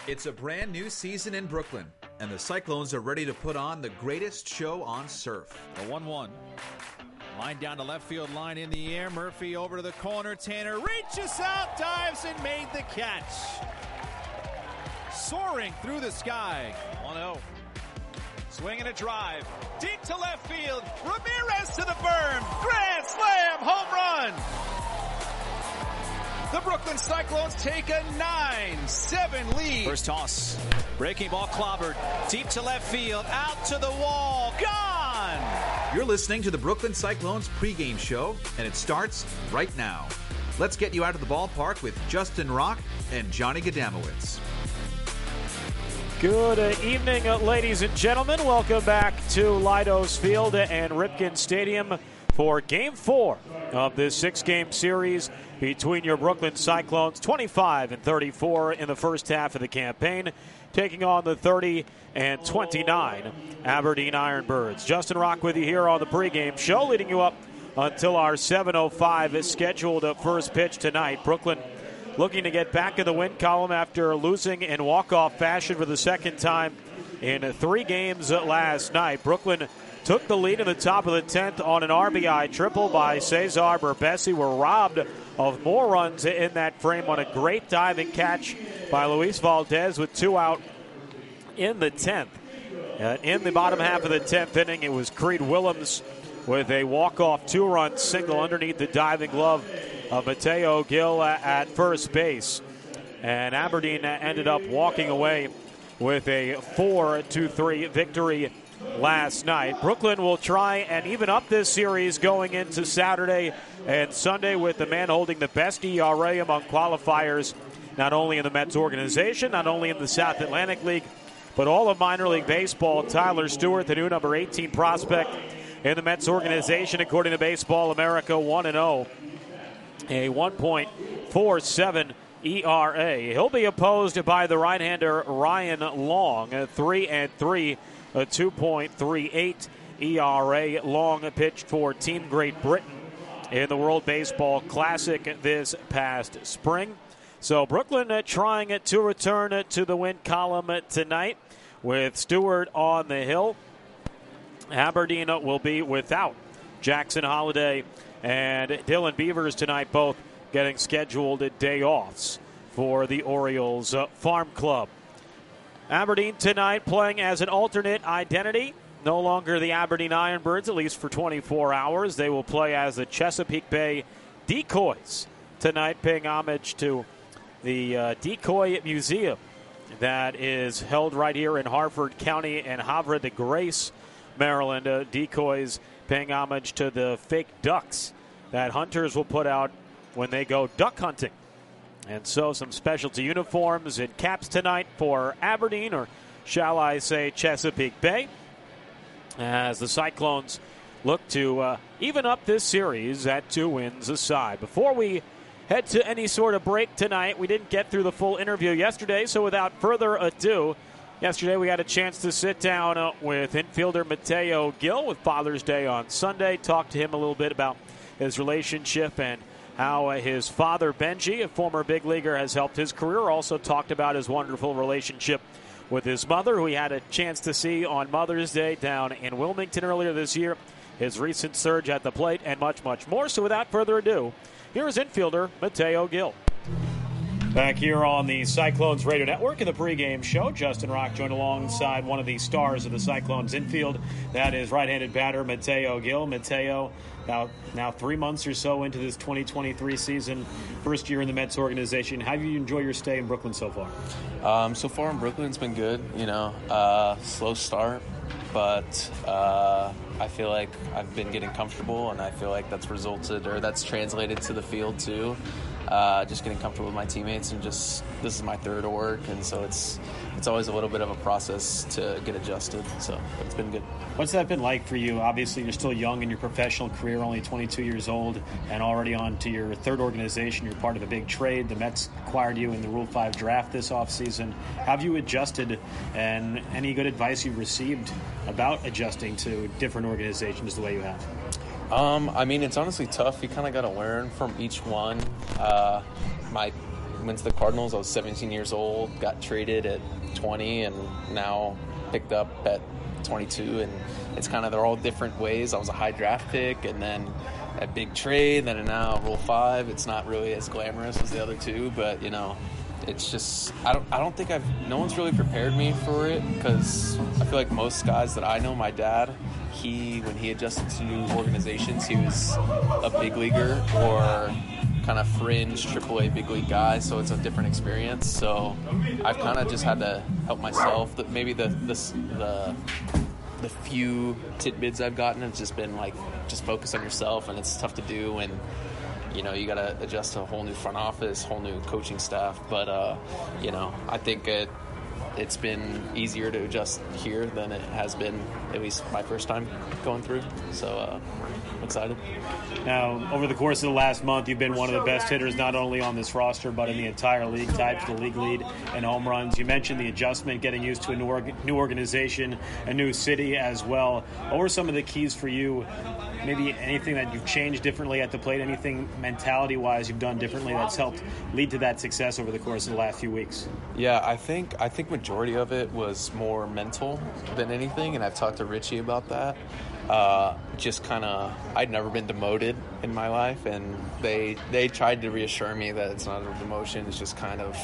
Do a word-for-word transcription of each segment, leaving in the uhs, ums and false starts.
It's a brand new season in Brooklyn, and the Cyclones are ready to put on the greatest show on surf. The one one. Line down to left field, line in the air. Murphy over to the corner. Tanner reaches out, dives, and made the catch. Soaring through the sky. one oh. Swinging a drive. Deep to left field. Ramirez to the berm. Grand slam. Home run. The Brooklyn Cyclones take a nine seven lead. First toss. Breaking ball clobbered. Deep to left field. Out to the wall. Gone. You're listening to the Brooklyn Cyclones pregame show, and it starts right now. Let's get you out of the ballpark with Justin Rock and Johnny Gadamowitz. Good evening, ladies and gentlemen. Welcome back to Leidos Field and Ripken Stadium for Game four of this six-game series between your Brooklyn Cyclones, twenty-five and thirty-four in the first half of the campaign, taking on the thirty and twenty-nine Aberdeen Ironbirds. Justin Rock with you here on the pregame show, leading you up until our seven oh five scheduled first pitch tonight. Brooklyn looking to get back in the win column after losing in walk-off fashion for the second time in three games last night. Brooklyn took the lead in the top of the tenth on an R B I triple by Cesar Berbesi. Were robbed of more runs in that frame on a great diving catch by Luis Valdez with two out in the tenth. Uh, in the bottom half of the tenth inning, it was Creed Willems with a walk-off two-run single underneath the diving glove of Mateo Gil at first base. And Aberdeen ended up walking away with a four to three victory last night. Brooklyn will try and even up this series going into Saturday and Sunday with the man holding the best E R A among qualifiers, not only in the Mets organization, not only in the South Atlantic League, but all of minor league baseball. Tyler Stewart, the new number eighteen prospect in the Mets organization, according to Baseball America, one and oh. A one point four seven E R A. He'll be opposed by the right-hander Ryan Long, a three and three, a two point three eight E R A. Long pitched for Team Great Britain in the World Baseball Classic this past spring. So Brooklyn uh, trying uh, to return uh, to the win column uh, tonight with Stewart on the hill. Aberdeen uh, will be without Jackson Holiday and Dylan Beavers tonight, both getting scheduled day offs for the Orioles uh, Farm Club. Aberdeen tonight playing as an alternate identity. No longer the Aberdeen Ironbirds, at least for twenty-four hours. They will play as the Chesapeake Bay Decoys tonight, paying homage to the uh, Decoy Museum that is held right here in Harford County and Havre de Grace, Maryland. Uh, decoys paying homage to the fake ducks that hunters will put out when they go duck hunting. And so some specialty uniforms and caps tonight for Aberdeen, or shall I say Chesapeake Bay, as the Cyclones look to uh, even up this series at two wins aside. Before we head to any sort of break tonight, we didn't get through the full interview yesterday, so without further ado, yesterday we had a chance to sit down uh, with infielder Mateo Gil with Father's Day on Sunday, talk to him a little bit about his relationship and how uh, his father Benji, a former big leaguer, has helped his career. Also talked about his wonderful relationship with his mother, who he had a chance to see on Mother's Day down in Wilmington earlier this year, his recent surge at the plate, and much, much more. So without further ado, here is infielder Mateo Gil. Back here on the Cyclones Radio Network in the pregame show, Justin Rock joined alongside one of the stars of the Cyclones infield. That is right-handed batter Mateo Gil. Mateo, now, now three months or so into this twenty twenty-three season, first year in the Mets organization. How do you enjoy your stay in Brooklyn so far? Um, so far in Brooklyn, it's been good. You know, uh, slow start, but uh, I feel like I've been getting comfortable, and I feel like that's resulted, or that's translated to the field too. Uh, just getting comfortable with my teammates, and just this is my third org, and so it's it's always a little bit of a process to get adjusted. So it's been good. What's that been like for you? Obviously, you're still young in your professional career, only twenty-two years old, and already on to your third organization. You're part of a big trade. The Mets acquired you in the Rule five draft this offseason. Have you adjusted, and any good advice you've received about adjusting to different organizations the way you have? Um, I mean, it's honestly tough. You kind of got to learn from each one. Uh, my went to the Cardinals. I was seventeen years old, got traded at twenty, and now picked up at twenty-two. And it's kind of, they're all different ways. I was a high draft pick, and then a big trade, then now Rule Five. It's not really as glamorous as the other two, but you know, it's just I don't I don't think I've no one's really prepared me for it, because I feel like most guys that I know, my dad, he when he adjusted to new organizations, he was a big leaguer or kind of fringe triple A big league guy, so it's a different experience. So I've kind of just had to help myself. That maybe the the the the few tidbits I've gotten have just been like, just focus on yourself, and it's tough to do, and you know, you got to adjust to a whole new front office, whole new coaching staff. But, uh, you know, I think it, it's been easier to adjust here than it has been, at least my first time going through. So uh, I'm excited. Now, over the course of the last month, you've been one of the best hitters, not only on this roster, but in the entire league, tied for the league lead in home runs. You mentioned the adjustment, getting used to a new, org- new organization, a new city as well. What were some of the keys for you? Maybe anything that you've changed differently at the plate, anything mentality-wise you've done differently that's helped lead to that success over the course of the last few weeks? Yeah, I think I think majority of it was more mental than anything, and I've talked to Richie about that. Uh, just kind of, I'd never been demoted in my life, and they they tried to reassure me that it's not a demotion, it's just kind of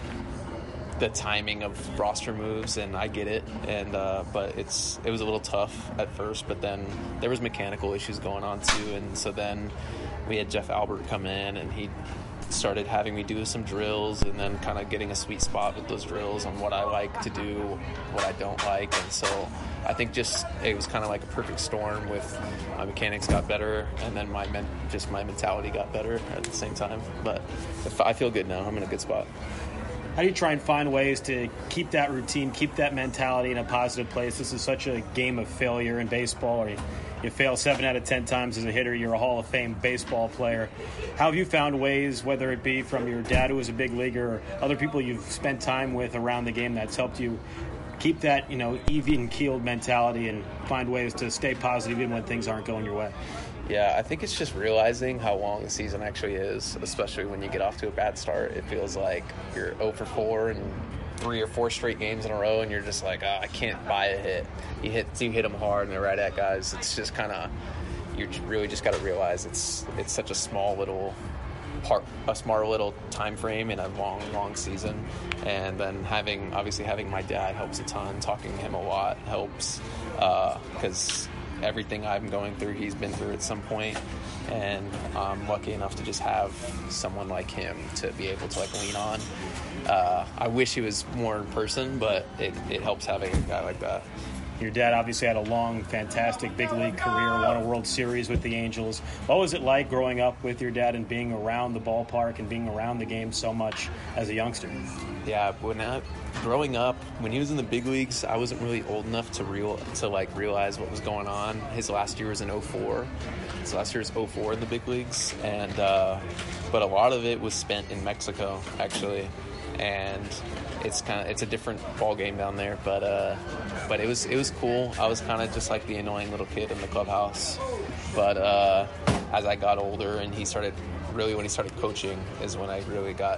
the timing of roster moves, and I get it, and uh, but it's it was a little tough at first, but then there was mechanical issues going on too, and so then we had Jeff Albert come in, and he started having me do some drills, and then kind of getting a sweet spot with those drills on what I like to do, what I don't like, and so I think just it was kind of like a perfect storm with my mechanics got better, and then my men- just my mentality got better at the same time. But if I feel good now. I'm in a good spot. How do you try and find ways to keep that routine, keep that mentality in a positive place? This is such a game of failure in baseball, or you, you fail seven out of ten times as a hitter, you're a Hall of Fame baseball player. How have you found ways, whether it be from your dad who was a big leaguer or other people you've spent time with around the game, that's helped you keep that, you know, even-keeled mentality and find ways to stay positive even when things aren't going your way? Yeah, I think it's just realizing how long the season actually is, especially when you get off to a bad start. It feels like you're oh for four and three or four straight games in a row, and you're just like, oh, I can't buy a hit. You hit you hit them hard, and they're right at guys. It's just kind of, you really just got to realize it's it's such a small little part, a small little time frame in a long, long season. And then having, obviously having my dad helps a ton. Talking to him a lot helps, because uh, everything I'm going through, he's been through at some point, and I'm lucky enough to just have someone like him to be able to like lean on. Uh, I wish he was more in person, but it, it helps having a guy like that. Your dad obviously had a long, fantastic big league career, won a World Series with the Angels. What was it like growing up with your dad and being around the ballpark and being around the game so much as a youngster? Yeah, when I, growing up, when he was in the big leagues, I wasn't really old enough to real to like realize what was going on. His last year was in oh four. His last year was oh four in the big leagues, and uh, but a lot of it was spent in Mexico, actually. And it's kind of it's a different ball game down there, but uh, but it was it was cool. I was kind of just like the annoying little kid in the clubhouse, but uh, as I got older and he started really when he started coaching is when I really got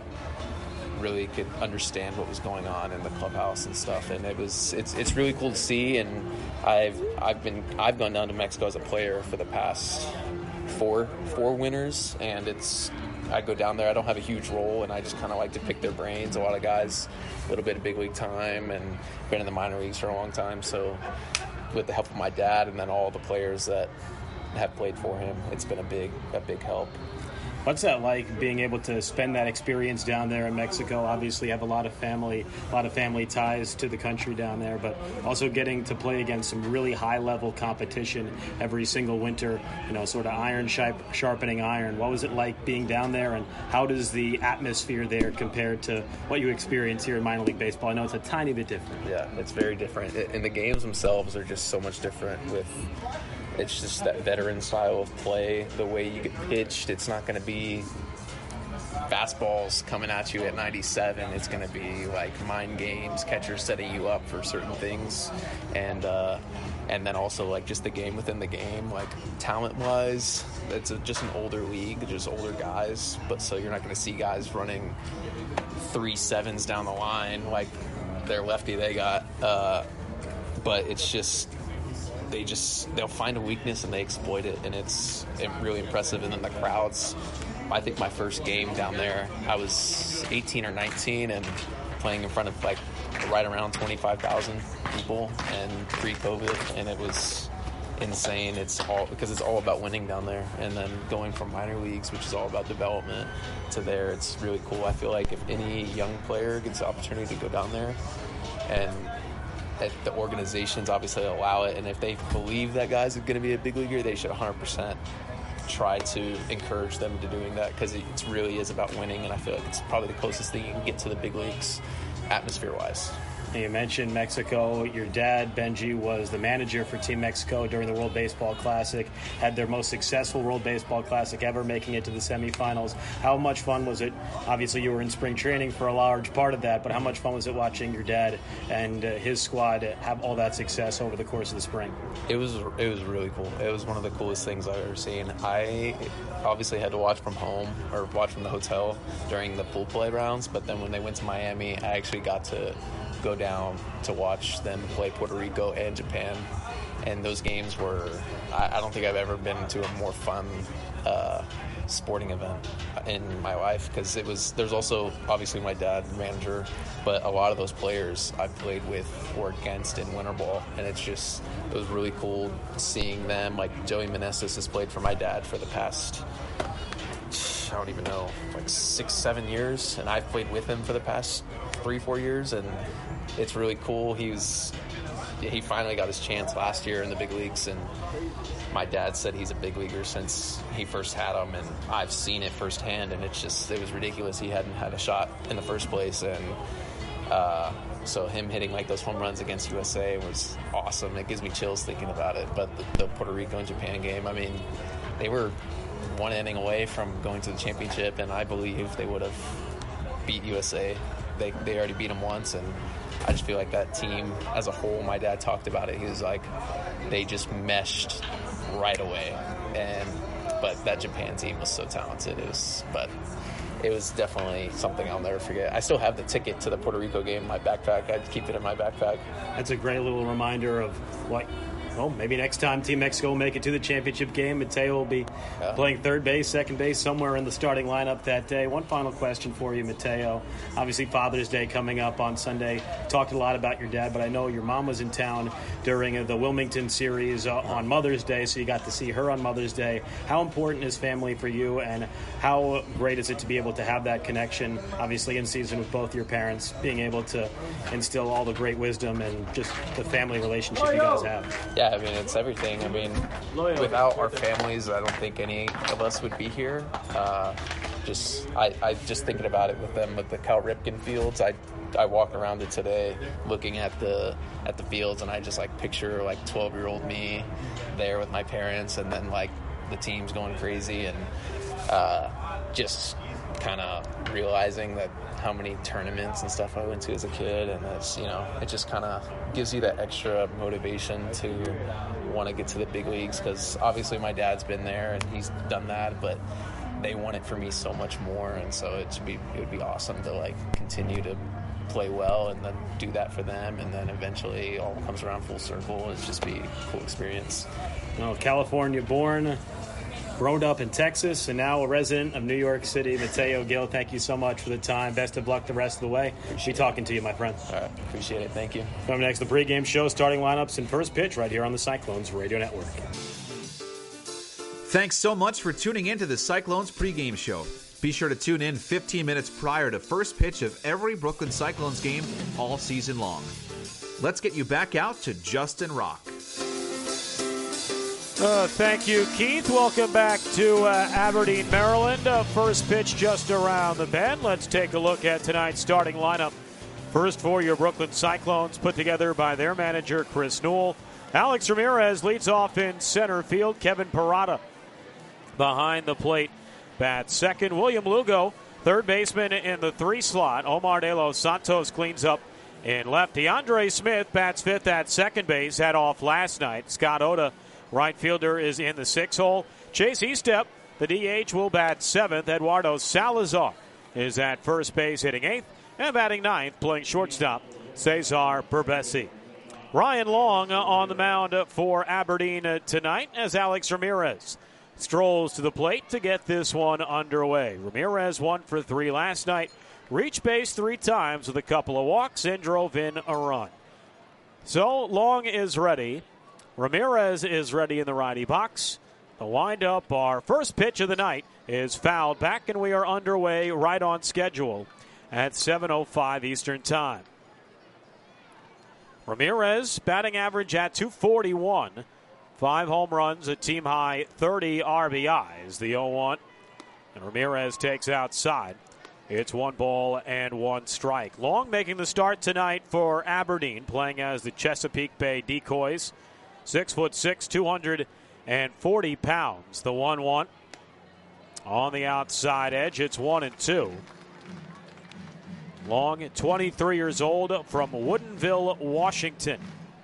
really could understand what was going on in the clubhouse and stuff, and it was it's it's really cool to see. And I've I've been I've gone down to Mexico as a player for the past four four winters, and it's. I go down there, I don't have a huge role, and I just kind of like to pick their brains. A lot of guys, a little bit of big league time, and been in the minor leagues for a long time. So with the help of my dad and then all the players that have played for him, it's been a big, a big help. What's that like, being able to spend that experience down there in Mexico? Obviously, you have a lot of family, a lot of family ties to the country down there, but also getting to play against some really high-level competition every single winter. You know, sort of iron sharpening iron. What was it like being down there, and how does the atmosphere there compare to what you experience here in minor league baseball? I know it's a tiny bit different. Yeah, it's very different, and the games themselves are just so much different with. It's just that veteran style of play, the way you get pitched. It's not going to be fastballs coming at you at ninety-seven. It's going to be like mind games, catchers setting you up for certain things, and uh, and then also like just the game within the game, like talent-wise, it's a, just an older league, just older guys. But so you're not going to see guys running three sevens down the line like their lefty they got. Uh, but it's just they just they'll find a weakness and they exploit it, and it's really impressive. And then the crowds. I think my first game down there, I was eighteen or nineteen and playing in front of like right around twenty-five thousand people and pre-COVID, and it was insane. It's all because it's all about winning down there, and then going from minor leagues, which is all about development, to there, it's really cool. I feel like if any young player gets the opportunity to go down there, and if the organizations obviously allow it, and if they believe that guys are going to be a big leaguer, they should one hundred percent try to encourage them to doing that, because it really is about winning, and I feel like it's probably the closest thing you can get to the big leagues atmosphere-wise. You mentioned Mexico. Your dad, Benji, was the manager for Team Mexico during the World Baseball Classic, had their most successful World Baseball Classic ever, making it to the semifinals. How much fun was it? Obviously, you were in spring training for a large part of that, but how much fun was it watching your dad and uh, his squad have all that success over the course of the spring? It was it was really cool. It was one of the coolest things I've ever seen. I obviously had to watch from home or watch from the hotel during the pool play rounds, but then when they went to Miami, I actually got to go down to watch them play Puerto Rico and Japan, and those games were I, I don't think I've ever been to a more fun uh, sporting event in my life, because it was there's also obviously my dad manager, but a lot of those players I played with or against in winter ball, and it's just it was really cool seeing them. Like Joey Meneses has played for my dad for the past I don't even know like six seven years, and I've played with him for the past three four years, and it's really cool. He was he finally got his chance last year in the big leagues, and my dad said he's a big leaguer since he first had him, and I've seen it firsthand, and it's just it was ridiculous he hadn't had a shot in the first place, and uh, so him hitting like those home runs against U S A was awesome. It gives me chills thinking about it. But the, the Puerto Rico and Japan game, I mean, they were one inning away from going to the championship, and I believe they would have beat U S A. They they already beat them once, and I just feel like that team as a whole, my dad talked about it, he was like, they just meshed right away. And but that Japan team was so talented. It was, but it was definitely something I'll never forget. I still have the ticket to the Puerto Rico game in my backpack. I'd keep it in my backpack. That's a great little reminder of what. Well, maybe next time Team Mexico will make it to the championship game. Mateo will be yeah. playing third base, second base, somewhere in the starting lineup that day. One final question for you, Mateo. Obviously, Father's Day coming up on Sunday. Talked a lot about your dad, but I know your mom was in town during the Wilmington series uh, on Mother's Day, so you got to see her on Mother's Day. How important is family for you, and how great is it to be able to have that connection, obviously in season with both your parents, being able to instill all the great wisdom and just the family relationship you guys have? Yeah. I mean, it's everything. I mean, without our families, I don't think any of us would be here. Uh, just, I, I just thinking about it with them with the Cal Ripken fields. I, I walk around it today, looking at the at the fields, and I just like picture like twelve-year-old me there with my parents, and then like the team's going crazy, and uh, just kind of realizing that how many tournaments and stuff I went to as a kid, and it's, you know, it just kind of gives you that extra motivation to want to get to the big leagues, because obviously my dad's been there and he's done that, but they want it for me so much more, and so it should be it would be awesome to like continue to play well and then do that for them, and then eventually all comes around full circle. It's just be a cool experience. Well, California born, grown up in Texas, and now a resident of New York City. Mateo Gil, thank you so much for the time. Best of luck the rest of the way. Be talking to you, my friend. All right, appreciate it. Thank you. Coming next, the pregame show, starting lineups and first pitch right here on the Cyclones Radio Network. Thanks so much for tuning in to the Cyclones pregame show. Be sure to tune in fifteen minutes prior to first pitch of every Brooklyn Cyclones game all season long. Let's get you back out to Justin Rock. Uh, thank you, Keith. Welcome back to uh, Aberdeen, Maryland. Uh, first pitch just around the bend. Let's take a look at tonight's starting lineup. First for your Brooklyn Cyclones, put together by their manager, Chris Newell. Alex Ramirez leads off in center field. Kevin Parada behind the plate bats second. William Lugo third baseman in the three slot. Omar De Los Santos cleans up in left. DeAndre Smith bats fifth at second base. Had off last night. Scott Oda, right fielder, is in the six hole. Chase Estep, the D H, will bat seventh. Eduardo Salazar is at first base hitting eighth. And batting ninth, playing shortstop, Cesar Berbesi. Ryan Long on the mound for Aberdeen tonight as Alex Ramirez strolls to the plate to get this one underway. Ramirez one for three last night. Reached base three times with a couple of walks and drove in a run. So Long is ready. Ramirez is ready in the righty box. The windup, our first pitch of the night, is fouled back, and we are underway right on schedule at seven oh five Eastern Time. Ramirez batting average at two forty-one. Five home runs, a team high thirty R B Is. The oh one. And Ramirez takes outside. It's one ball and one strike. Long making the start tonight for Aberdeen, playing as the Chesapeake Bay Decoys. Six foot six, two hundred forty pounds. The one one. On the outside edge, it's one and two. Long, twenty-three years old, from Woodinville, Washington.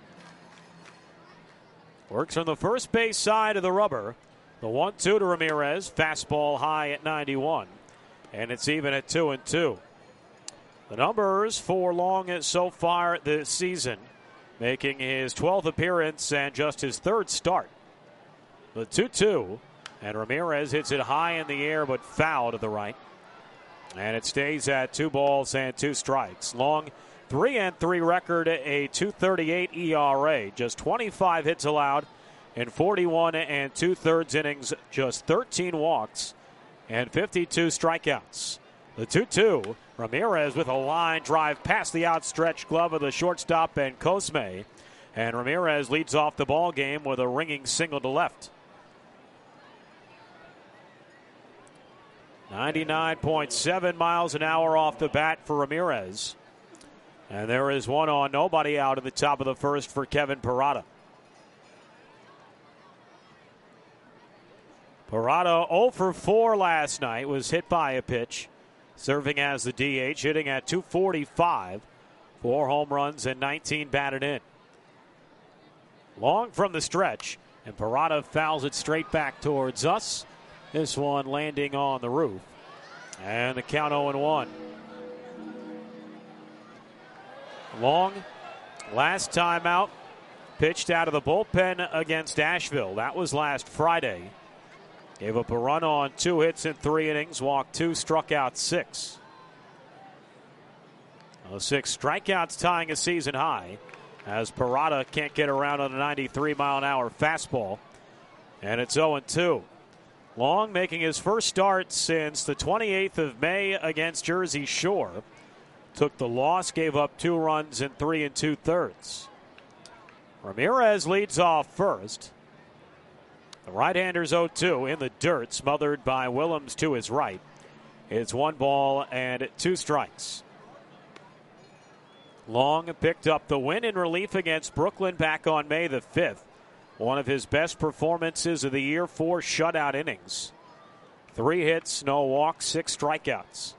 Works on the first base side of the rubber. The one two to Ramirez. Fastball high at ninety-one. And it's even at two and two. The numbers for Long so far this season, making his twelfth appearance and just his third start. The two two. And Ramirez hits it high in the air but foul to the right. And it stays at two balls and two strikes. Long, three and three record, a two thirty-eight E R A. Just twenty-five hits allowed in forty-one and two-thirds innings. Just thirteen walks and fifty-two strikeouts. The two two. Ramirez with a line drive past the outstretched glove of the shortstop and Cosme. And Ramirez leads off the ball game with a ringing single to left. ninety-nine point seven miles an hour off the bat for Ramirez. And there is one on, nobody out at the top of the first for Kevin Parada. Parada oh for four last night, was hit by a pitch, serving as the D H, hitting at two forty-five. Four home runs and nineteen batted in. Long from the stretch, and Parada fouls it straight back towards us. This one landing on the roof. And the count oh and one. Long, last time out, pitched out of the bullpen against Asheville. That was last Friday. Gave up a run on two hits in three innings, walked two, struck out six. Those six strikeouts tying a season high as Parada can't get around on a ninety-three mile an hour fastball. And it's oh and two. Long making his first start since the twenty-eighth of May against Jersey Shore. Took the loss, gave up two runs in three and two-thirds. Ramirez leads off first. The right-hander's oh two in the dirt, smothered by Willems to his right. It's one ball and two strikes. Long picked up the win in relief against Brooklyn back on May the fifth. One of his best performances of the year, four shutout innings. Three hits, no walks, six strikeouts.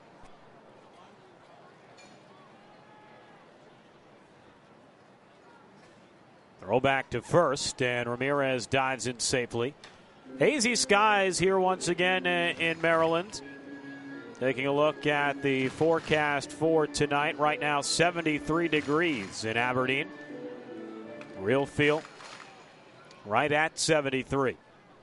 Throw back to first, and Ramirez dives in safely. Hazy skies here once again in Maryland. Taking a look at the forecast for tonight. Right now, seventy-three degrees in Aberdeen. Real feel right at seventy-three.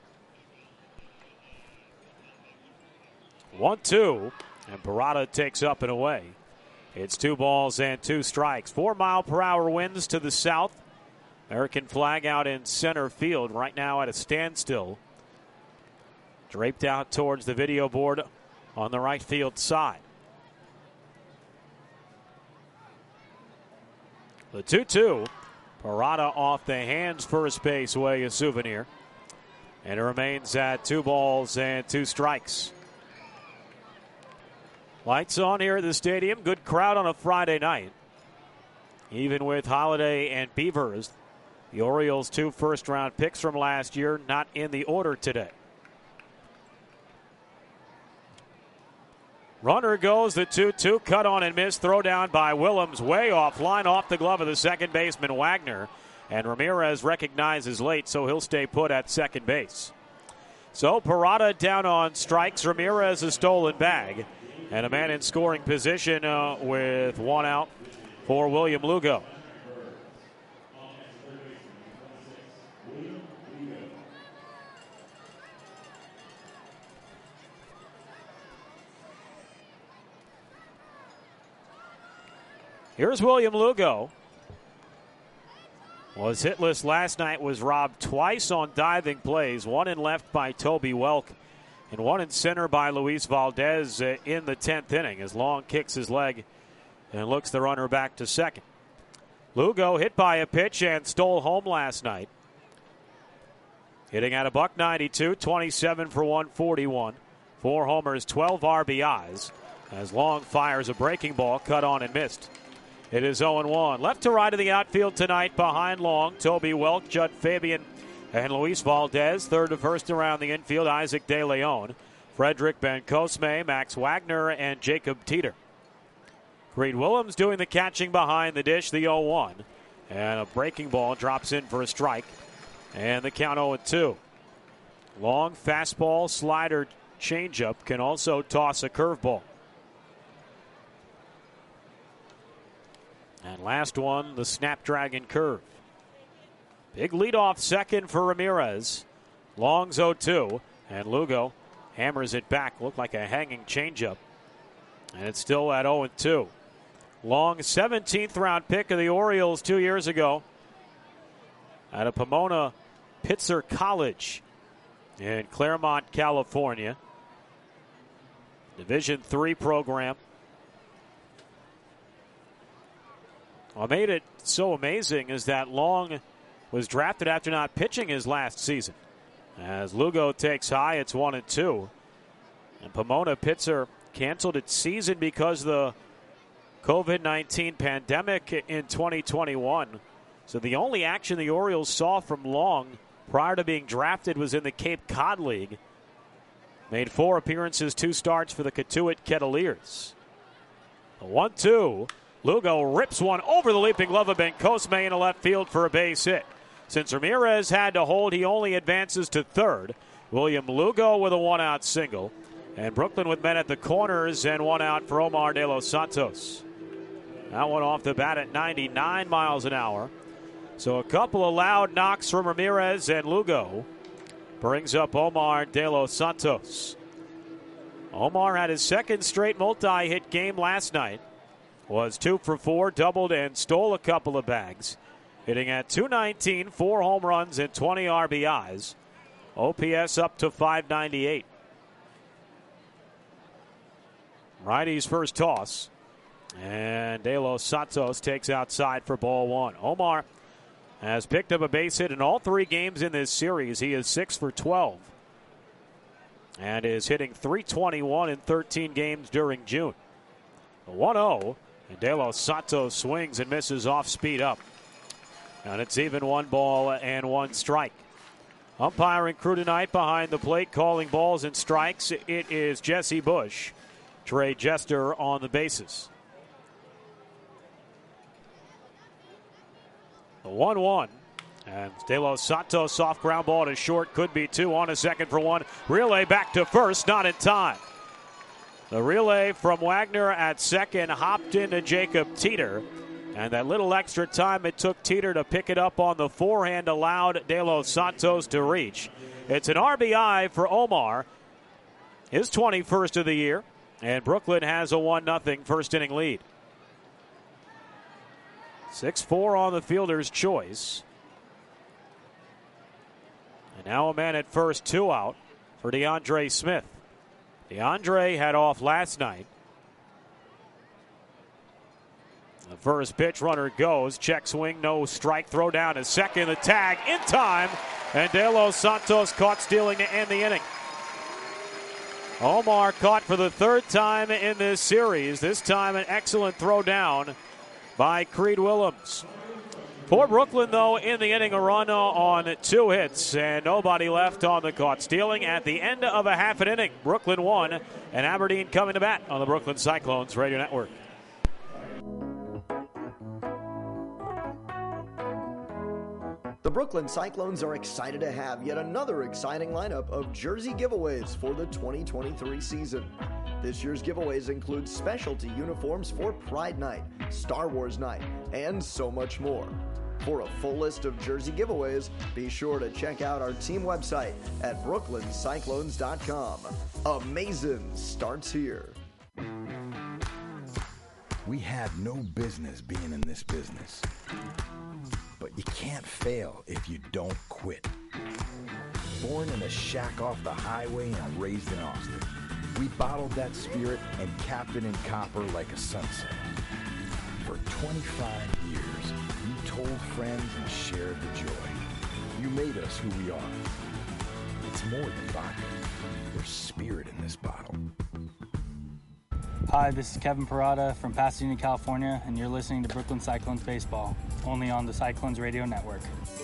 one two, and Parada takes up and away. It's two balls and two strikes. Four mile per hour winds to the south. American flag out in center field right now at a standstill. Draped out towards the video board on the right field side. The two two. Parada off the hands first base way, a souvenir. And it remains at two balls and two strikes. Lights on here at the stadium. Good crowd on a Friday night. Even with Holiday and Beavers, the Orioles' two first-round picks from last year not in the order today. Runner goes, the two two, cut on and miss, throw down by Willems, way off line, off the glove of the second baseman Wagner. And Ramirez recognizes late, so he'll stay put at second base. So Parada down on strikes, Ramirez a stolen bag, and a man in scoring position uh, with one out for William Lugo. Here's William Lugo. Was hitless last night, was robbed twice on diving plays, one in left by Toby Welk and one in center by Luis Valdez in the tenth inning as Long kicks his leg and looks the runner back to second. Lugo hit by a pitch and stole home last night. Hitting at a buck ninety-two, twenty-seven for one forty-one. Four homers, twelve R B Is as Long fires a breaking ball cut on and missed. It is oh one. Left to right of the outfield tonight behind Long, Toby Welk, Judd Fabian, and Luis Valdez. Third to first around the infield, Isaac De Leon, Frederick Bencosme, Max Wagner, and Jacob Teeter. Creed Willems doing the catching behind the dish, the oh one. And a breaking ball drops in for a strike. And the count oh two. Long fastball, slider, changeup, can also toss a curveball. And last one, the Snapdragon curve. Big leadoff second for Ramirez. Long's oh two, and Lugo hammers it back. Looked like a hanging changeup. And it's still at oh two. Long, seventeenth round pick of the Orioles two years ago out of Pomona Pitzer College in Claremont, California. Division three program. What made it so amazing is that Long was drafted after not pitching his last season. As Lugo takes high, it's one and two. And Pomona Pitzer canceled its season because of the covid nineteen pandemic in twenty twenty-one. So the only action the Orioles saw from Long prior to being drafted was in the Cape Cod League. Made four appearances, two starts for the Cotuit Kettleers. A one two. Lugo rips one over the leaping glove of Bencosme in a left field for a base hit. Since Ramirez had to hold, he only advances to third. William Lugo with a one-out single. And Brooklyn with men at the corners and one out for Omar De Los Santos. That one off the bat at ninety-nine miles an hour. So a couple of loud knocks from Ramirez, and Lugo brings up Omar De Los Santos. Omar had his second straight multi-hit game last night. Was two for four, doubled and stole a couple of bags. Hitting at two nineteen, four home runs and twenty R B Is. O P S up to five ninety-eight. Righty's first toss. And De Los Santos takes outside for ball one. Omar has picked up a base hit in all three games in this series. He is six for twelve. And is hitting three twenty-one in thirteen games during June. one oh. And De Los Santos swings and misses off speed up. And it's even one ball and one strike. Umpiring crew tonight behind the plate calling balls and strikes. It is Jesse Bush. Trey Jester on the bases. The one one. And De Los Santos soft ground ball to short. Could be two on a second for one. Relay back to first. Not in time. The relay from Wagner at second hopped into Jacob Teeter. And that little extra time it took Teeter to pick it up on the forehand allowed De Los Santos to reach. It's an R B I for Omar. His twenty-first of the year. And Brooklyn has a one nothing first inning lead. six four on the fielder's choice. And now a man at first, two out for DeAndre Smith. DeAndre had off last night. The first pitch, runner goes. Check swing, no strike. Throw down to second. The tag in time. And De Los Santos caught stealing to end the inning. Omar caught for the third time in this series. This time an excellent throw down by Creed Willems. For Brooklyn, though, in the inning, a run on two hits and nobody left on the caught stealing at the end of a half an inning. Brooklyn won, and Aberdeen coming to bat on the Brooklyn Cyclones Radio Network. The Brooklyn Cyclones are excited to have yet another exciting lineup of jersey giveaways for the twenty twenty-three season. This year's giveaways include specialty uniforms for Pride Night, Star Wars Night, and so much more. For a full list of jersey giveaways, be sure to check out our team website at brooklyn cyclones dot com. Amazing starts here. We have no business being in this business. But you can't fail if you don't quit. Born in a shack off the highway and raised in Austin, we bottled that spirit and capped it in copper like a sunset. For twenty-five years, you told friends and shared the joy. You made us who we are. It's more than vodka. There's spirit in this bottle. Hi, this is Kevin Parada from Pasadena, California, and you're listening to Brooklyn Cyclones Baseball, only on the Cyclones Radio Network.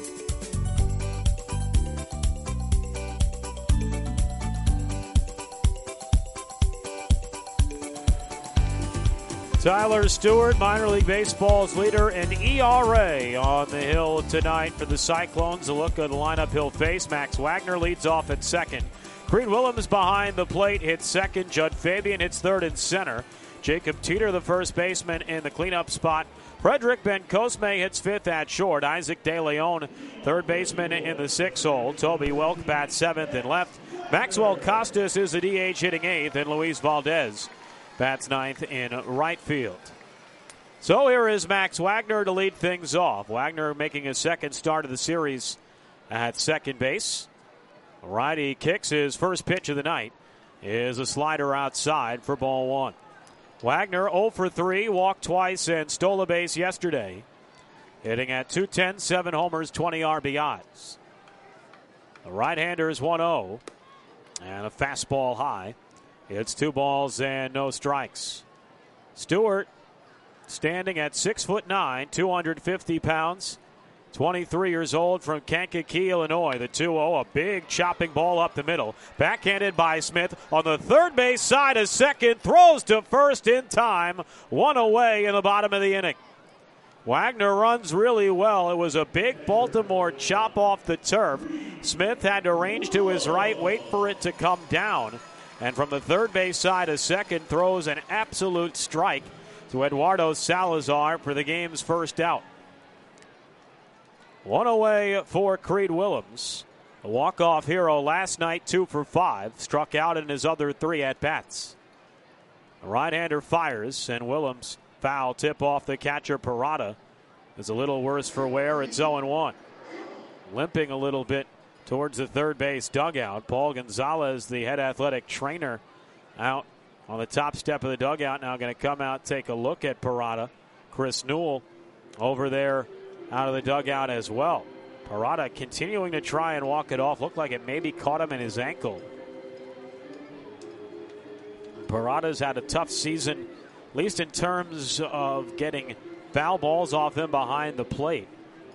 Tyler Stewart, minor league baseball's leader in E R A, on the hill tonight for the Cyclones. A look at the lineup he'll face. Max Wagner leads off at second. Creed Willems behind the plate hits second. Judd Fabian hits third and center. Jacob Teeter, the first baseman, in the cleanup spot. Frederick Bencosme hits fifth at short. Isaac De Leon, third baseman, in the sixth hole. Toby Welk bats seventh and left. Maxwell Costas is the D H hitting eighth, and Luis Valdez bats ninth in right field. So here is Max Wagner to lead things off. Wagner making his second start of the series at second base. Righty kicks. His first pitch of the night is a slider outside for ball one. Wagner oh for three, walked twice and stole a base yesterday. Hitting at two ten, seven homers, twenty R B Is. The right-hander is one oh, and a fastball high. It's two balls and no strikes. Stewart standing at six foot nine, two hundred fifty pounds. twenty-three years old, from Kankakee, Illinois. The two oh, a big chopping ball up the middle. Backhanded by Smith on the third base side of second. Throws to first in time. One away in the bottom of the inning. Wagner runs really well. It was a big Baltimore chop off the turf. Smith had to range to his right, wait for it to come down. And from the third base side of second, throws an absolute strike to Eduardo Salazar for the game's first out. One away for Creed Willems. A walk-off hero last night, two for five. Struck out in his other three at-bats. The right-hander fires, and Willems foul tip off the catcher. Parada is a little worse for wear. It's oh and one. Limping a little bit towards the third base dugout. Paul Gonzalez, the head athletic trainer, out on the top step of the dugout. Now going to come out, take a look at Parada. Chris Newell over there out of the dugout as well. Parada continuing to try and walk it off. Looked like it maybe caught him in his ankle. Parada's had a tough season, at least in terms of getting foul balls off him behind the plate.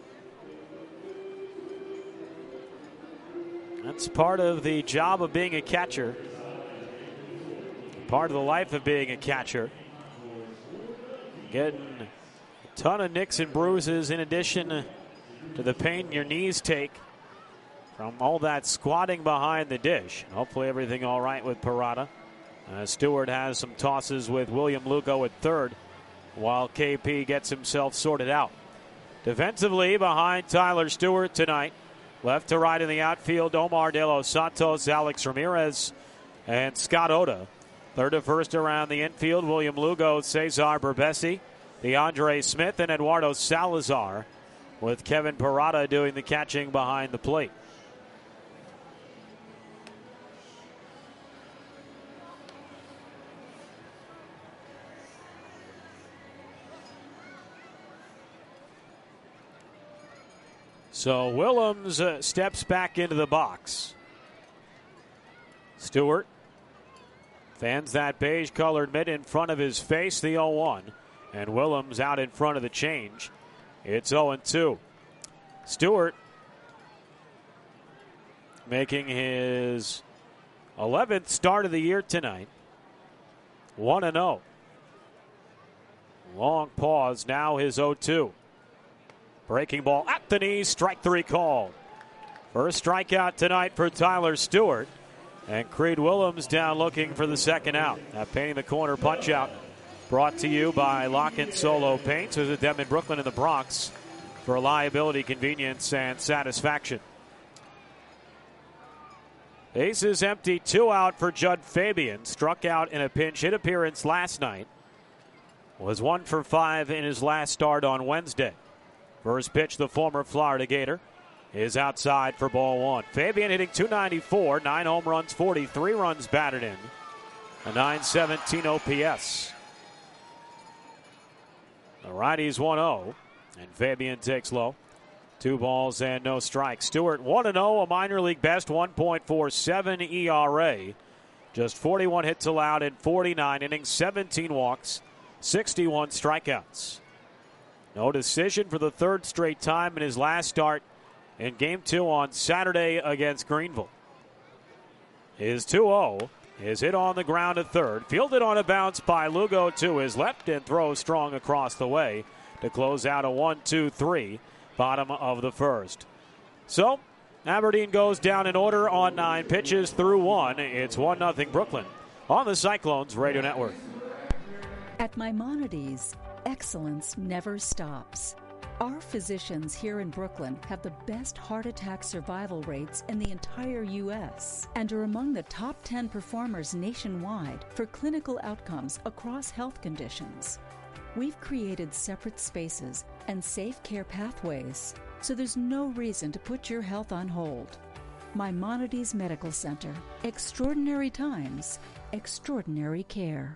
That's part of the job of being a catcher. Part of the life of being a catcher. Getting a ton of nicks and bruises in addition to the pain your knees take from all that squatting behind the dish. Hopefully everything all right with Parada. Uh, Stewart has some tosses with William Lugo at third while K P gets himself sorted out. Defensively behind Tyler Stewart tonight, left to right in the outfield, Omar De Los Santos, Alex Ramirez, and Scott Oda. Third to first around the infield, William Lugo, Cesar Berbesi, DeAndre Smith, and Eduardo Salazar, with Kevin Parada doing the catching behind the plate. So Willems uh, steps back into the box. Stewart fans that beige-colored mitt in front of his face, the oh one. And Willems out in front of the change. It's oh and two. Stewart making his eleventh start of the year tonight. one and oh. Long pause, now his oh two. Breaking ball at the knees, strike three called. First strikeout tonight for Tyler Stewart. And Creed Willems down looking for the second out. That painting the corner punch out brought to you by Lockett Solo Paints. Visit them in Brooklyn and the Bronx for reliability, convenience, and satisfaction. Bases empty, two out for Judd Fabian. Struck out in a pinch hit appearance last night. Was one for five in his last start on Wednesday. First pitch, the former Florida Gator, is outside for ball one. Fabian hitting two ninety-four, nine home runs, forty-three runs batted in, a nine seventeen O P S. The righties one oh, and Fabian takes low. Two balls and no strikes. Stewart one and oh, a minor league best one point four seven E R A. Just forty-one hits allowed in forty-nine innings, seventeen walks, sixty-one strikeouts. No decision for the third straight time in his last start in Game two on Saturday against Greenville. His two oh is hit on the ground at third. Fielded on a bounce by Lugo to his left and throws strong across the way to close out a one two three, bottom of the first. So, Aberdeen goes down in order on nine pitches through one. It's one nothing Brooklyn on the Cyclones Radio Network. At Maimonides, excellence never stops. Our physicians here in Brooklyn have the best heart attack survival rates in the entire U S and are among the top ten performers nationwide for clinical outcomes across health conditions. We've created separate spaces and safe care pathways, so there's no reason to put your health on hold. Maimonides Medical Center. Extraordinary times, extraordinary care.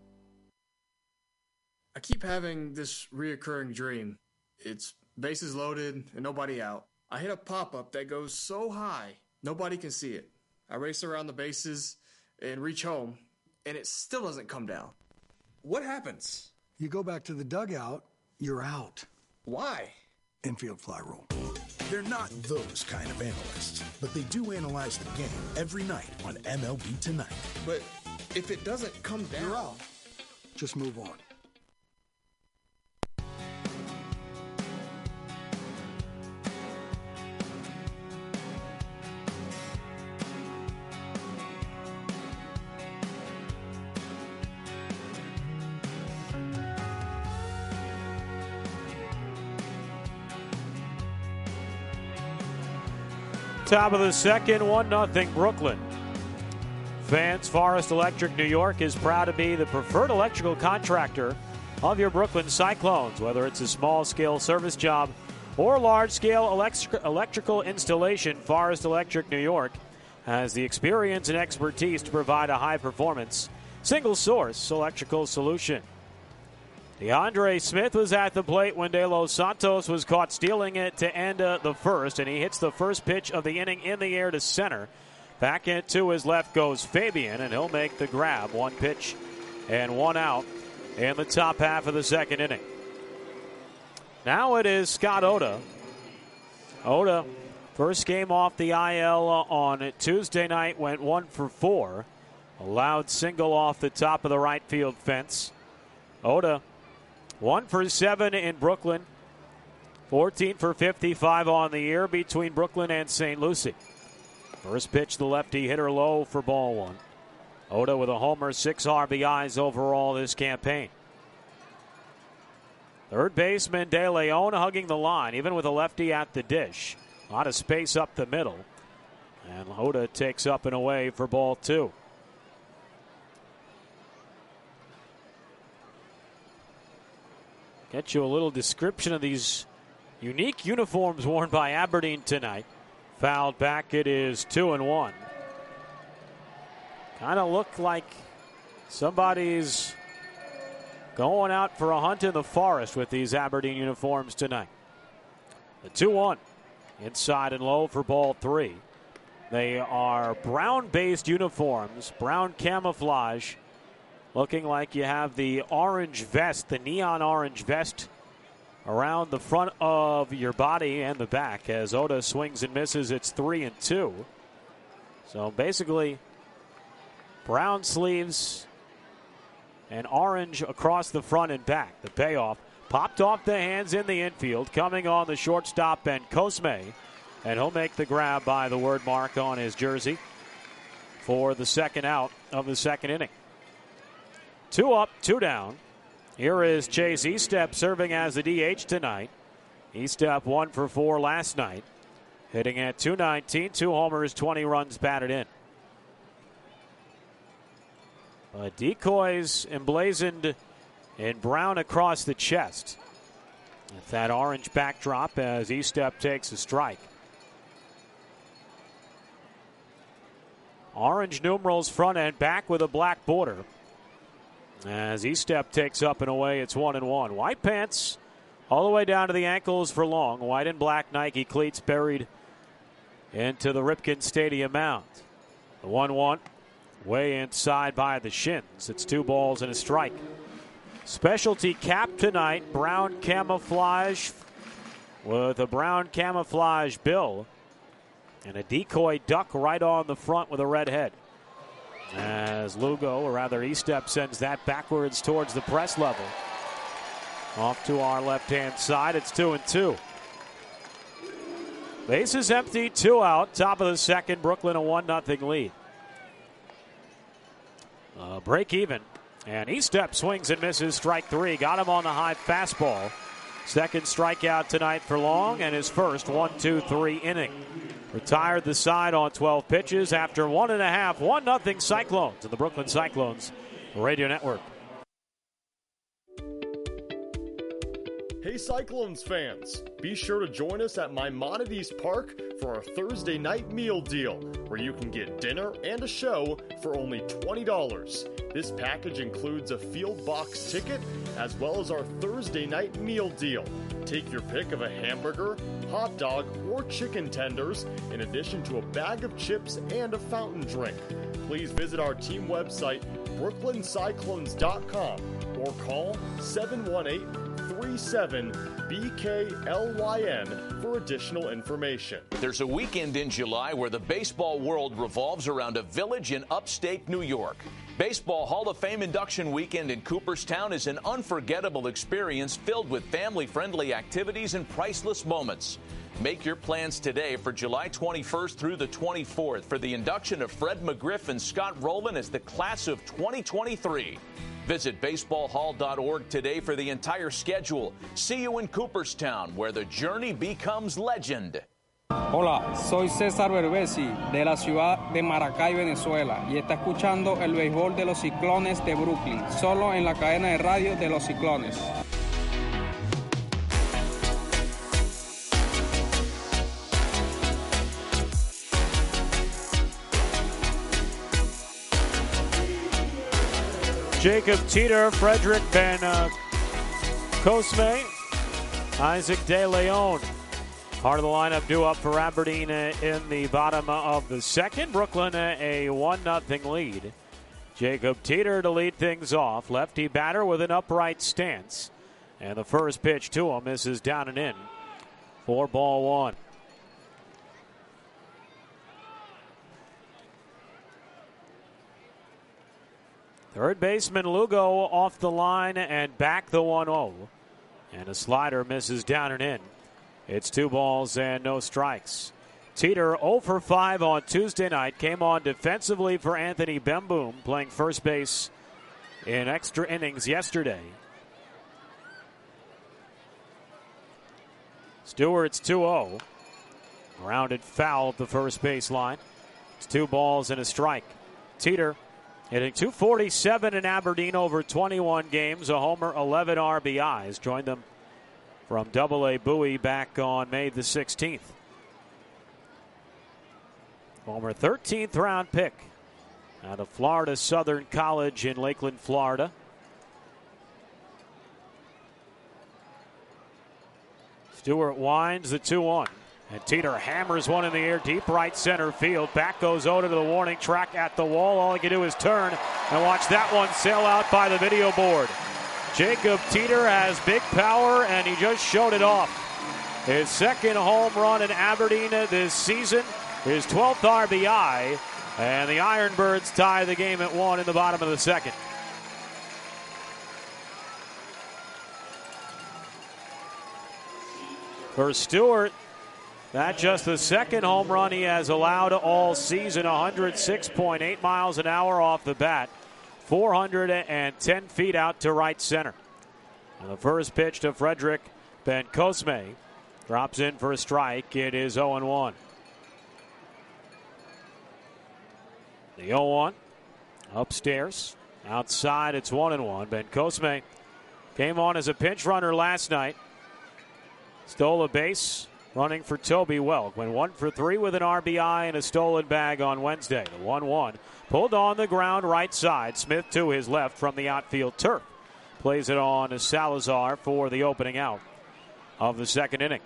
I keep having this reoccurring dream. It's bases loaded and nobody out. I hit a pop-up that goes so high, nobody can see it. I race around the bases and reach home, and it still doesn't come down. What happens? You go back to the dugout, you're out. Why? Infield fly rule. They're not those kind of analysts, but they do analyze the game every night on M L B Tonight. But if it doesn't come down, you're out. Just move on. Top of the second, one nothing Brooklyn. Fans, Forest Electric New York is proud to be the preferred electrical contractor of your Brooklyn Cyclones. Whether it's a small-scale service job or large-scale electric- electrical installation, Forest Electric New York has the experience and expertise to provide a high-performance, single-source electrical solution. DeAndre Smith was at the plate when De Los Santos was caught stealing it to end uh, the first, and he hits the first pitch of the inning in the air to center. Back into his left goes Fabian, and he'll make the grab. One pitch and one out in the top half of the second inning. Now it is Scott Oda. Oda, first game off the I L on Tuesday night, went one for four. A loud single off the top of the right field fence. Oda, one for seven in Brooklyn, fourteen for fifty-five on the year between Brooklyn and Saint Lucie. First pitch, the lefty hitter low for ball one. Oda with a homer, six R B Is overall this campaign. Third baseman De Leon hugging the line, even with a lefty at the dish. A lot of space up the middle. And Oda takes up and away for ball two. Get you a little description of these unique uniforms worn by Aberdeen tonight. Fouled back, it is two and one. Kind of look like somebody's going out for a hunt in the forest with these Aberdeen uniforms tonight. The two one. Inside and low for ball three. They are brown-based uniforms, brown camouflage. Looking like you have the orange vest, the neon orange vest around the front of your body and the back. As Oda swings and misses, it's three and two. So basically, brown sleeves and orange across the front and back. The payoff popped off the hands in the infield, coming on the shortstop Ben Cosme, and he'll make the grab by the word mark on his jersey for the second out of the second inning. Two up, two down. Here is Chase Estep serving as the D H tonight. Estep one for four last night, hitting at two nineteen, two homers, twenty runs batted in. Uh, decoys emblazoned in brown across the chest. With that orange backdrop as Estep takes a strike. Orange numerals front and back with a black border. As Estep takes up and away, it's one and one. White pants all the way down to the ankles for long. White and black Nike cleats buried into the Ripken Stadium mound. The one one way inside by the shins. It's two balls and a strike. Specialty cap tonight, brown camouflage with a brown camouflage bill and a decoy duck right on the front with a red head. As Lugo, or rather Estep, sends that backwards towards the press level. Off to our left-hand side, it's two and two. Bases empty, two out. Top of the second, Brooklyn a one nothing lead. Uh, break even. And Estep swings and misses, strike three. Got him on the high fastball. Second strikeout tonight for Long, and his first one two three inning. Retired the side on twelve pitches after one and a half. one nothing Cyclones in the Brooklyn Cyclones Radio Network. Hey Cyclones fans, be sure to join us at Maimonides Park for our Thursday night meal deal, where you can get dinner and a show for only twenty dollars. This package includes a field box ticket as well as our Thursday night meal deal. Take your pick of a hamburger, hot dog, or chicken tenders, in addition to a bag of chips and a fountain drink. Please visit our team website, brooklyn cyclones dot com, or call seven one eight, three seven, B K L Y N for additional information. There's a weekend in July where the baseball world revolves around a village in upstate New York. Baseball Hall of Fame induction weekend in Cooperstown is an unforgettable experience filled with family-friendly activities and priceless moments. Make your plans today for July twenty-first through the twenty-fourth for the induction of Fred McGriff and Scott Rowland as the class of twenty twenty-three. Visit baseball hall dot org today for the entire schedule. See you in Cooperstown, where the journey becomes legend. Hola, soy César Berbesi de la ciudad de Maracay, Venezuela, y está escuchando el béisbol de los Ciclones de Brooklyn, solo en la cadena de radio de los Ciclones. Jacob Teeter, Frederick Ben uh, Cosme, Isaac De Leon. Part of the lineup due up for Aberdeen uh, in the bottom of the second. Brooklyn uh, a one nothing lead. Jacob Teeter to lead things off. Lefty batter with an upright stance. And the first pitch to him misses down and in. Four ball one. Third baseman Lugo off the line and back the one oh. And a slider misses down and in. It's two balls and no strikes. Teeter oh for five on Tuesday night. Came on defensively for Anthony Bemboom, playing first base in extra innings yesterday. Stewart's two oh. Rounded foul at the first base line. It's two balls and a strike. Teeter hitting two forty-seven in Aberdeen over twenty-one games, a homer, eleven R B Is. Joined them from Double A Bowie back on May the sixteenth. Former thirteenth round pick out of Florida Southern College in Lakeland, Florida. Stewart winds the two one. And Teeter hammers one in the air, deep right center field. Back goes Oda to the warning track at the wall. All he can do is turn and watch that one sail out by the video board. Jacob Teeter has big power, and he just showed it off. His second home run in Aberdeen this season, his twelfth R B I, and the Ironbirds tie the game at one in the bottom of the second. For Stewart, that's just the second home run he has allowed all season. one oh six point eight miles an hour off the bat, four hundred ten feet out to right center. And the first pitch to Frederick Bencosme drops in for a strike. It is oh one. The oh one upstairs. Outside, it's one and one. Bencosme came on as a pinch runner last night. Stole a base, running for Toby Welk. Went one for three with an R B I and a stolen bag on Wednesday. The one one pulled on the ground right side. Smith to his left from the outfield turf. Plays it on to Salazar for the opening out of the second inning.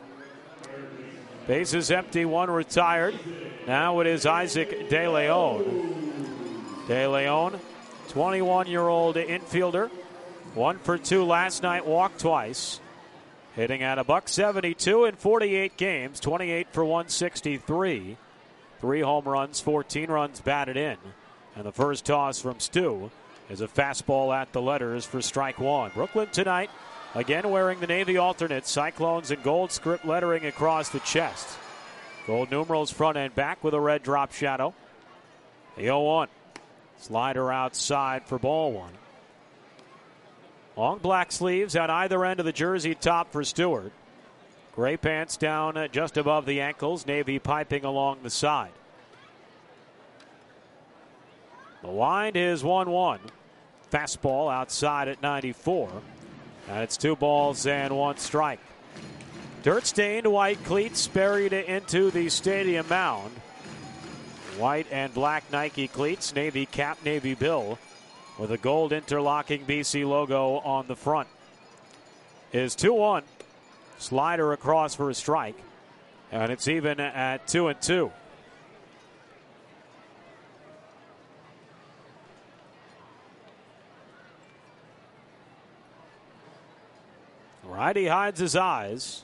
Bases empty, one retired. Now it is Isaac De Leon. De Leon, twenty-one-year-old infielder. One for two last night, walked twice. Hitting at a buck seventy-two in forty-eight games, twenty-eight for one sixty-three. Three home runs, fourteen runs batted in. And the first toss from Stu is a fastball at the letters for strike one. Brooklyn tonight, again wearing the Navy alternate, Cyclones and gold script lettering across the chest. Gold numerals front and back with a red drop shadow. The oh one. Slider outside for ball one. Long black sleeves on either end of the jersey top for Stewart. Gray pants down just above the ankles, navy piping along the side. The wind is one one. Fastball outside at ninety-four. And it's two balls and one strike. Dirt-stained white cleats buried into the stadium mound. White and black Nike cleats, navy cap, navy bill, with a gold interlocking B C logo on the front. Is two one. Slider across for a strike. And it's even at two and two. Righty hides his eyes.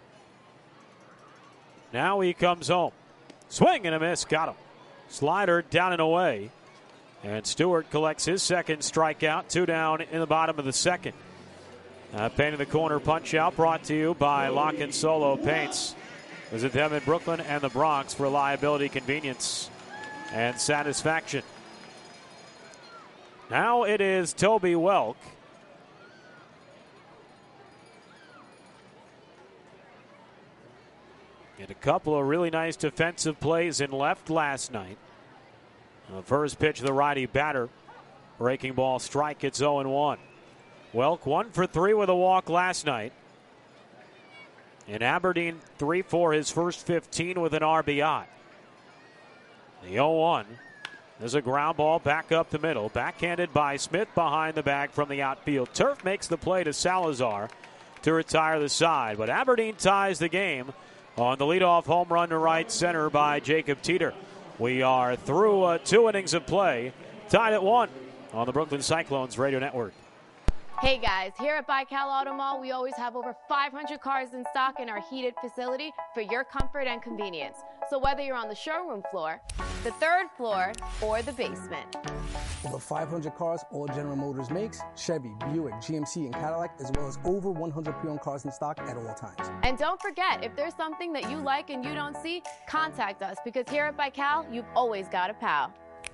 Now he comes home. Swing and a miss. Got him. Slider down and away. And Stewart collects his second strikeout. Two down in the bottom of the second. Uh, painting the corner punch out brought to you by Lock and Solo Paints. Visit them in Brooklyn and the Bronx for reliability, convenience, and satisfaction. Now it is Toby Welk. And a couple of really nice defensive plays in left last night. The first pitch of the righty batter. Breaking ball strike. It's oh one. Welk one for three with a walk last night. In Aberdeen, three for his first fifteen with an R B I. The oh one. There's a ground ball back up the middle. Backhanded by Smith behind the bag from the outfield. Turf makes the play to Salazar to retire the side. But Aberdeen ties the game on the leadoff home run to right center by Jacob Teeter. We are through uh, two innings of play. Tied at one on the Brooklyn Cyclones Radio Network. Hey guys, here at Baikal Auto Mall, we always have over five hundred cars in stock in our heated facility for your comfort and convenience. So whether you're on the showroom floor, the third floor, or the basement. Over five hundred cars all General Motors makes, Chevy, Buick, G M C, and Cadillac, as well as over one hundred pre-owned cars in stock at all times. And don't forget, if there's something that you like and you don't see, contact us, because here at Baikal, you've always got a pal.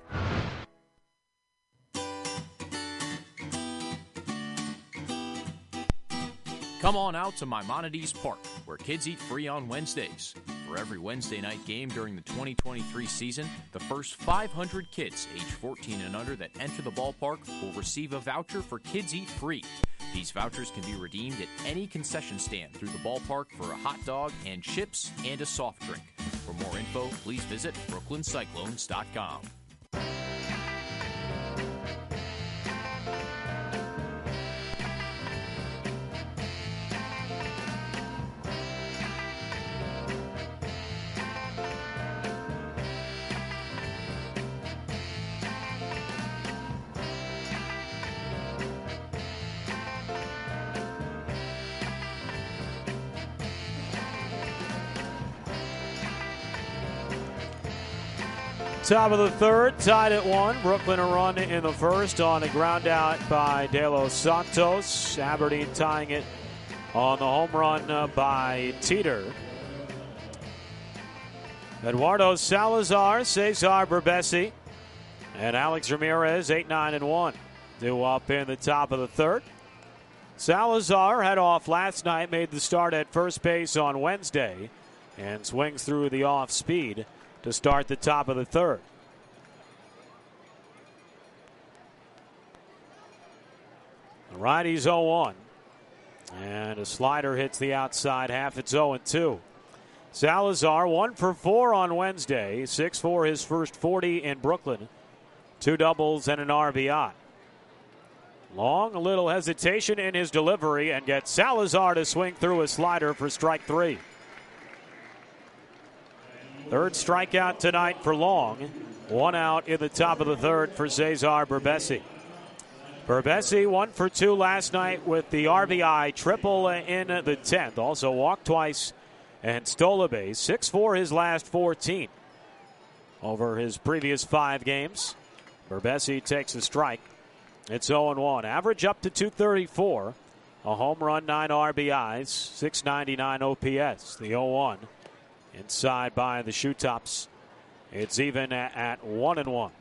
Come on out to Maimonides Park, where kids eat free on Wednesdays. For every Wednesday night game during the twenty twenty-three season, the first five hundred kids age fourteen and under that enter the ballpark will receive a voucher for Kids Eat Free. These vouchers can be redeemed at any concession stand through the ballpark for a hot dog and chips and a soft drink. For more info, please visit brooklyn cyclones dot com. Top of the third, tied at one. Brooklyn a run in the first on a ground out by De Los Santos. Aberdeen tying it on the home run uh, by Teeter. Eduardo Salazar, Cesar Berbesi, and Alex Ramirez, eight, nine, and one. Due up in the top of the third. Salazar had off last night, made the start at first base on Wednesday, and swings through the off speed to start the top of the third. The righty's oh one. And a slider hits the outside half. It's oh and two. Salazar, one for four on Wednesday. six for his first forty in Brooklyn. Two doubles and an R B I. Long, a little hesitation in his delivery, and gets Salazar to swing through a slider for strike three. Third strikeout tonight for Long. One out in the top of the third for Cesar Berbesi. Berbesi one for two last night with the R B I triple in the tenth. Also walked twice and stole a base. six for his last fourteen over his previous five games. Berbesi takes a strike. It's oh and one. Average up to two thirty-four. A home run, nine R B Is, six ninety-nine O P S. The oh one. Inside by the shoe tops. It's even at one and one.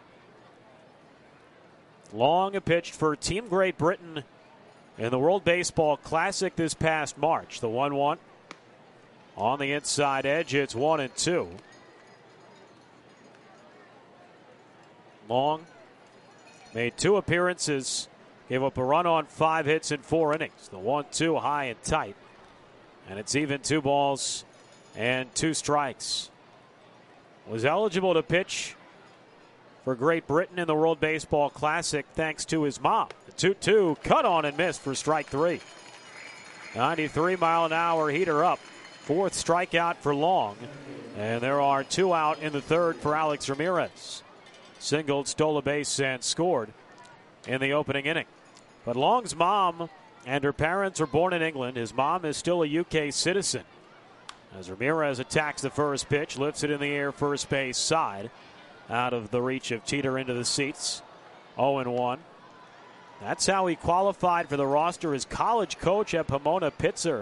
Long pitched for Team Great Britain in the World Baseball Classic this past March. The one one. On the inside edge, it's one and two. Long made two appearances, gave up a run on five hits in four innings. The one two high and tight. And it's even two balls and two strikes. Was eligible to pitch for Great Britain in the World Baseball Classic thanks to his mom. The two two cut on and missed for strike three. ninety-three mile an hour heater up. Fourth strikeout for Long. And there are two out in the third for Alex Ramirez. Singled, stole a base, and scored in the opening inning. But Long's mom and her parents were born in England. His mom is still a U K citizen. As Ramirez attacks the first pitch, lifts it in the air, first base side. Out of the reach of Teeter into the seats. oh and one. That's how he qualified for the roster. His college coach at Pomona Pitzer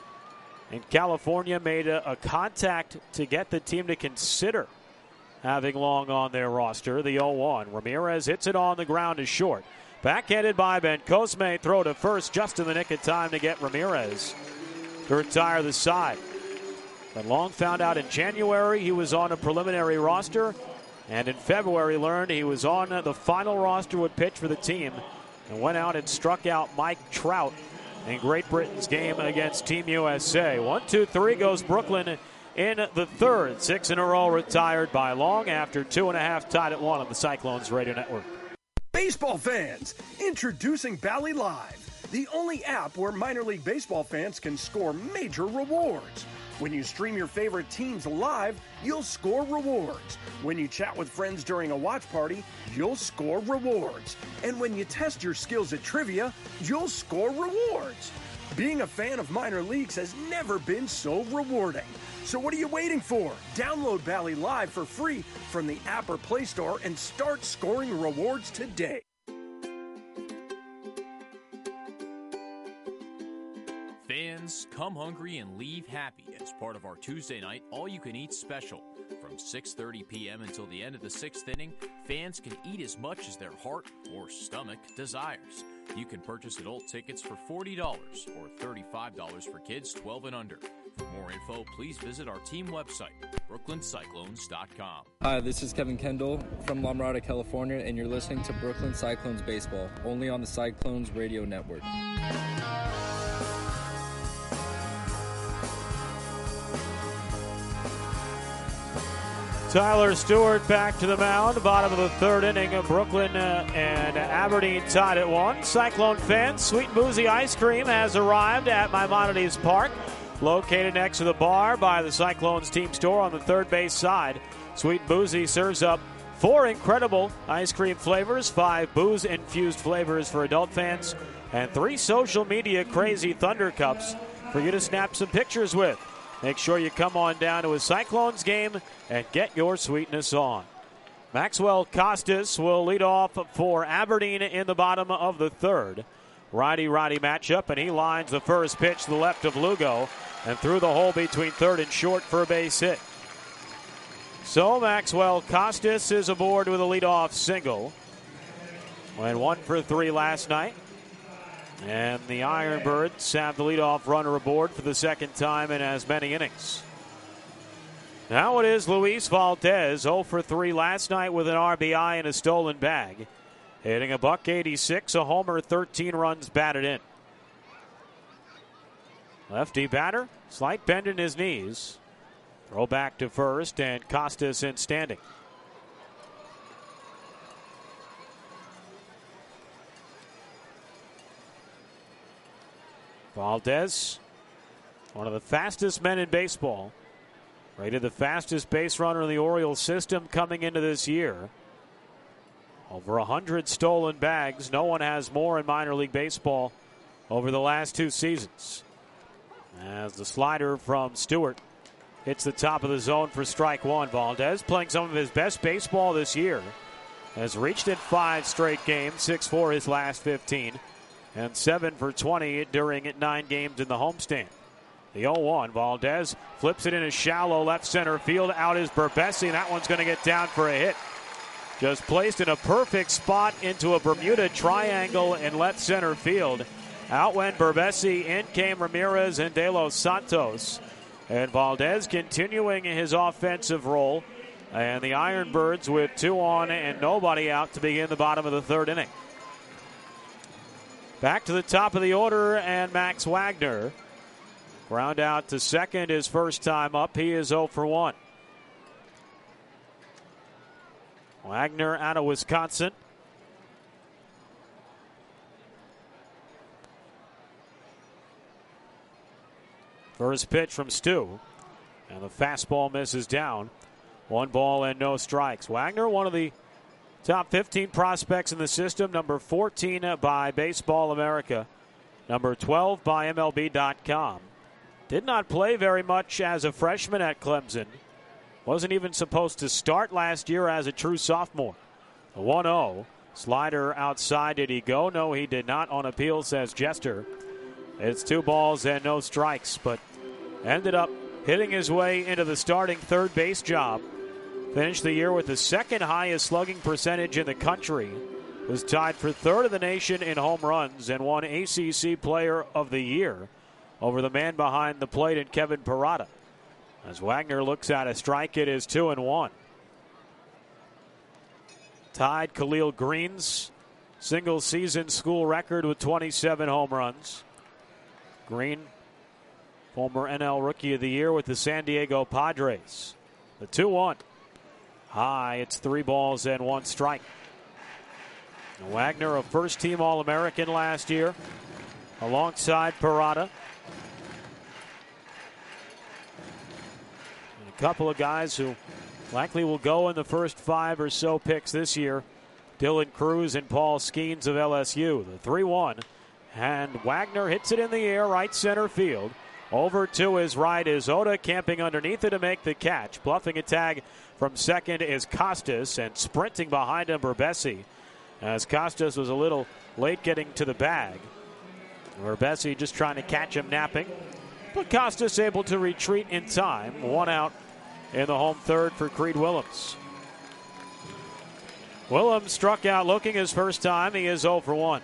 in California made a, a contact to get the team to consider having Long on their roster. The oh one. Ramirez hits it on the ground to short. Backhanded by Ben Cosme. Throw to first just in the nick of time to get Ramirez to retire the side. But Long found out in January he was on a preliminary roster, and in February learned he was on the final roster, would pitch for the team, and went out and struck out Mike Trout in Great Britain's game against Team U S A. One, two, three goes Brooklyn in the third. Six in a row retired by Long after two and a half tied at one on the Cyclones Radio Network. Baseball fans, introducing Bally Live, the only app where minor league baseball fans can score major rewards. When you stream your favorite teams live, you'll score rewards. When you chat with friends during a watch party, you'll score rewards. And when you test your skills at trivia, you'll score rewards. Being a fan of minor leagues has never been so rewarding. So what are you waiting for? Download Bally Live for free from the app or Play Store and start scoring rewards today. Fans, come hungry and leave happy as part of our Tuesday night all-you-can-eat special. From six thirty p.m. until the end of the sixth inning, fans can eat as much as their heart or stomach desires. You can purchase adult tickets for forty dollars or thirty-five dollars for kids twelve and under. For more info, please visit our team website, brooklyn cyclones dot com. Hi, this is Kevin Kendall from La Mirada, California, and you're listening to Brooklyn Cyclones Baseball, only on the Cyclones Radio Network. Tyler Stewart back to the mound. Bottom of the third inning of Brooklyn uh, and Aberdeen tied at one. Cyclone fans, Sweet and Boozy Ice Cream has arrived at Maimonides Park, located next to the bar by the Cyclones team store on the third base side. Sweet and Boozy serves up four incredible ice cream flavors, five booze-infused flavors for adult fans, and three social media crazy Thunder Cups for you to snap some pictures with. Make sure you come on down to a Cyclones game and get your sweetness on. Maxwell Costas will lead off for Aberdeen in the bottom of the third. Righty-righty matchup, and he lines the first pitch to the left of Lugo and through the hole between third and short for a base hit. So Maxwell Costas is aboard with a leadoff single. Went one for three last night. And the Ironbirds have the leadoff runner aboard for the second time in as many innings. Now it is Luis Valdez, oh for three last night with an R B I and a stolen bag. Hitting a buck eighty-six, a homer, thirteen runs batted in. Lefty batter, slight bend in his knees. Throw back to first, and Costas in standing. Valdez, one of the fastest men in baseball. Rated the fastest base runner in the Orioles system coming into this year. Over one hundred stolen bags. No one has more in minor league baseball over the last two seasons. As the slider from Stewart hits the top of the zone for strike one. Valdez playing some of his best baseball this year. Has reached in five straight games, six for his last fifteen, and seven for twenty during nine games in the homestand. The oh one, Valdez flips it in a shallow left center field. Out is Berbesi. That one's going to get down for a hit. Just placed in a perfect spot into a Bermuda triangle in left center field. Out went Berbesi, in came Ramirez and De Los Santos. And Valdez continuing his offensive role. And the Ironbirds with two on and nobody out to begin the bottom of the third inning. Back to the top of the order, and Max Wagner. Ground out to second his first time up. He is oh for one. Wagner out of Wisconsin. First pitch from Stu. And the fastball misses down. One ball and no strikes. Wagner, one of the top fifteen prospects in the system. Number fourteen by Baseball America. Number twelve by M L B dot com. Did not play very much as a freshman at Clemson. Wasn't even supposed to start last year as a true sophomore. A one oh. Slider outside. Did he go? No, he did not. On appeal, says Jester. It's two balls and no strikes, but ended up hitting his way into the starting third base job. Finished the year with the second highest slugging percentage in the country. Was tied for third in the nation in home runs and won A C C Player of the Year over the man behind the plate in Kevin Parada. As Wagner looks at a strike, it is two and one. Tied Khalil Green's single season school record with twenty-seven home runs. Green, former N L Rookie of the Year with the San Diego Padres. The two one. High, it's three balls and one strike. Wagner, a first team All-American last year, alongside Parada. And a couple of guys who likely will go in the first five or so picks this year. Dylan Cruz and Paul Skeens of L S U. The three one. And Wagner hits it in the air, right center field. Over to his right is Oda, camping underneath it to make the catch. Bluffing a tag from second is Costas, and sprinting behind him, Berbesi. As Costas was a little late getting to the bag. Berbesi just trying to catch him napping. But Costas able to retreat in time. One out in the home third for Creed Willems. Willems struck out looking his first time. He is oh for one.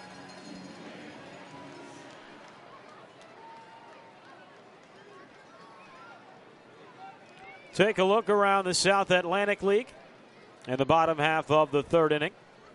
Take a look around the South Atlantic League in the bottom half of the third inning.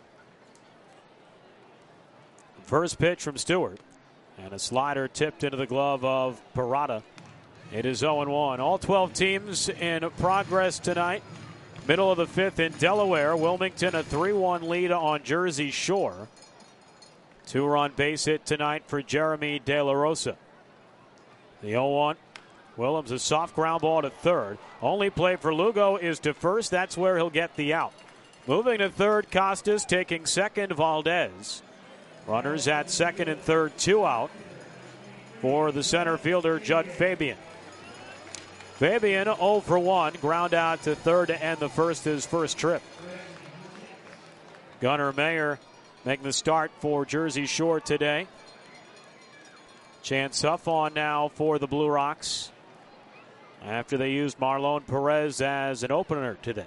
First pitch from Stewart. And a slider tipped into the glove of Parada. It is oh and one. All twelve teams in progress tonight. Middle of the fifth in Delaware. Wilmington a three one lead on Jersey Shore. Two-run base hit tonight for Jeremy De La Rosa. The oh one. Willems a soft ground ball to third. Only play for Lugo is to first. That's where he'll get the out. Moving to third, Costas taking second, Valdez. Runners at second and third, two out for the center fielder, Judd Fabian. Fabian oh for one, ground out to third to end the first, his first trip. Gunnar Mayer making the start for Jersey Shore today. Chance Huff on now for the Blue Rocks after they used Marlon Perez as an opener today.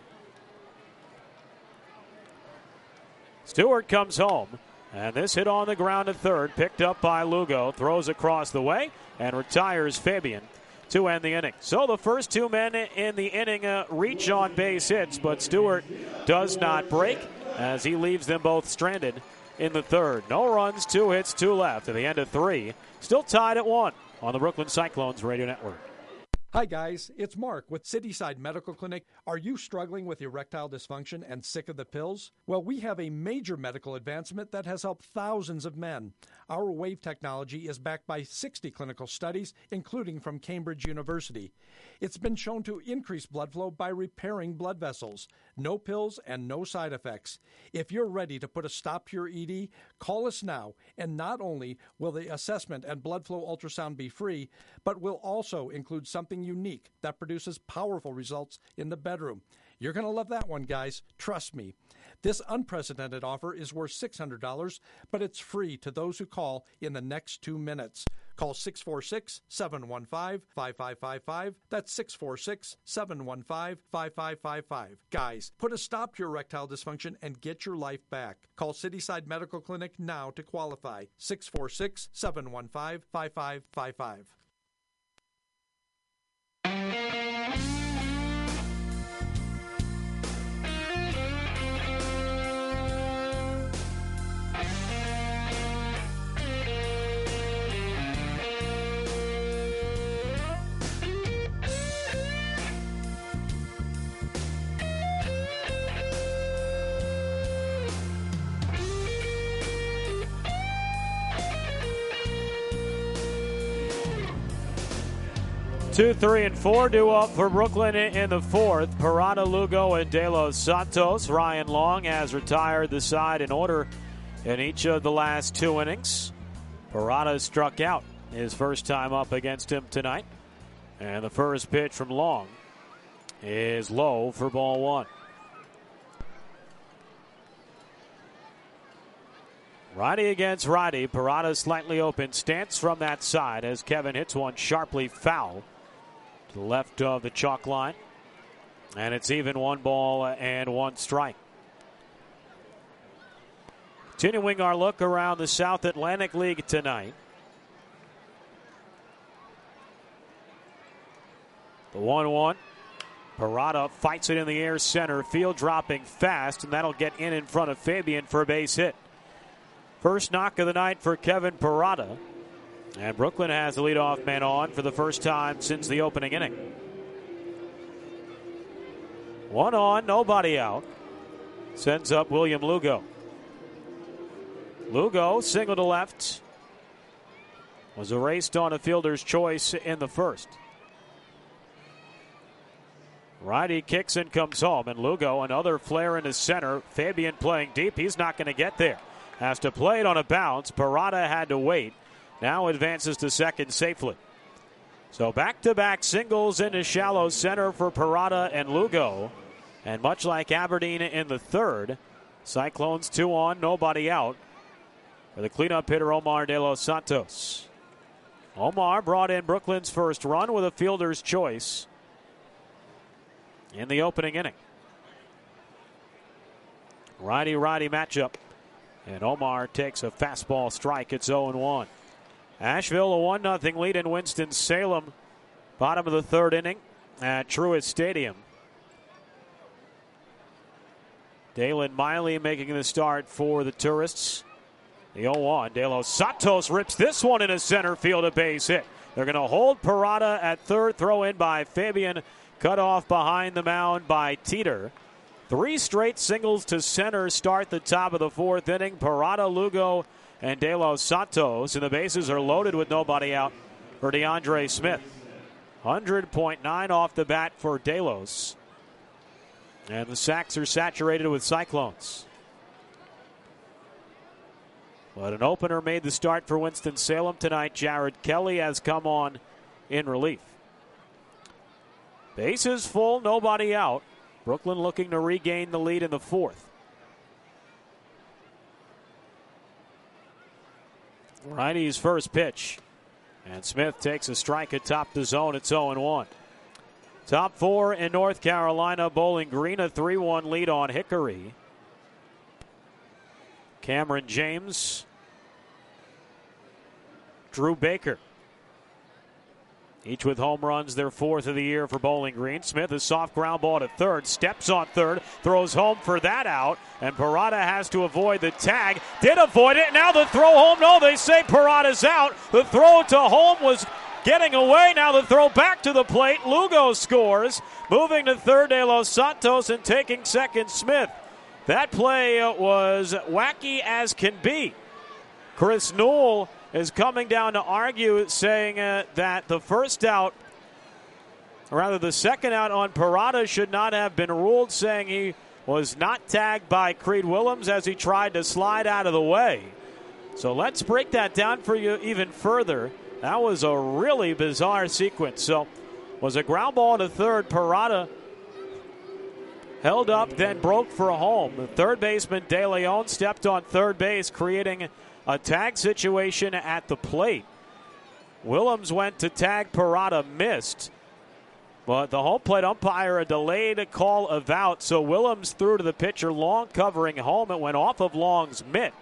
Stewart comes home, and this hit on the ground at third, picked up by Lugo, throws across the way, and retires Fabian to end the inning. So the first two men in the inning uh, reach on base hits, but Stewart does not break as he leaves them both stranded in the third. No runs, two hits, two left at the end of three. Still tied at one on the Brooklyn Cyclones Radio Network. Hi guys, it's Mark with Cityside Medical Clinic. Are you struggling with erectile dysfunction and sick of the pills? Well, we have a major medical advancement that has helped thousands of men. Our WAVE technology is backed by sixty clinical studies, including from Cambridge University. It's been shown to increase blood flow by repairing blood vessels. No pills and no side effects. If you're ready to put a stop to your E D, call us now, and not only will the assessment and blood flow ultrasound be free, but we'll also include something unique that produces powerful results in the bedroom. You're going to love that one, guys. Trust me. This unprecedented offer is worth six hundred dollars, but it's free to those who call in the next two minutes. Call six four six, seven one five, five five five five. That's six four six, seven one five, five five five five. Guys, put a stop to your erectile dysfunction and get your life back. Call Cityside Medical Clinic now to qualify. six four six, seven one five, five five five five. Two, three, and four due up for Brooklyn in the fourth. Parada, Lugo, and De Los Santos. Ryan Long has retired the side in order in each of the last two innings. Parada struck out his first time up against him tonight. And the first pitch from Long is low for ball one. Righty against righty. Parada slightly open stance from that side as Kevin hits one sharply foul to the left of the chalk line. And it's even one ball and one strike. Continuing our look around the South Atlantic League tonight. The one one. Parada fights it in the air center field, dropping fast, and that'll get in in front of Fabian for a base hit. First knock of the night for Kevin Parada. And Brooklyn has the leadoff man on for the first time since the opening inning. One on, nobody out. Sends up William Lugo. Lugo, single to left. Was erased on a fielder's choice in the first. Righty kicks and comes home. And Lugo, another flare into center. Fabian playing deep. He's not going to get there. Has to play it on a bounce. Parada had to wait. Now advances to second safely. So back-to-back singles into shallow center for Parada and Lugo. And much like Aberdeen in the third, Cyclones two on, nobody out for the cleanup hitter Omar De Los Santos. Omar brought in Brooklyn's first run with a fielder's choice in the opening inning. Righty-righty matchup. And Omar takes a fastball strike. It's oh and one. Asheville a one nothing lead in Winston-Salem. Bottom of the third inning at Truist Stadium. Dalen Miley making the start for the Tourists. The oh one. De Los Santos rips this one into center field, a base hit. They're going to hold Parada at third. Throw in by Fabian. Cut off behind the mound by Teeter. Three straight singles to center start the top of the fourth inning. Parada, Lugo, and De Los Santos. And the bases are loaded with nobody out for DeAndre Smith. one hundred point nine off the bat for De Los. And the sacks are saturated with Cyclones. But an opener made the start for Winston-Salem tonight. Jared Kelly has come on in relief. Bases full, nobody out. Brooklyn looking to regain the lead in the fourth. Righty's first pitch. And Smith takes a strike atop the zone. It's oh and one. Top four in North Carolina. Bowling Green a three one lead on Hickory. Cameron James. Drew Baker. Each with home runs, their fourth of the year for Bowling Green. Smith, a soft ground ball to third, steps on third, throws home for that out, and Parada has to avoid the tag. Did avoid it, now the throw home. No, they say Parada's out. The throw to home was getting away. Now the throw back to the plate. Lugo scores. Moving to third, De Los Santos, and taking second, Smith. That play was wacky as can be. Chris Newell is coming down to argue, saying uh, that the first out, or rather the second out on Parada should not have been ruled, saying he was not tagged by Creed Willems as he tried to slide out of the way. So let's break that down for you even further. That was a really bizarre sequence. So was a ground ball to third. Parada held up, then broke for a home. The third baseman, De Leon, stepped on third base, creating a tag situation at the plate. Willems went to tag Parada, missed. But the home plate umpire, a delayed call of out, so Willems threw to the pitcher, Long covering home. It went off of Long's mitt.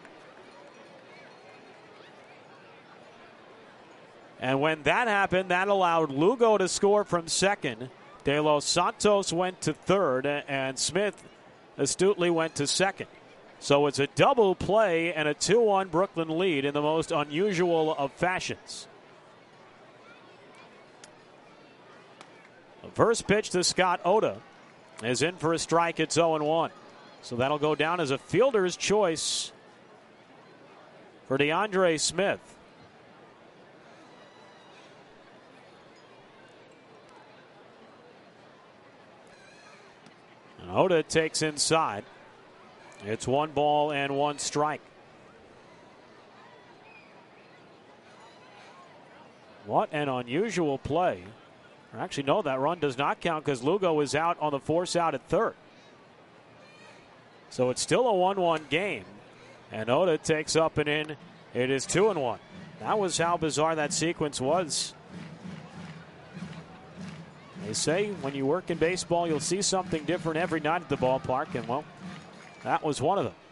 And when that happened, that allowed Lugo to score from second. De Los Santos went to third, and Smith astutely went to second. So it's a double play and a two one Brooklyn lead in the most unusual of fashions. The first pitch to Scott Oda is in for a strike. It's oh and one. So that'll go down as a fielder's choice for DeAndre Smith. And Oda takes inside. It's one ball and one strike. What an unusual play. Actually, no, that run does not count because Lugo is out on the force out at third. So it's still a one one game. And Oda takes up and in. It is two and one. That was how bizarre that sequence was. They say when you work in baseball, you'll see something different every night at the ballpark. And, well, that was one of them.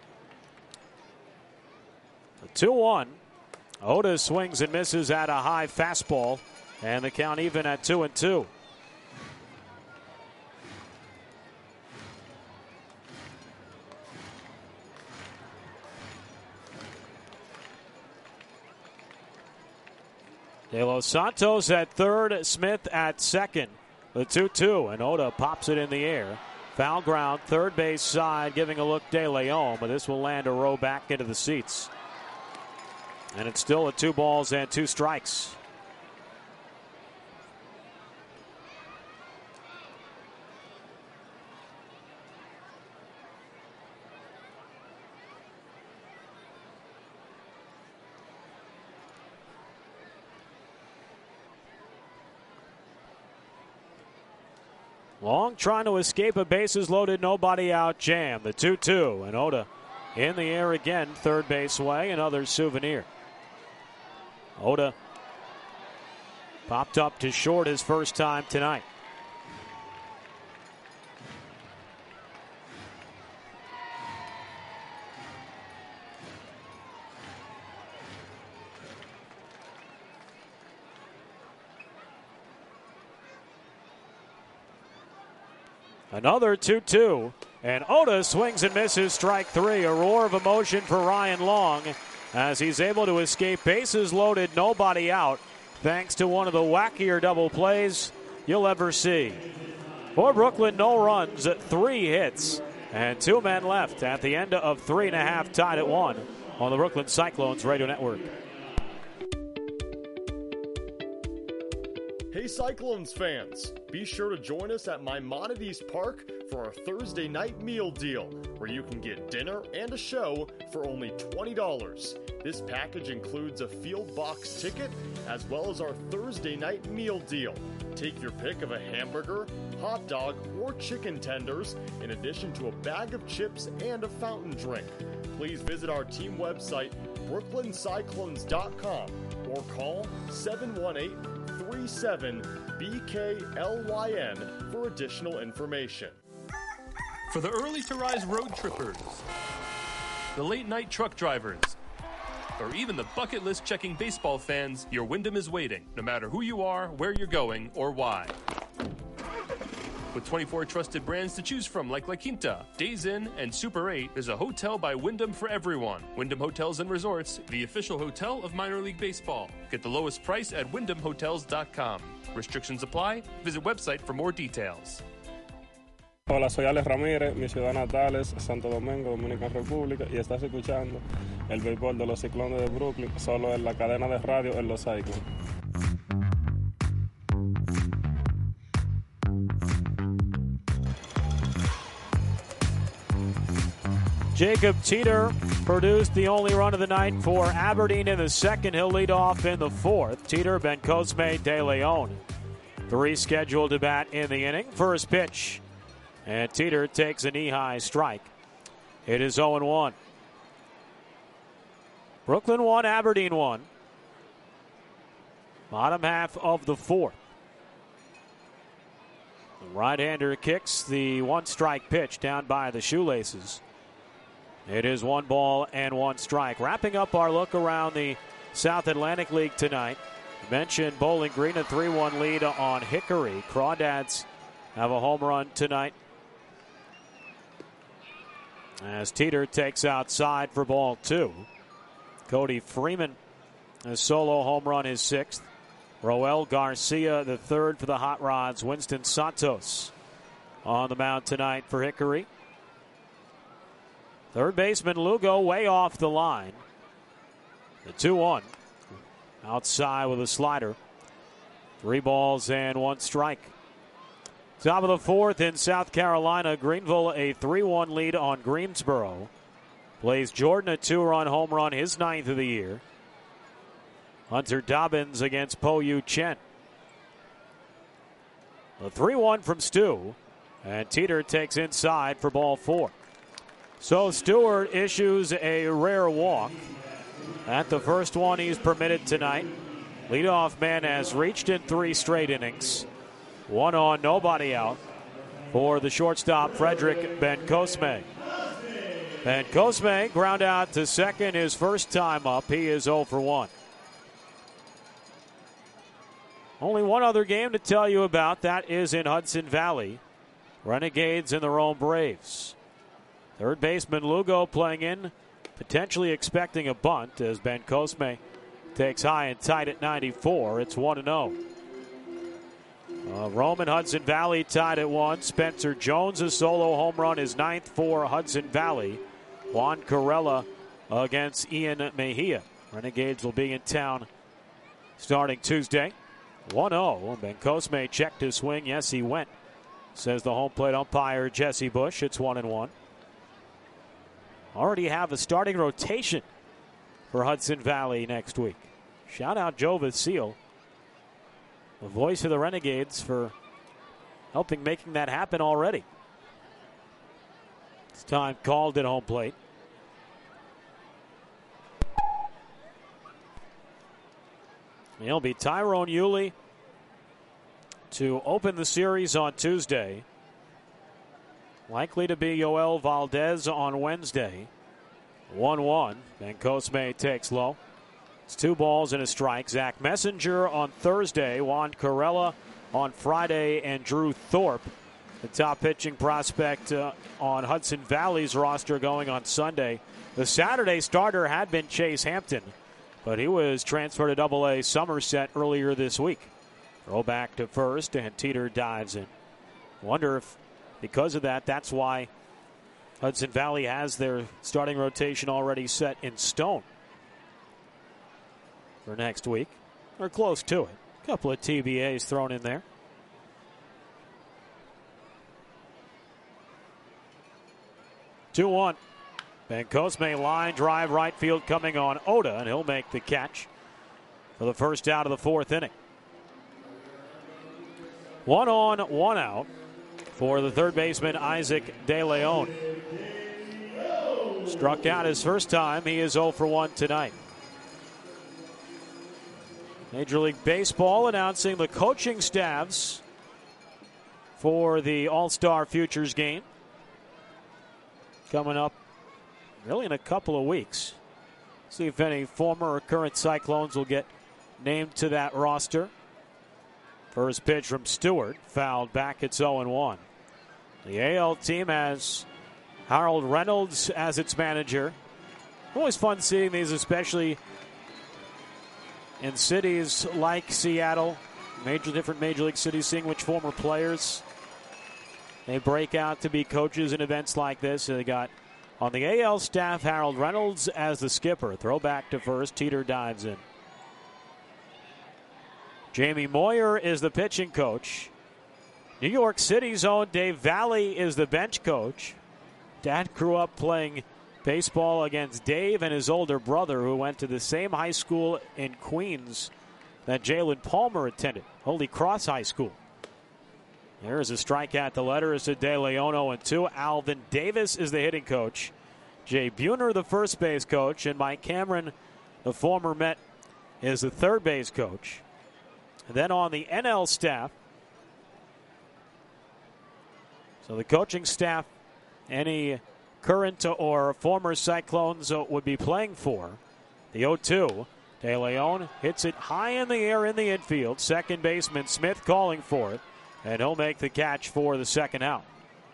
two one. Oda swings and misses at a high fastball. And the count even at two and two. De Los Santos at third, Smith at second. The two two, and Oda pops it in the air. Foul ground, third base side, giving a look De Leon, but this will land a row back into the seats. And it's still a two balls and two strikes. Long trying to escape a bases loaded, nobody out jam. The two two, and Oda in the air again, third base way, another souvenir. Oda popped up to short his first time tonight. Another two two, and Oda swings and misses, strike three. A roar of emotion for Ryan Long as he's able to escape bases loaded, nobody out, thanks to one of the wackier double plays you'll ever see. For Brooklyn, no runs, three hits, and two men left at the end of three and a half, tied at one on the Brooklyn Cyclones Radio Network. Hey Cyclones fans, be sure to join us at Maimonides Park for for our Thursday night meal deal, where you can get dinner and a show for only twenty dollars. This package includes a field box ticket as well as our Thursday night meal deal. Take your pick of a hamburger, hot dog, or chicken tenders, in addition to a bag of chips and a fountain drink. Please visit our team website, brooklyn cyclones dot com, or call seven one eight, three seven, B K L Y N for additional information. For the early to rise road trippers, the late night truck drivers, or even the bucket list checking baseball fans, your Wyndham is waiting, no matter who you are, where you're going, or why. With twenty-four trusted brands to choose from like La Quinta, Days Inn, and Super eight, there's a hotel by Wyndham for everyone. Wyndham Hotels and Resorts, the official hotel of minor league baseball. Get the lowest price at wyndham hotels dot com. Restrictions apply. Visit website for more details. Hola, soy Alex Ramírez, mi ciudad natal es Santo Domingo, Dominicana República, y estás escuchando el béisbol de los Ciclones de Brooklyn solo en la cadena de radio en Los Cyclones. Jacob Teeter produced the only run of the night for Aberdeen in the second. He'll lead off in the fourth. Teeter, Ben Cosme, De Leon. Three scheduled to bat in the inning. First pitch. And Teeter takes a knee-high strike. It is oh and one. Brooklyn one, Aberdeen one. Bottom half of the fourth. The right-hander kicks the one-strike pitch down by the shoelaces. It is one ball and one strike. Wrapping up our look around the South Atlantic League tonight. Mentioned Bowling Green, a three one lead on Hickory. Crawdads have a home run tonight, as Teeter takes outside for ball two. Cody Freeman, a solo home run, his sixth. Roel Garcia, the third for the Hot Rods. Winston Santos on the mound tonight for Hickory. Third baseman Lugo way off the line. The two one. Outside with a slider. Three balls and one strike. Top of the fourth in South Carolina. Greenville a three one lead on Greensboro. Plays Jordan a two-run home run, his ninth of the year. Hunter Dobbins against Po Yu Chen. A three one from Stu. And Teeter takes inside for ball four. So Stewart issues a rare walk. At the first one he's permitted tonight. Leadoff man has reached in three straight innings. One on, nobody out for the shortstop, Frederick Bencosme. Bencosme ground out to second his first time up. He is oh for one. Only one other game to tell you about. That is in Hudson Valley. Renegades and the Rome Braves. Third baseman Lugo playing in, potentially expecting a bunt as Bencosme takes high and tight at ninety-four. It's one and oh. Uh, Rome and Hudson Valley tied at one. Spencer Jones, a solo home run, his ninth for Hudson Valley. Juan Corella against Ian Mejia. Renegades will be in town starting Tuesday. one oh. Bencosme checked his swing. Yes, he went, says the home plate umpire Jesse Bush. It's one and one. Already have a starting rotation for Hudson Valley next week. Shout out Joe Vasile, the voice of the Renegades, for helping making that happen already. This time called at home plate. It'll be Tyrone Euly to open the series on Tuesday. Likely to be Yoel Valdez on Wednesday. one one. Bencosme takes low. It's two balls and a strike. Zach Messenger on Thursday. Juan Corella on Friday. And Drew Thorpe, the top pitching prospect uh, on Hudson Valley's roster, going on Sunday. The Saturday starter had been Chase Hampton, but he was transferred to Double A Somerset earlier this week. Throw back to first, and Teeter dives in. Wonder if because of that, that's why Hudson Valley has their starting rotation already set in stone for next week, or close to it. A couple of T B As thrown in there. two one. Ben Cosme line drive right field coming on Oda, and he'll make the catch for the first out of the fourth inning. One on, one out for the third baseman, Isaac De Leon. Struck out his first time. He is oh for one tonight. Major League Baseball announcing the coaching staffs for the All-Star Futures game coming up really in a couple of weeks. See if any former or current Cyclones will get named to that roster. First pitch from Stewart, fouled back. It's oh and one. The A L team has Harold Reynolds as its manager. Always fun seeing these, especially in cities like Seattle, major different major league cities, seeing which former players they break out to be coaches in events like this. They got on the A L staff Harold Reynolds as the skipper. Throw back to first. Teeter dives in. Jamie Moyer is the pitching coach. New York City's own Dave Valley is the bench coach. Dad grew up playing baseball against Dave and his older brother, who went to the same high school in Queens that Jalen Palmer attended, Holy Cross High School. There's a strikeout. The letter is to De Leon, oh and two. Alvin Davis is the hitting coach. Jay Buhner, the first base coach. And Mike Cameron, the former Met, is the third base coach. And then on the N L staff, so the coaching staff, any current or former Cyclones would be playing for. The oh two, De Leon hits it high in the air in the infield. Second baseman Smith calling for it, and he'll make the catch for the second out.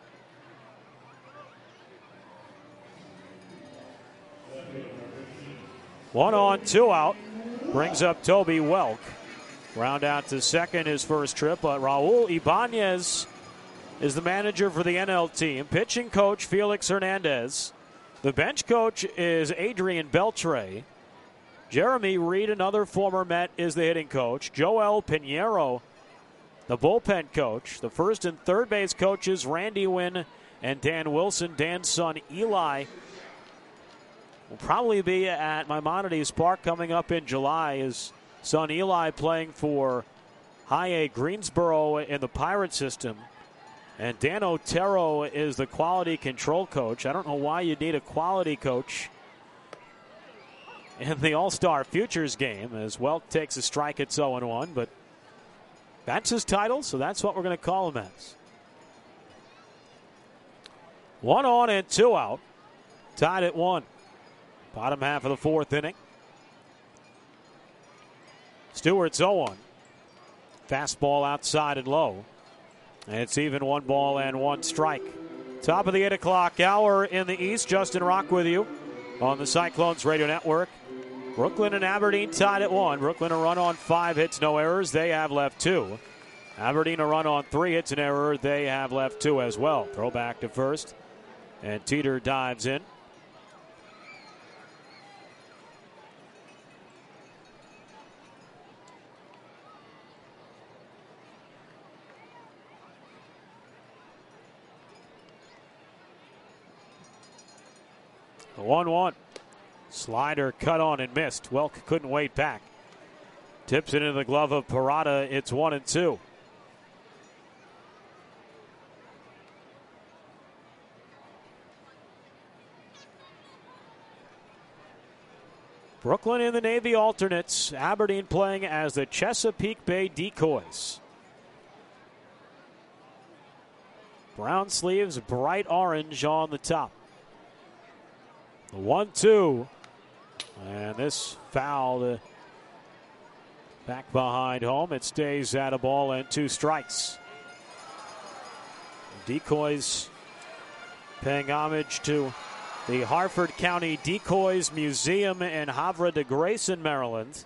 One on, two out. Brings up Toby Welk. Round out to second his first trip, but Raul Ibanez is the manager for the N L team. Pitching coach Felix Hernandez. The bench coach is Adrian Beltre. Jeremy Reed, another former Met, is the hitting coach. Joel Pinheiro, the bullpen coach. The first and third base coaches Randy Wynn and Dan Wilson. Dan's son Eli will probably be at Maimonides Park coming up in July. His son Eli playing for High A Greensboro in the Pirate system. And Dan Otero is the quality control coach. I don't know why you need a quality coach in the All-Star Futures game, as Welk takes a strike at oh and one, but that's his title, so that's what we're going to call him as. One on and two out. Tied at one. Bottom half of the fourth inning. Stewart's oh one. Fastball outside and low. And it's even one ball and one strike. Top of the eight o'clock hour in the East. Justin Rock with you on the Cyclones Radio Network. Brooklyn and Aberdeen tied at one. Brooklyn a run on five hits, no errors. They have left two. Aberdeen a run on three hits, an error. They have left two as well. Throw back to first. And Teeter dives in. one one. Slider cut on and missed. Welk couldn't wait back. Tips it into the glove of Parada. It's one and two. Brooklyn in the Navy alternates. Aberdeen playing as the Chesapeake Bay Decoys. Brown sleeves, bright orange on the top. The one two. And this foul uh, back behind home. It stays at a ball and two strikes. Decoys paying homage to the Harford County Decoys Museum in Havre de Grace in Maryland.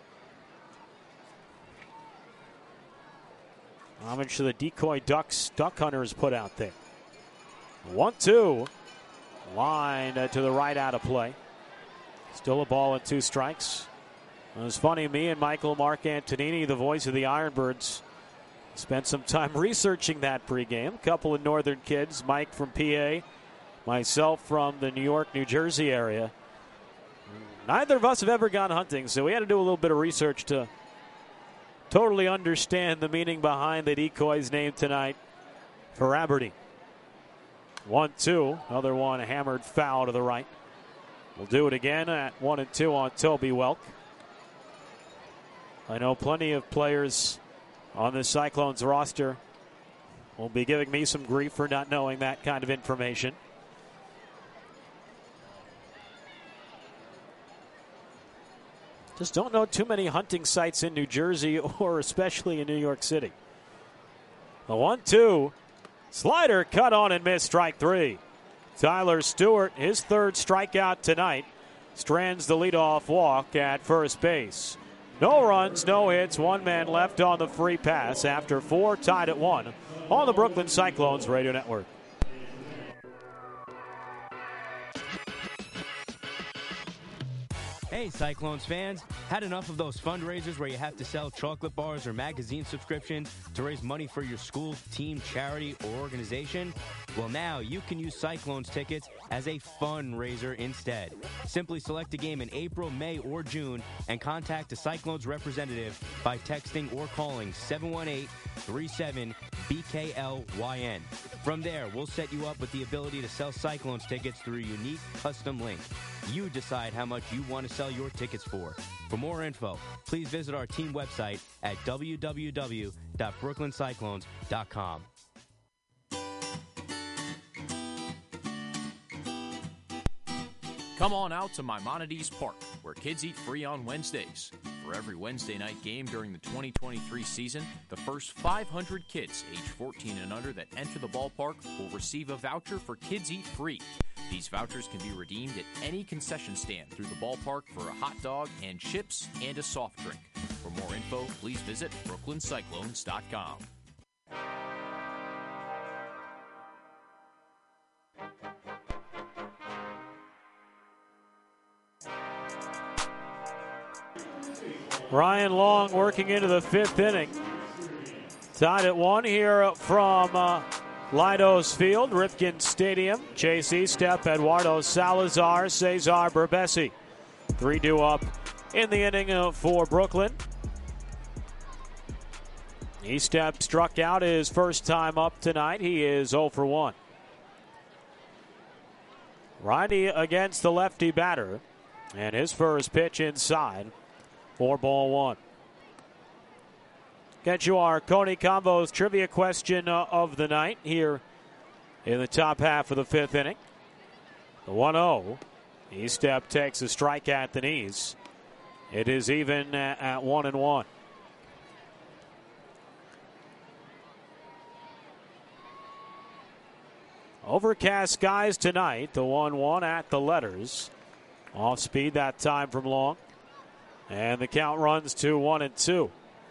Homage to the decoy ducks duck hunters put out there. one two. Line uh, to the right out of play. Still a ball and two strikes. It was funny, me and Michael Mark Antonini, the voice of the Ironbirds, spent some time researching that pregame. A couple of northern kids, Mike from P A, myself from the New York, New Jersey area. Neither of us have ever gone hunting, so we had to do a little bit of research to totally understand the meaning behind the decoy's name tonight for Aberdeen. one two, other one hammered foul to the right. We'll do it again at one and two on Toby Welk. I know plenty of players on the Cyclones roster will be giving me some grief for not knowing that kind of information. Just don't know too many hunting sites in New Jersey or especially in New York City. The one two. Slider cut on and missed, strike three. Tyler Stewart, his third strikeout tonight, strands the leadoff walk at first base. No runs, no hits, one man left on the free pass after four, tied at one on the Brooklyn Cyclones Radio Network. Hey, Cyclones fans. Had enough of those fundraisers where you have to sell chocolate bars or magazine subscriptions to raise money for your school, team, charity, or organization? Well, now you can use Cyclones tickets as a fundraiser instead. Simply select a game in April, May, or June and contact a Cyclones representative by texting or calling seven one eight, three seven, B K L Y N. From there, we'll set you up with the ability to sell Cyclones tickets through a unique custom link. You decide how much you want to sell your tickets for. For more info, please visit our team website at w w w dot brooklyn cyclones dot com. Come on out to Maimonides Park, where kids eat free on Wednesdays. For every Wednesday night game during the twenty twenty-three season, the first five hundred kids age fourteen and under that enter the ballpark will receive a voucher for Kids Eat Free. These vouchers can be redeemed at any concession stand through the ballpark for a hot dog and chips and a soft drink. For more info, please visit brooklyn cyclones dot com. Ryan Long working into the fifth inning. Tied at one here from uh, Leidos Field, Ripken Stadium. Chase Estep, Eduardo Salazar, Cesar Berbesi. three two up in the inning uh, for Brooklyn. Estep struck out his first time up tonight. He is oh for one. Righty against the lefty batter. And his first pitch inside. Four ball one. Get you our Coney Combos trivia question uh, of the night here in the top half of the fifth inning. The one oh. Estep takes a strike at the knees. It is even at, at one and one. Overcast skies tonight. The one one at the letters. Off speed that time from Long. And the count runs to one and two.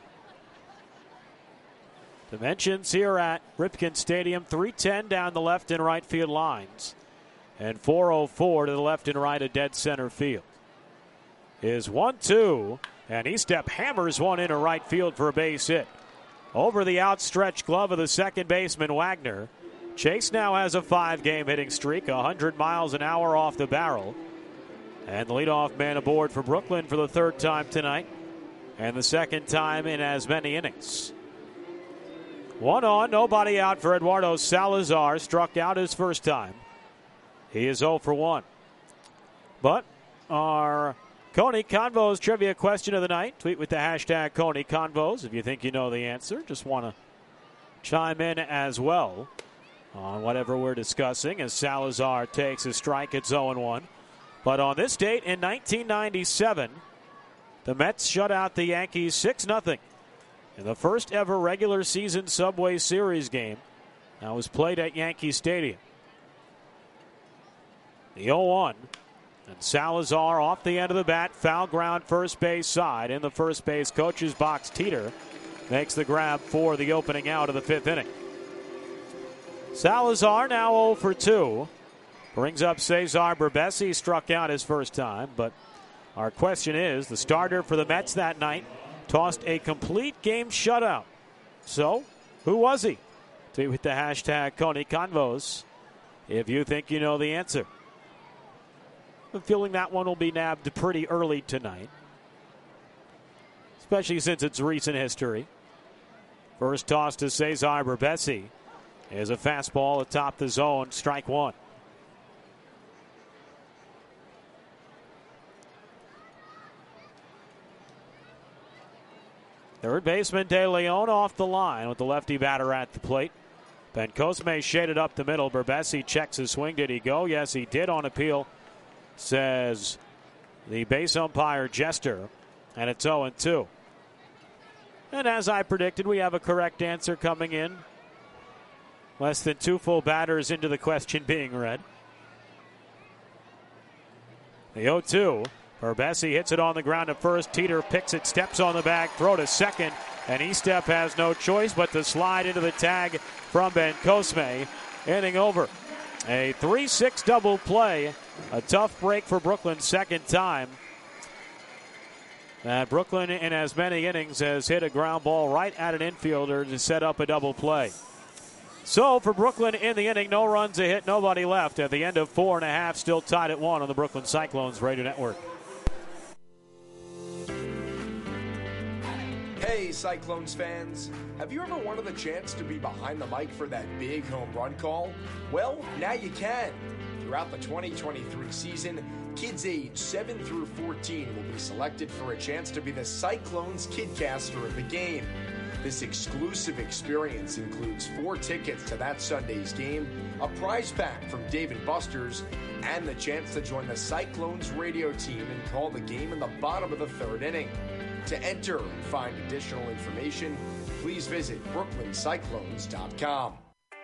Dimensions here at Ripken Stadium, three ten down the left and right field lines. And four oh four to the left and right of dead center field. Is one two, and Estep hammers one into right field for a base hit. Over the outstretched glove of the second baseman, Wagner. Chase now has a five-game hitting streak, one hundred miles an hour off the barrel. And the leadoff man aboard for Brooklyn for the third time tonight. And the second time in as many innings. One on, nobody out for Eduardo Salazar. Struck out his first time. He is oh for one. But our Coney Convos trivia question of the night. Tweet with the hashtag Coney Convos if you think you know the answer. Just want to chime in as well on whatever we're discussing as Salazar takes a strike. It's oh and one. But on this date in nineteen ninety-seven, the Mets shut out the Yankees six nothing in the first ever regular season Subway Series game that was played at Yankee Stadium. The oh one, and Salazar off the end of the bat, foul ground first base side. In the first base coach's box, Teeter makes the grab for the opening out of the fifth inning. Salazar now oh for two. Brings up Cesar Berbesi, struck out his first time. But our question is, the starter for the Mets that night tossed a complete game shutout. So, who was he? Tweet with the hashtag Coney Convos if you think you know the answer. I'm feeling that one will be nabbed pretty early tonight, especially since it's recent history. First toss to Cesar Berbesi is a fastball atop the zone, strike one. Third baseman De Leon off the line with the lefty batter at the plate. Ben Cosme shaded up the middle. Berbesi checks his swing. Did he go? Yes, he did on appeal, says the base umpire Jester. And it's oh and two. And as I predicted, we have a correct answer coming in. Less than two full batters into the question being read. The oh two. Berbesi hits it on the ground at first. Teeter picks it, steps on the bag, throw to second. And Estep has no choice but to slide into the tag from Ben Cosme. Inning over. A three six double play. A tough break for Brooklyn second time. And Brooklyn, in as many innings, has hit a ground ball right at an infielder to set up a double play. So for Brooklyn in the inning, no runs, a hit, nobody left. At the end of four and a half, still tied at one on the Brooklyn Cyclones Radio Network. Hey, Cyclones fans. Have you ever wanted the chance to be behind the mic for that big home run call? Well, now you can. Throughout the twenty twenty-three season, kids aged seven through fourteen will be selected for a chance to be the Cyclones Kidcaster of the game. This exclusive experience includes four tickets to that Sunday's game, a prize pack from Dave and Buster's, and the chance to join the Cyclones radio team and call the game in the bottom of the third inning. To enter and find additional information, please visit brooklyn cyclones dot com.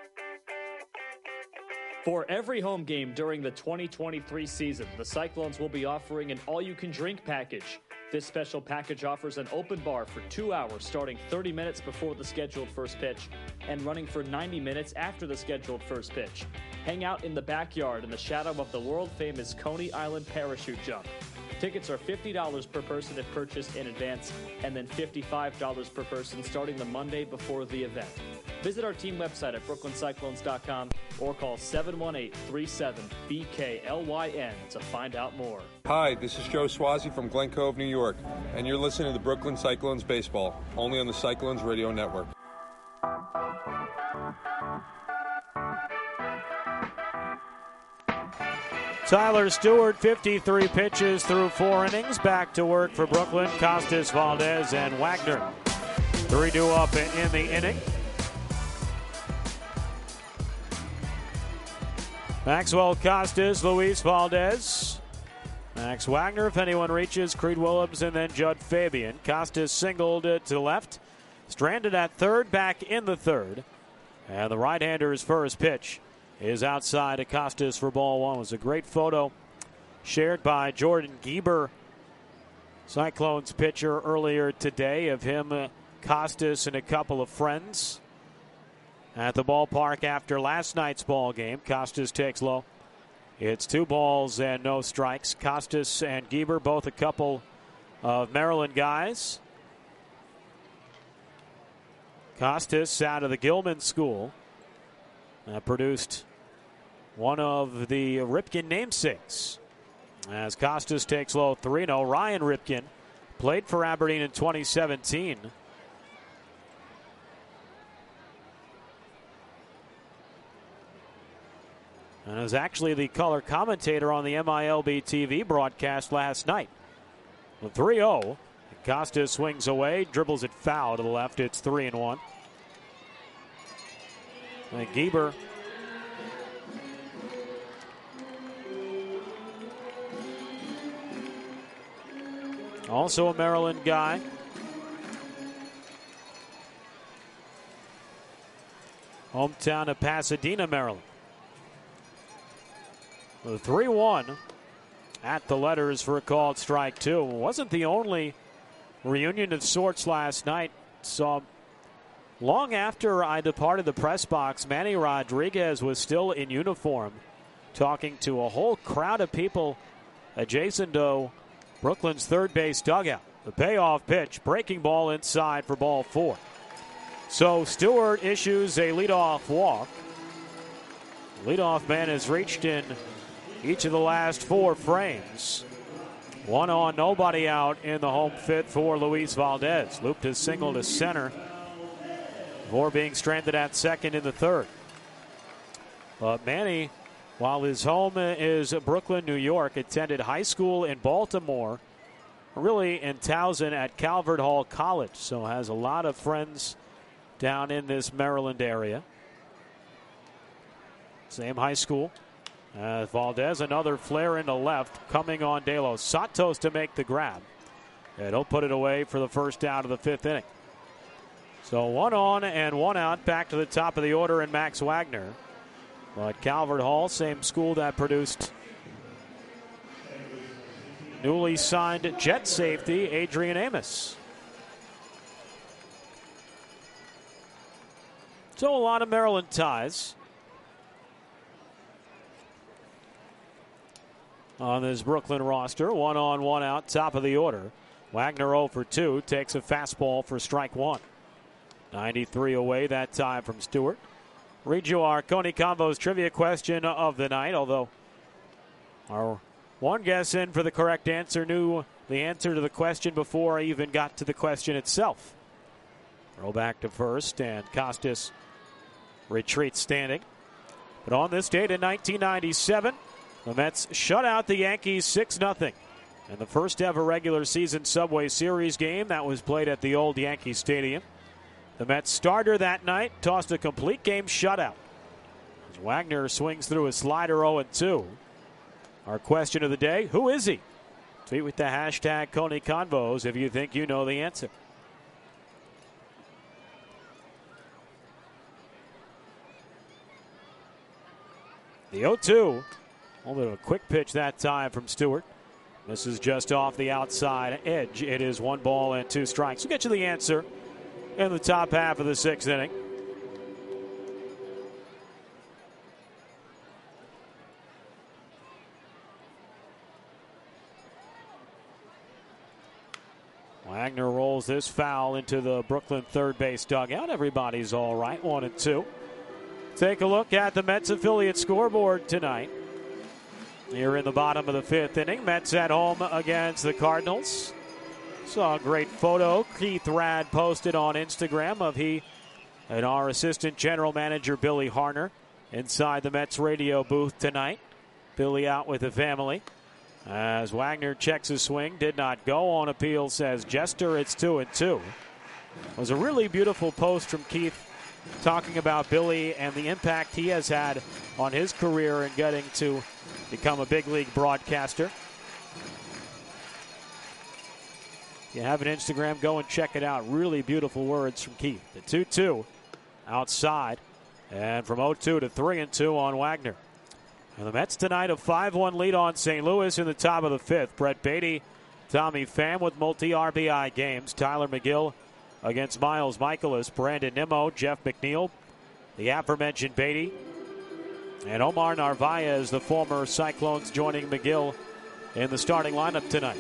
For every home game during the twenty twenty-three season, the Cyclones will be offering an all-you-can-drink package. This special package offers an open bar for two hours starting thirty minutes before the scheduled first pitch and running for ninety minutes after the scheduled first pitch. Hang out in the backyard in the shadow of the world-famous Coney Island parachute jump. Tickets are fifty dollars per person if purchased in advance, and then fifty-five dollars per person starting the Monday before the event. Visit our team website at brooklyn cyclones dot com or call seven one eight, three seven, B K L Y N to find out more. Hi, this is Joe Swazi from Glen Cove, New York, and you're listening to the Brooklyn Cyclones Baseball, only on the Cyclones Radio Network. Tyler Stewart, fifty-three pitches through four innings. Back to work for Brooklyn. Costas, Valdez, and Wagner. three two up in the inning. Maxwell Costas, Luis Valdez. Max Wagner, if anyone reaches, Creed Williams, and then Judd Fabian. Costas singled to left. Stranded at third, back in the third. And the right-hander's first pitch is outside of Costas for ball one. It was a great photo shared by Jordan Gieber, Cyclones pitcher, earlier today of him, uh, Costas, and a couple of friends at the ballpark after last night's ball game. Costas takes low. It's two balls and no strikes. Costas and Gieber, both a couple of Maryland guys. Costas out of the Gilman School. Uh, produced one of the Ripken namesakes. As Costas takes low three oh. Ryan Ripken played for Aberdeen in twenty seventeen. And was actually the color commentator on the M I L B T V broadcast last night. The three oh. Costas swings away, dribbles it foul to the left. It's three and one. And Gieber also a Maryland guy. Hometown of Pasadena, Maryland. The three one at the letters for a called strike two. Wasn't the only reunion of sorts last night. Saw long after I departed the press box, Manny Rodriguez was still in uniform talking to a whole crowd of people adjacent to Brooklyn's third base dugout. The payoff pitch, breaking ball inside for ball four. So Stewart issues a leadoff walk. Leadoff man has reached in each of the last four frames. One on, nobody out in the home fifth for Luis Valdez. Looped his single to center before being stranded at second in the third. But Manny, while his home is Brooklyn, New York, attended high school in Baltimore, really in Towson at Calvert Hall College, so has a lot of friends down in this Maryland area. Same high school. Uh, Valdez, another flare into left, coming on De Los Santos to make the grab. And he'll put it away for the first out of the fifth inning. So one on and one out, back to the top of the order in Max Wagner. But Calvert Hall, same school that produced newly signed Jet safety Adrian Amos. So a lot of Maryland ties on this Brooklyn roster. One on, one out, top of the order. Wagner oh for two, takes a fastball for strike one. ninety-three away that time from Stewart. Read you our Coney Convos trivia question of the night, although our one guess in for the correct answer knew the answer to the question before I even got to the question itself. Throw back to first, and Costas retreats standing. But on this date in nineteen ninety-seven, the Mets shut out the Yankees six nothing in the first ever regular season Subway Series game that was played at the old Yankee Stadium. The Mets starter that night tossed a complete game shutout as Wagner swings through a slider oh and two. Our question of the day, who is he? Tweet with the hashtag Coney Convos if you think you know the answer. The oh two. A little bit of a quick pitch that time from Stewart. This is just off the outside edge. It is one ball and two strikes. We'll get you the answer in the top half of the sixth inning. Wagner rolls this foul into the Brooklyn third base dugout. Everybody's all right, one and two. Take a look at the Mets affiliate scoreboard tonight. Here in the bottom of the fifth inning, Mets at home against the Cardinals. Saw a great photo Keith Rad posted on Instagram of he and our assistant general manager Billy Harner inside the Mets radio booth tonight. Billy out with the family. As Wagner checks his swing, did not go on appeal, says Jester. It's two and two. It was a really beautiful post from Keith talking about Billy and the impact he has had on his career in getting to become a big league broadcaster. If you have an Instagram, go and check it out. Really beautiful words from Keith. The two two outside, and from oh two to three and two on Wagner. And the Mets tonight a five one lead on Saint Louis in the top of the fifth. Brett Beatty, Tommy Pham with multi-R B I games. Tyler McGill against Miles Michaelis. Brandon Nimmo, Jeff McNeil, the aforementioned Beatty, and Omar Narvaez, the former Cyclones, joining McGill in the starting lineup tonight.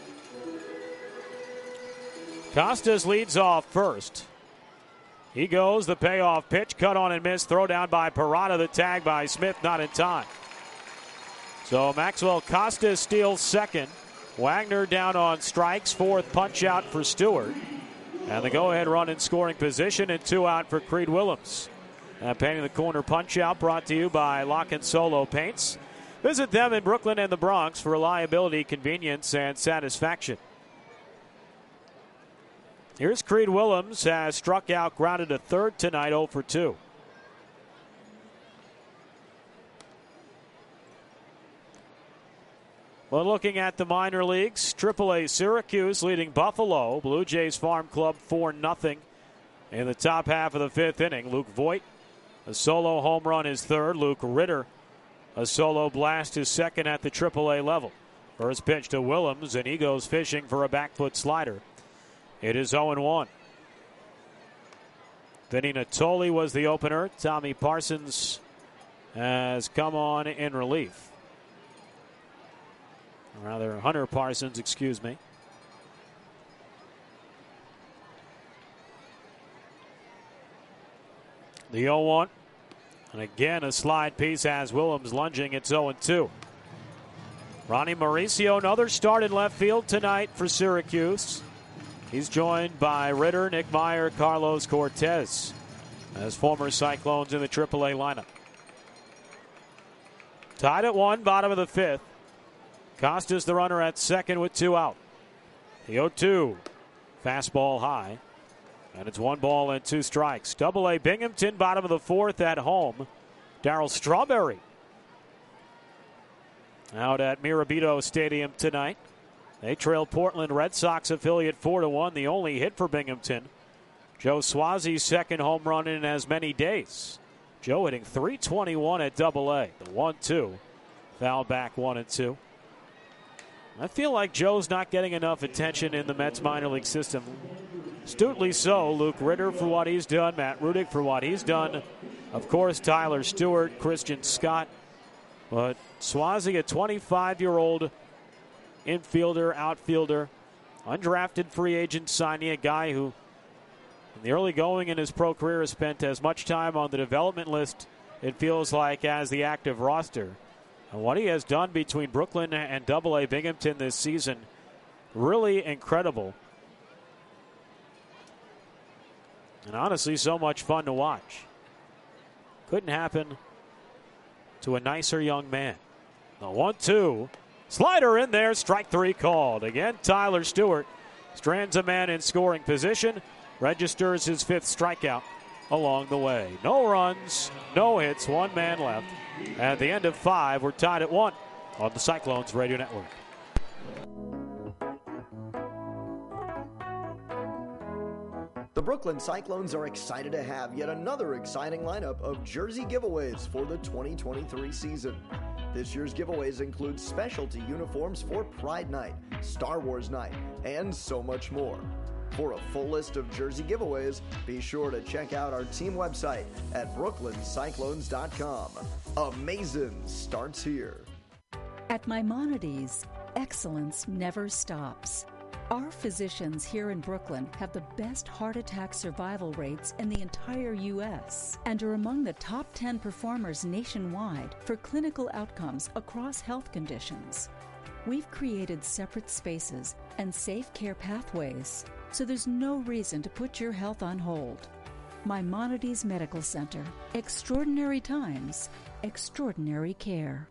Costas leads off first. He goes, the payoff pitch, cut on and missed, throw down by Parada, the tag by Smith, not in time. So Maxwell Costas steals second. Wagner down on strikes, fourth punch out for Stewart. And the go-ahead run in scoring position, and two out for Creed Willems. And painting the corner punch out brought to you by Lock and Solo Paints. Visit them in Brooklyn and the Bronx for reliability, convenience, and satisfaction. Here's Creed Willems, has struck out, grounded a third tonight, oh for two. Well, looking at the minor leagues, triple A Syracuse leading Buffalo. Blue Jays Farm Club four nothing in the top half of the fifth inning. Luke Voigt, a solo home run, his third. Luke Ritter, a solo blast, his second at the triple A level. First pitch to Willems, and he goes fishing for a back foot slider. It is oh and one. Vinny Natoli was the opener. Tommy Parsons has come on in relief. Or rather, Hunter Parsons, excuse me. The oh one. And again, a slide piece has Willems lunging. It's oh and two. Ronnie Mauricio, another start in left field tonight for Syracuse. He's joined by Ritter, Nick Meyer, Carlos Cortez as former Cyclones in the triple A lineup. Tied at one, bottom of the fifth. Costas the runner at second with two out. The oh two, fastball high. And it's one ball and two strikes. Double A Binghamton, bottom of the fourth at home. Darryl Strawberry out at Mirabito Stadium tonight. They trail Portland Red Sox affiliate four to one. The only hit for Binghamton. Joe Swazi's second home run in as many days. Joe hitting three twenty-one at Double A. The one two, foul back one and two. I feel like Joe's not getting enough attention in the Mets minor league system. Astutely so. Luke Ritter for what he's done. Matt Rudick for what he's done. Of course, Tyler Stewart, Christian Scott. But Swazi, a twenty-five-year-old infielder, outfielder, undrafted free agent signee, a guy who in the early going in his pro career has spent as much time on the development list, it feels like, as the active roster. And what he has done between Brooklyn and Double A Binghamton this season, really incredible. And honestly, so much fun to watch. Couldn't happen to a nicer young man. The one two. Slider in there. Strike three called. Again, Tyler Stewart strands a man in scoring position. Registers his fifth strikeout along the way. No runs, no hits, one man left. At the end of five, we're tied at one on the Cyclones Radio Network. The Brooklyn Cyclones are excited to have yet another exciting lineup of jersey giveaways for the twenty twenty-three season. This year's giveaways include specialty uniforms for Pride Night, Star Wars Night, and so much more. For a full list of jersey giveaways, be sure to check out our team website at brooklyn cyclones dot com. Amazing starts here. At Maimonides, excellence never stops. Our physicians here in Brooklyn have the best heart attack survival rates in the entire U S and are among the top ten performers nationwide for clinical outcomes across health conditions. We've created separate spaces and safe care pathways, so there's no reason to put your health on hold. Maimonides Medical Center. Extraordinary times, extraordinary care.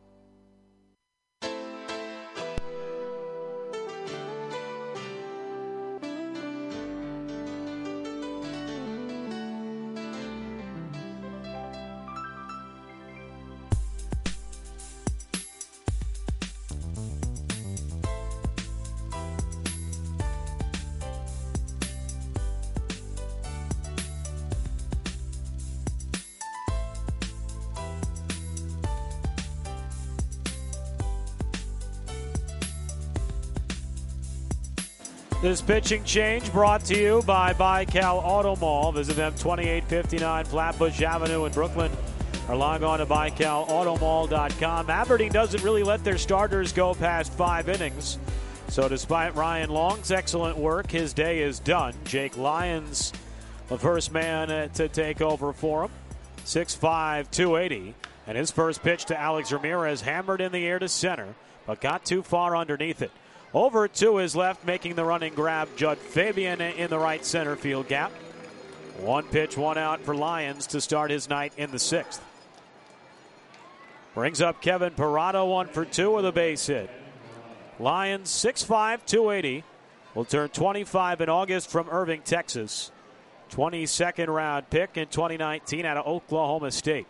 This pitching change brought to you by Bi-Cal Auto Mall. Visit them twenty-eight fifty-nine Flatbush Avenue in Brooklyn or log on to bi cal auto mall dot com. Aberdeen doesn't really let their starters go past five innings. So despite Ryan Long's excellent work, his day is done. Jake Lyons, the first man to take over for him. six five, two eighty. And his first pitch to Alex Ramirez hammered in the air to center, but got too far underneath it. Over to his left, making the running grab, Judd Fabian in the right center field gap. One pitch, one out for Lyons to start his night in the sixth. Brings up Kevin Parada, one for two with a base hit. Lyons, six five, two eighty, will turn twenty-five in August from Irving, Texas. twenty-second round pick in twenty nineteen out of Oklahoma State.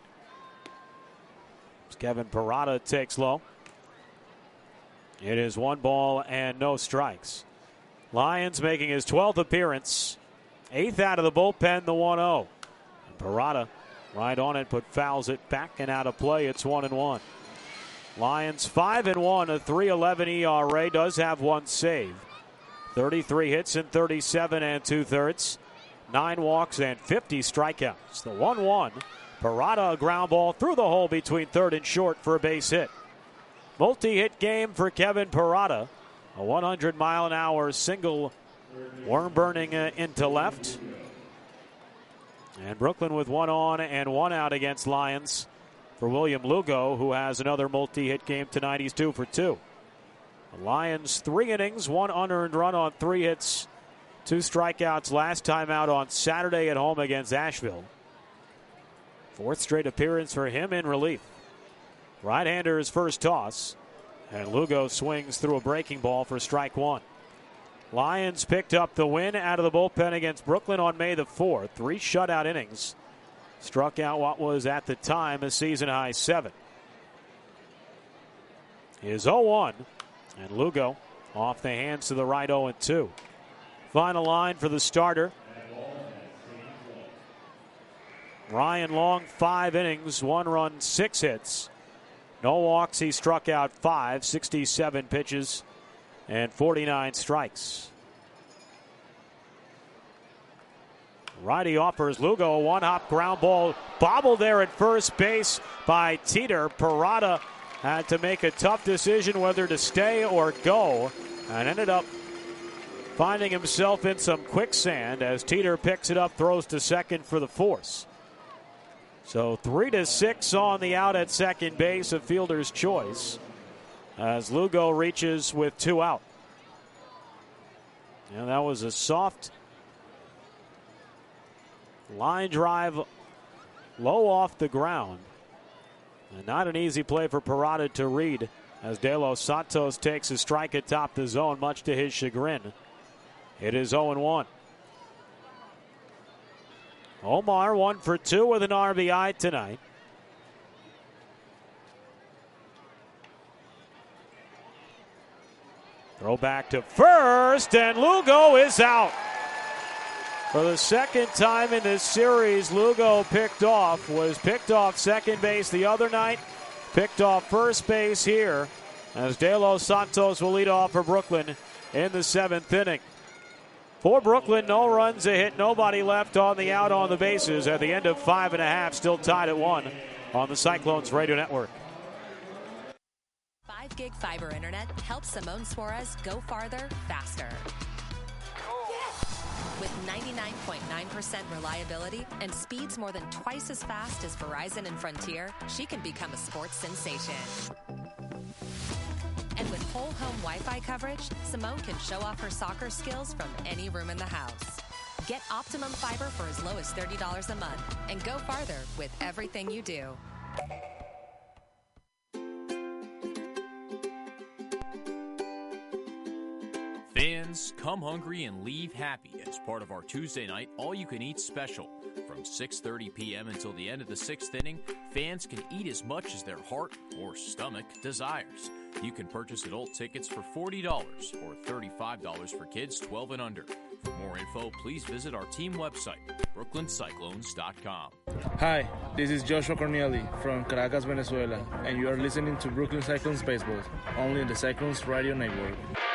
As Kevin Parada takes low. It is one ball and no strikes. Lyons making his twelfth appearance. Eighth out of the bullpen, the one oh. And Parada right on it, but fouls it back and out of play. It's one and one. Lyons five and one, a three eleven E R A, does have one save. thirty-three hits in thirty-seven and two-thirds. Nine walks and fifty strikeouts. The one one. Parada, a ground ball through the hole between third and short for a base hit. Multi-hit game for Kevin Parada. A one hundred mile an hour single worm burning uh, into left. And Brooklyn with one on and one out against Lions for William Lugo, who has another multi-hit game tonight. He's two for two. The Lions, three innings, one unearned run on three hits, two strikeouts last time out on Saturday at home against Asheville. Fourth straight appearance for him in relief. Right-hander's first toss, and Lugo swings through a breaking ball for strike one. Lions picked up the win out of the bullpen against Brooklyn on May the fourth. Three shutout innings. Struck out what was at the time a season-high seven. Is oh one, and Lugo off the hands to the right oh and two. Final line for the starter. Ryan Long, five innings, one run, six hits. No walks, he struck out five, sixty-seven pitches, and forty-nine strikes. Righty offers Lugo a one-hop ground ball, bobbled there at first base by Teeter. Parada had to make a tough decision whether to stay or go, and ended up finding himself in some quicksand as Teeter picks it up, throws to second for the force. So three to six on the out at second base, a fielder's choice, as Lugo reaches with two out. And that was a soft line drive low off the ground. And not an easy play for Parada to read as De Los Santos takes a strike atop the zone, much to his chagrin. It is oh and one. Omar one for two with an R B I tonight. Throw back to first, and Lugo is out. For the second time in this series, Lugo picked off, was picked off second base the other night, picked off first base here, as De Los Santos will lead off for Brooklyn in the seventh inning. For Brooklyn, no runs, a hit, nobody left on the out on the bases at the end of five and a half, still tied at one on the Cyclones Radio Network. five gig fiber internet helps Simone Suarez go farther, faster. With ninety-nine point nine percent reliability and speeds more than twice as fast as Verizon and Frontier, she can become a sports sensation. And with whole home Wi-Fi coverage, Simone can show off her soccer skills from any room in the house. Get Optimum Fiber for as low as thirty dollars a month and go farther with everything you do. Fans, come hungry and leave happy as part of our Tuesday night all-you-can-eat special. From six thirty p.m. until the end of the sixth inning, fans can eat as much as their heart or stomach desires. You can purchase adult tickets for forty dollars or thirty-five dollars for kids twelve and under. For more info, please visit our team website, brooklyn cyclones dot com. Hi, this is Joshua Corneli from Caracas, Venezuela, and you are listening to Brooklyn Cyclones Baseball, only in the Cyclones Radio Network.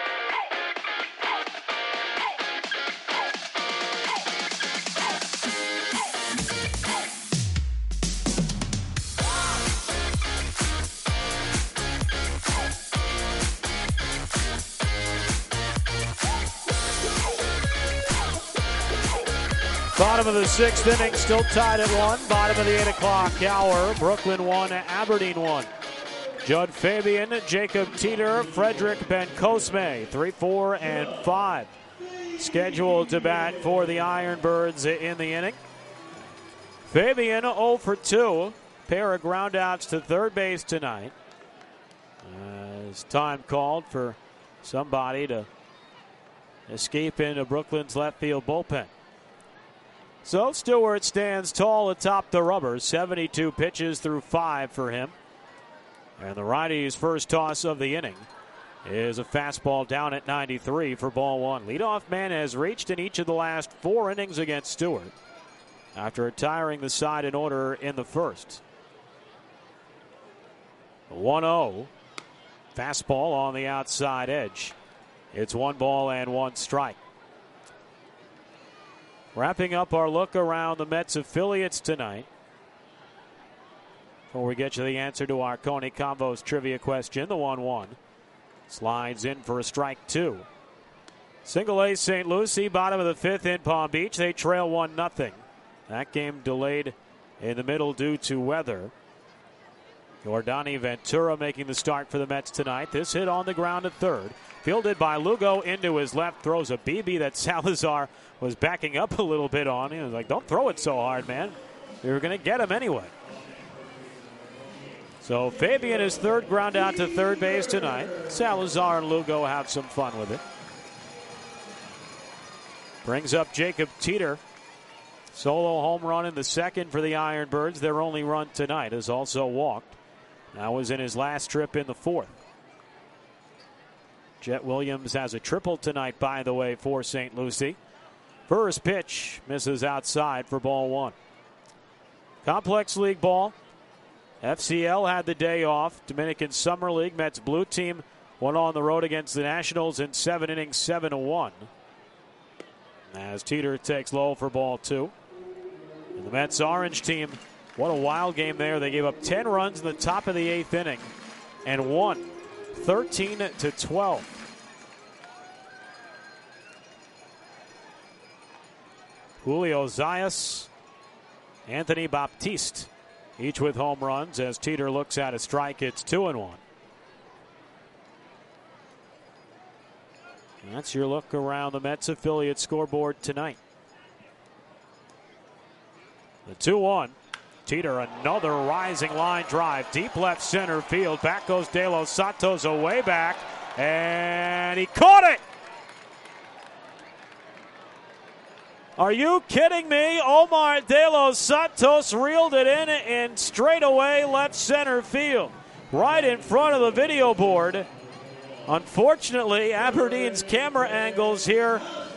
Bottom of the sixth inning, still tied at one. Bottom of the eight o'clock hour, Brooklyn one, Aberdeen one. Judd Fabian, Jacob Teeter, Frederick Bencosme, three, four, and five. Scheduled to bat for the Ironbirds in the inning. Fabian oh for two. Pair of groundouts to third base tonight. As time called for somebody to escape into Brooklyn's left field bullpen. So Stewart stands tall atop the rubber. seventy-two pitches through five for him. And the righty's first toss of the inning is a fastball down at ninety-three for ball one. Leadoff man has reached in each of the last four innings against Stewart after retiring the side in order in the first. one oh. Fastball on the outside edge. It's one ball and one strike. Wrapping up our look around the Mets affiliates tonight. Before we get you the answer to our Coney Combos trivia question, the one one. Slides in for a strike two. Single A Saint Lucie, bottom of the fifth in Palm Beach. They trail one nothing. That game delayed in the middle due to weather. Jordani Ventura making the start for the Mets tonight. This hit on the ground at third. Fielded by Lugo into his left. Throws a B B that Salazar was backing up a little bit on. He was like, don't throw it so hard, man. You're going to get him anyway. So Fabian is third ground out to third base tonight. Salazar and Lugo have some fun with it. Brings up Jacob Teeter. Solo home run in the second for the Ironbirds. Their only run tonight is also walked. That was in his last trip in the fourth. Jet Williams has a triple tonight, by the way, for Saint Lucie. First pitch misses outside for ball one. Complex League ball. F C L had the day off. Dominican Summer League. Mets blue team went on the road against the Nationals in seven innings, seven to one. As Teeter takes low for ball two. And the Mets orange team, what a wild game there. They gave up ten runs in the top of the eighth inning and won thirteen to twelve. Julio Zayas, Anthony Baptiste, each with home runs. As Teeter looks at a strike, it's two and one. And that's your look around the Mets affiliate scoreboard tonight. The two one. Teeter, another rising line drive. Deep left center field. Back goes De Los Santos away back. And he caught it! Are you kidding me? Omar De Los Santos reeled it in and straight away left center field. Right in front of the video board. Unfortunately, Aberdeen's camera angles here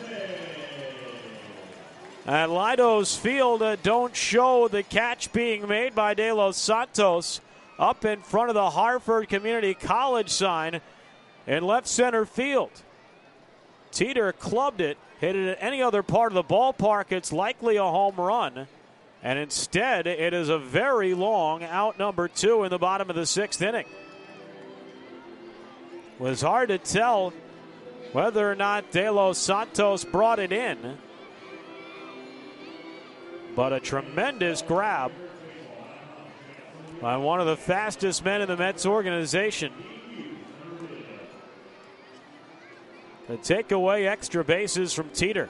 at Lido's Field uh, don't show the catch being made by De Los Santos up in front of the Harford Community College sign in left center field. Teeter clubbed it, hit it at any other part of the ballpark, it's likely a home run. And instead, it is a very long out number two in the bottom of the sixth inning. It was hard to tell whether or not De Los Santos brought it in. But a tremendous grab by one of the fastest men in the Mets organization to take away extra bases from Teeter.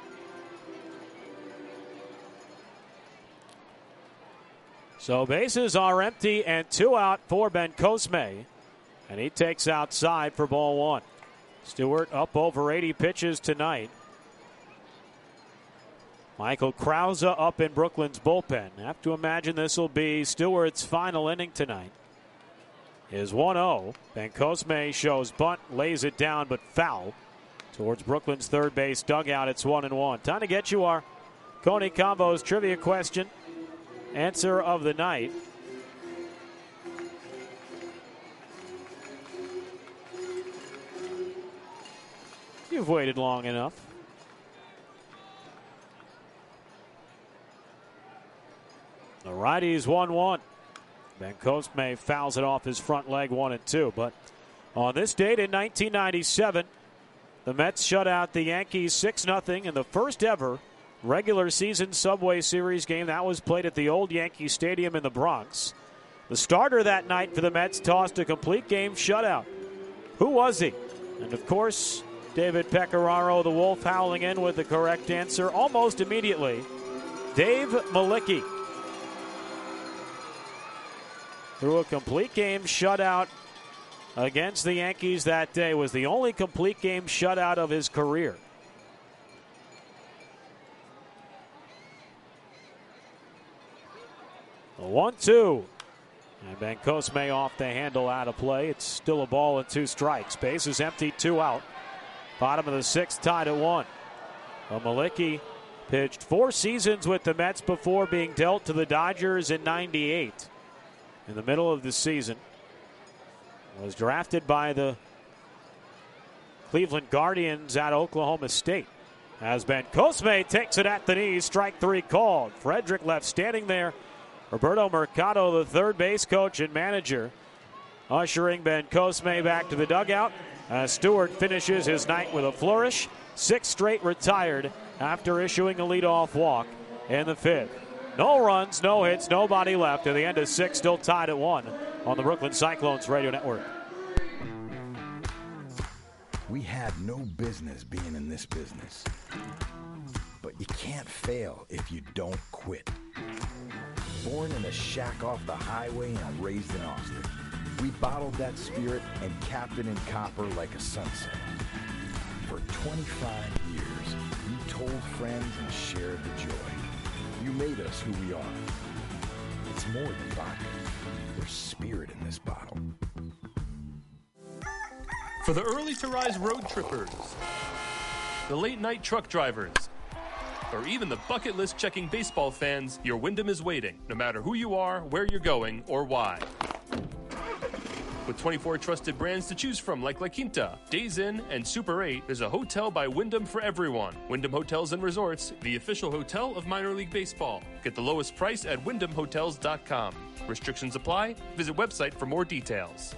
So bases are empty and two out for Ben Cosme. And he takes outside for ball one. Stewart up over eighty pitches tonight. Michael Krause up in Brooklyn's bullpen. Have to imagine this will be Stewart's final inning tonight. Is one oh. Ben Cosme shows bunt, lays it down, but foul. Towards Brooklyn's third base dugout, it's one and one. Time to get you our Coney Combos trivia question. Answer of the night. You've waited long enough. The righties one one. Ben Cosme fouls it off his front leg one and two. But on this date in nineteen ninety-seven, the Mets shut out the Yankees six nothing in the first ever regular season Subway Series game. That was played at the old Yankee Stadium in the Bronx. The starter that night for the Mets tossed a complete game shutout. Who was he? And of course, David Pecoraro, the Wolf, howling in with the correct answer almost immediately. Dave Malicki. Threw a complete game shutout against the Yankees that day. Was the only complete game shutout of his career. The one two. And Ben Cosme off the handle out of play. It's still a ball and two strikes. Base is empty, two out. Bottom of the sixth, tied at one. Well, Malicki pitched four seasons with the Mets before being dealt to the Dodgers in ninety-eight. In the middle of the season, was drafted by the Cleveland Guardians at Oklahoma State. As Ben Cosme takes it at the knees, strike three called. Frederick left standing there. Roberto Mercado, the third base coach and manager, ushering Ben Cosme back to the dugout. As Stewart finishes his night with a flourish. Six straight retired after issuing a leadoff walk in the fifth. No runs, no hits, nobody left. At the end of six, still tied at one on the Brooklyn Cyclones Radio Network. We have no business being in this business. But you can't fail if you don't quit. Born in a shack off the highway and raised in Austin, we bottled that spirit and capped it in copper like a sunset. For twenty-five years, you told friends and shared the joy. You made us who we are. It's more than vodka. There's spirit in this bottle. For the early to rise road trippers, the late night truck drivers, or even the bucket list checking baseball fans, your Wyndham is waiting, no matter who you are, where you're going, or why. With twenty-four trusted brands to choose from like La Quinta, Days Inn, and Super eight, there's a hotel by Wyndham for everyone. Wyndham Hotels and Resorts, the official hotel of minor league baseball. Get the lowest price at wyndham hotels dot com. Restrictions apply. Visit website for more details.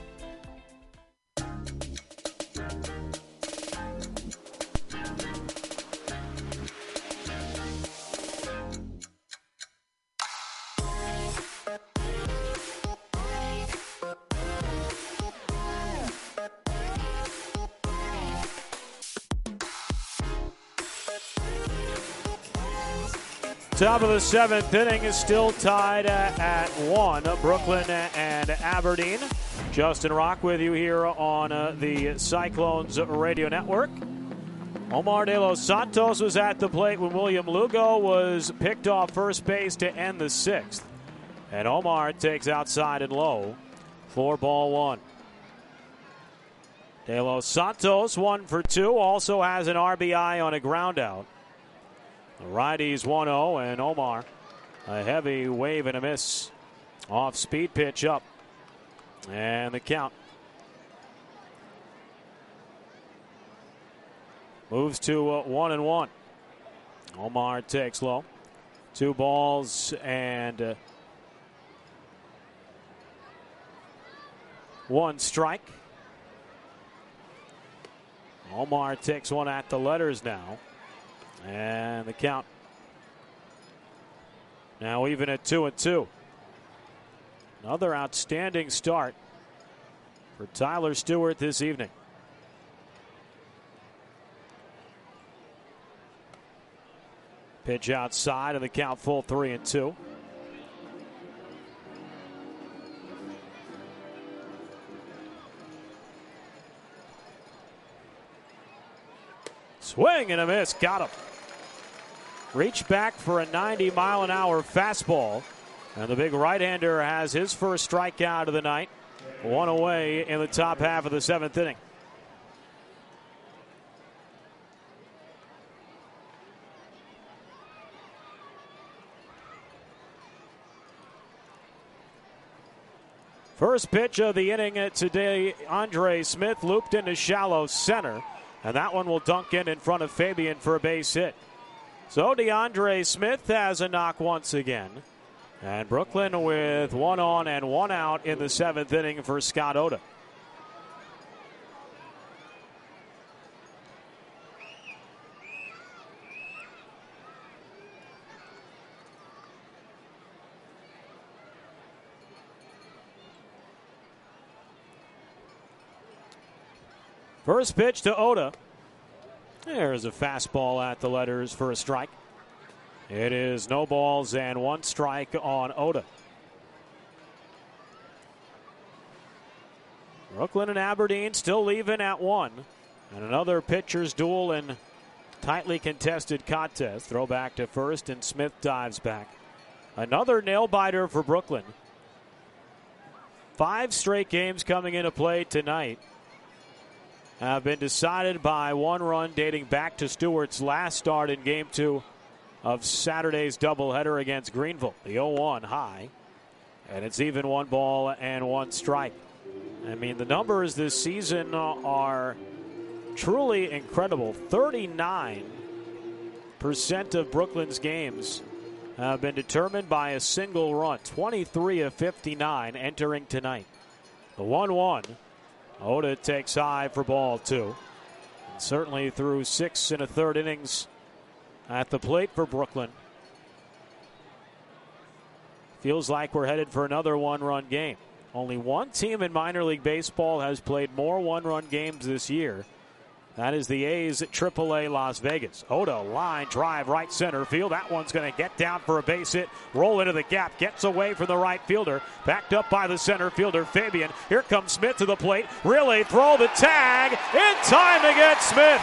Top of the seventh inning is still tied at, at one. Brooklyn and Aberdeen. Justin Rock with you here on uh, the Cyclones Radio Network. Omar De Los Santos was at the plate when William Lugo was picked off first base to end the sixth. And Omar takes outside and low for ball one. De Los Santos, one for two, also has an R B I on a ground out. The righties one oh, and Omar, a heavy wave and a miss. Off speed pitch up. And the count moves to uh, one and one. Omar takes low. Two balls and uh, one strike. Omar takes one at the letters now. And the count now even at two and two. Another outstanding start for Tyler Stewart this evening. Pitch outside and the count full three and two. Swing and a miss. Got him. Reach back for a ninety mile an hour fastball. And the big right-hander has his first strikeout of the night. One away in the top half of the seventh inning. First pitch of the inning today, Andre Smith looped into shallow center. And that one will dunk in in front of Fabian for a base hit. So DeAndre Smith has a knock once again. And Brooklyn with one on and one out in the seventh inning for Scott Oda. First pitch to Oda. There's a fastball at the letters for a strike. It is no balls and one strike on Oda. Brooklyn and Aberdeen still leaving at one. And another pitcher's duel in tightly contested contest. Throw back to first and Smith dives back. Another nail biter for Brooklyn. Five straight games coming into play tonight have been decided by one run dating back to Stewart's last start in game two of Saturday's doubleheader against Greenville. The oh one high, and it's even one ball and one strike. I mean, the numbers this season are truly incredible. thirty-nine percent of Brooklyn's games have been determined by a single run. twenty-three of fifty-nine entering tonight. The one one. Oda takes high for ball two. And certainly through six and a third innings at the plate for Brooklyn. feels like we're headed for another one-run game. Only one team in minor league baseball has played more one-run games this year. That is the A's at triple A Las Vegas. Oda, line drive, right center field. That one's going to get down for a base hit. Roll into the gap. Gets away from the right fielder. Backed up by the center fielder, Fabian. Here comes Smith to the plate. Really throw the tag. In time to get Smith.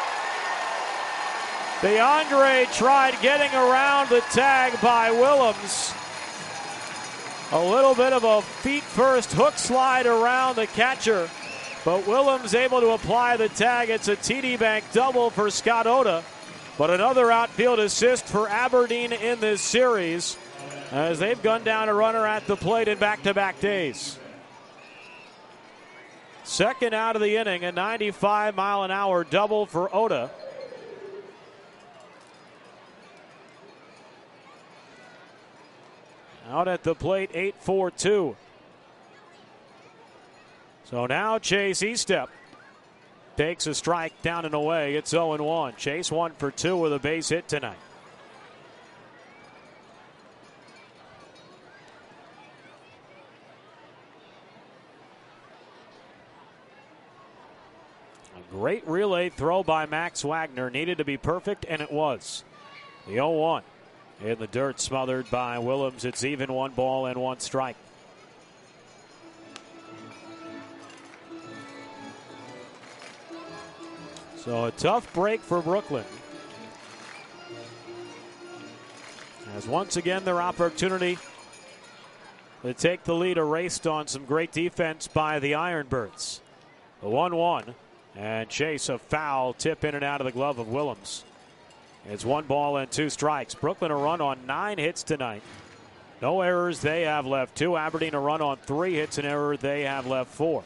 DeAndre tried getting around the tag by Willems. A little bit of a feet-first hook slide around the catcher. But Willems able to apply the tag. It's a T D Bank double for Scott Oda. But another outfield assist for Aberdeen in this series as they've gunned down a runner at the plate in back-to-back days. Second out of the inning, a ninety-five mile an hour double for Oda. Out at the plate, eight four two. So now Chase Estep takes a strike down and away. It's oh and one. Chase one for two with a base hit tonight. A great relay throw by Max Wagner. Needed to be perfect, and it was. The oh one in the dirt, smothered by Willems. It's even, one ball and one strike. So a tough break for Brooklyn. As once again their opportunity to take the lead erased on some great defense by the Ironbirds. The one one, and Chase a foul tip in and out of the glove of Willems. It's one ball and two strikes. Brooklyn a run on nine hits tonight. No errors, they have left two. Aberdeen a run on three hits, an error, they have left four.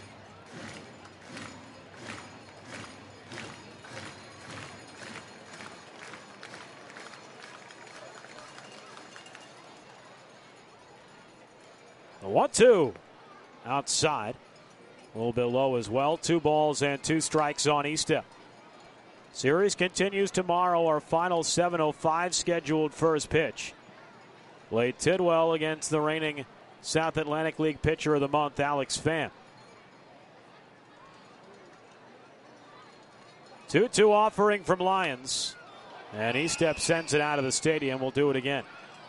one two outside. A little bit low as well. Two balls and two strikes on Estep. Series continues tomorrow. Our final seven oh five scheduled first pitch. Blade Tidwell against the reigning South Atlantic League Pitcher of the Month, Alex Pham. two two offering from Lions. And Estep sends it out of the stadium. We'll do it again.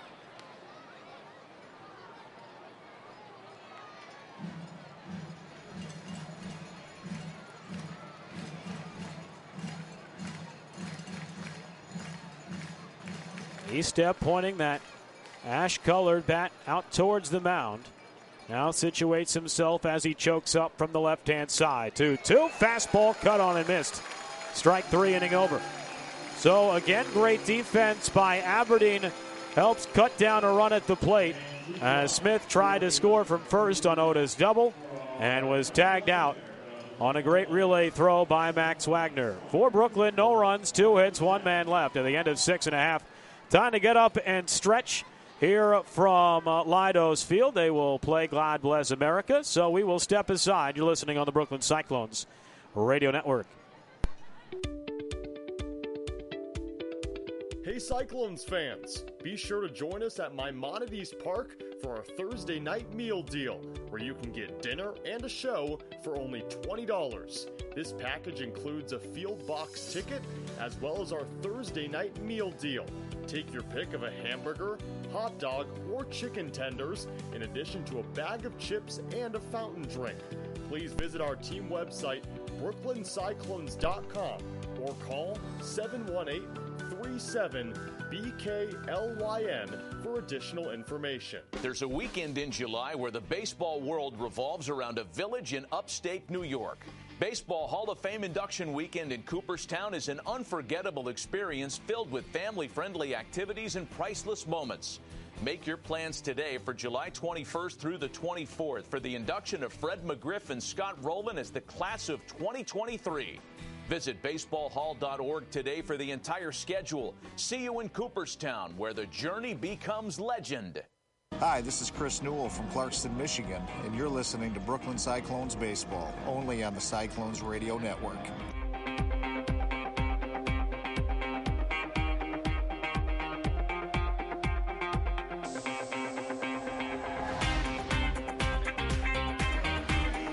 Estep pointing that ash-colored bat out towards the mound. Now situates himself as he chokes up from the left-hand side. two two, fastball cut on and missed. Strike three, inning over. So again, great defense by Aberdeen helps cut down a run at the plate as Smith tried to score from first on Oda's double and was tagged out on a great relay throw by Max Wagner. For Brooklyn, no runs, two hits, one man left at the end of six and a half. Time to get up and stretch here from uh, Leidos Field. They will play God Bless America, so we will step aside. You're listening on the Brooklyn Cyclones Radio Network. Hey Cyclones fans, be sure to join us at Maimonides Park for our Thursday night meal deal, where you can get dinner and a show for only twenty dollars. This package includes a field box ticket as well as our Thursday night meal deal. Take your pick of a hamburger, hot dog, or chicken tenders, in addition to a bag of chips and a fountain drink. Please visit our team website, brooklyn cyclones dot com, or call seven one eight, three seven, B K L Y N for additional information. There's a weekend in July where the baseball world revolves around a village in upstate New York. Baseball Hall of Fame induction weekend in Cooperstown is an unforgettable experience filled with family-friendly activities and priceless moments. Make your plans today for July twenty-first through the twenty-fourth for the induction of Fred McGriff and Scott Rowland as the class of twenty twenty-three. Visit baseball hall dot org today for the entire schedule. See you in Cooperstown, where the journey becomes legend. Hi, this is Chris Newell from Clarkston, Michigan, and you're listening to Brooklyn Cyclones Baseball, only on the Cyclones Radio Network.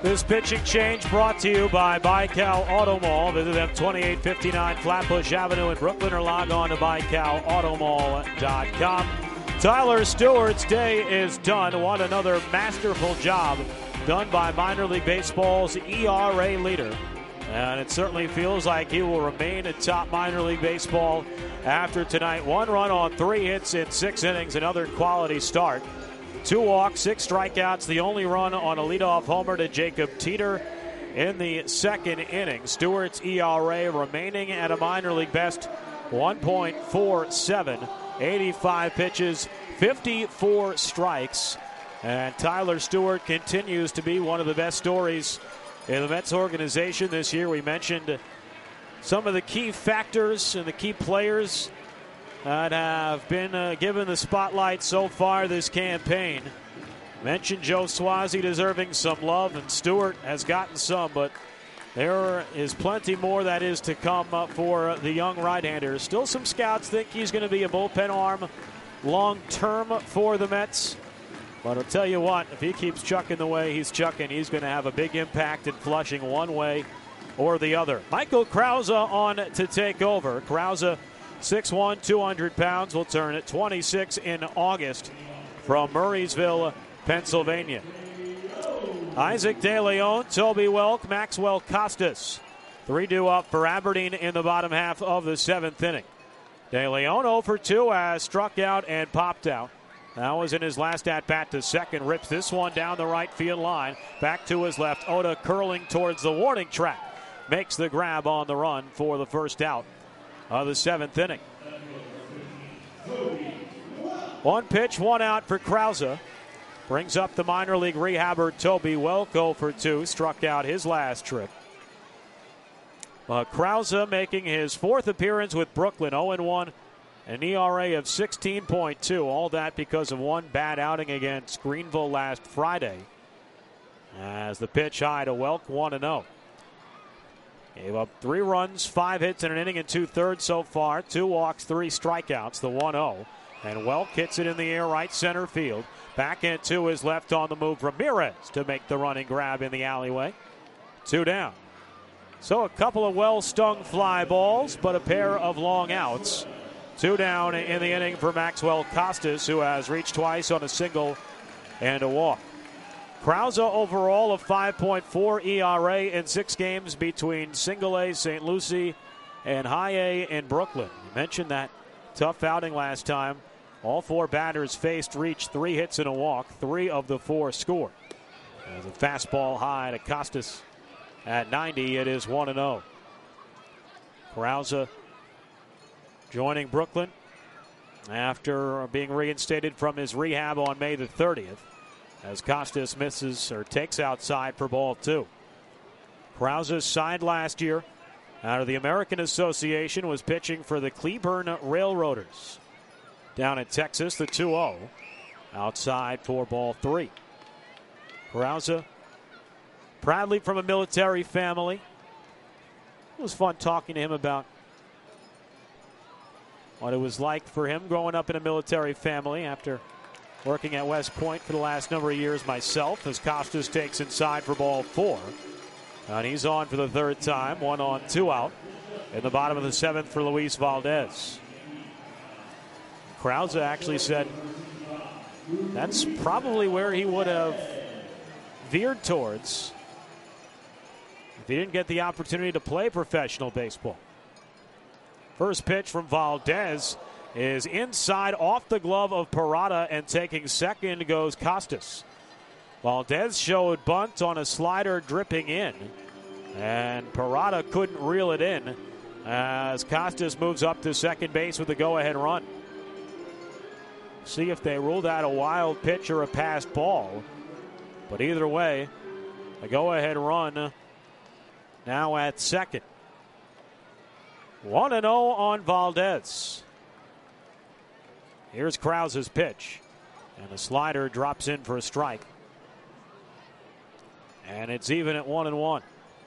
This pitching change brought to you by Baikal Auto Mall. Visit them twenty-eight fifty-nine Flatbush Avenue in Brooklyn or log on to baikal auto mall dot com. Tyler Stewart's day is done. What another masterful job done by minor league baseball's E R A leader. And it certainly feels like he will remain atop minor league baseball after tonight. One run on three hits in six innings, another quality start. Two walks, six strikeouts, the only run on a leadoff homer to Jacob Teeter in the second inning. Stewart's E R A remaining at a minor league best one point four seven. eighty-five pitches, fifty-four strikes. And Tyler Stewart continues to be one of the best stories in the Mets organization this year. We mentioned some of the key factors and the key players that have been uh, given the spotlight so far this campaign. Mentioned Joe Swazi deserving some love, and Stewart has gotten some, but there is plenty more that is to come uh, for the young right-hander. Still some scouts think he's going to be a bullpen arm long-term for the Mets. But I'll tell you what, if he keeps chucking the way he's chucking, he's going to have a big impact in Flushing one way or the other. Michael Krause on to take over. Krause, six one, two hundred pounds, will turn at twenty-six in August from Murraysville, Pennsylvania. Isaac De Leon, Toby Welk, Maxwell Costas. three two up for Aberdeen in the bottom half of the seventh inning. De Leon oh for two has struck out and popped out. That was in his last at-bat to second. Rips this one down the right field line. Back to his left. Oda curling towards the warning track. Makes the grab on the run for the first out of the seventh inning. One pitch, one out for Krause. Brings up the minor league rehabber Toby Welk, oh for two. Struck out his last trip. Uh, Krause making his fourth appearance with Brooklyn, oh and one. An E R A of sixteen point two. All that because of one bad outing against Greenville last Friday. As the pitch high to Welk, one and oh. Gave up three runs, five hits in an inning and two-thirds so far. Two walks, three strikeouts, the one oh. And Welk hits it in the air right center field. Back into his left on the move, Ramirez to make the running grab in the alleyway. Two down. So a couple of well-stung fly balls, but a pair of long outs. Two down in the inning for Maxwell Costas, who has reached twice on a single and a walk. Krause overall of five point four E R A in six games between single A Saint Lucie and high A in Brooklyn. You mentioned that tough outing last time. All four batters faced reached three hits and a walk. Three of the four scored. As a fastball high to Costas at ninety, it is one and oh. Krause joining Brooklyn after being reinstated from his rehab on May the thirtieth, as Costas misses or takes outside for ball two. Krause signed last year out of the American Association, was pitching for the Cleburne Railroaders down in Texas. The two oh outside for ball three. Krause, proudly from a military family. It was fun talking to him about what it was like for him growing up in a military family after working at West Point for the last number of years myself, as Costas takes inside for ball four. And he's on for the third time, one on, two out in the bottom of the seventh for Luis Valdez. Krause actually said that's probably where he would have veered towards if he didn't get the opportunity to play professional baseball. First pitch from Valdez is inside off the glove of Parada, and taking second goes Costas. Valdez showed bunt on a slider dripping in, and Parada couldn't reel it in as Costas moves up to second base with a go-ahead run. See if they ruled out a wild pitch or a passed ball, but either way, a go-ahead run now at second. one and oh on Valdez. Here's Krause's pitch, and the slider drops in for a strike. And it's even at one and one.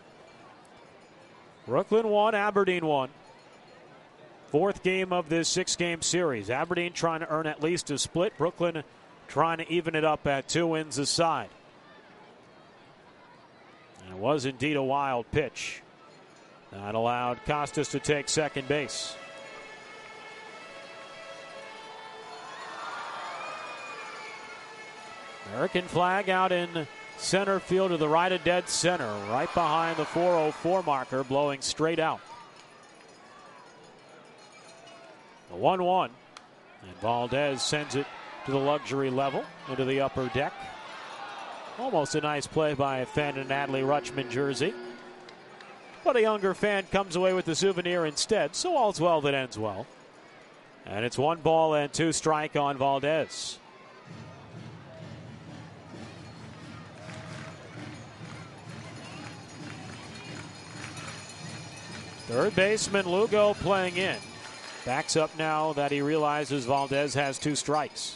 Brooklyn won, Aberdeen won. Fourth game of this six-game series. Aberdeen trying to earn at least a split. Brooklyn trying to even it up at two wins aside. And it was indeed a wild pitch. That allowed Costas to take second base. American flag out in center field to the right of dead center, right behind the four oh four marker, blowing straight out. The one one, and Valdez sends it to the luxury level into the upper deck. Almost a nice play by a fan in Natalie Rutschman jersey. But a younger fan comes away with the souvenir instead, so all's well that ends well. And it's one ball and two strike on Valdez. Third baseman Lugo playing in. Backs up now that he realizes Valdez has two strikes.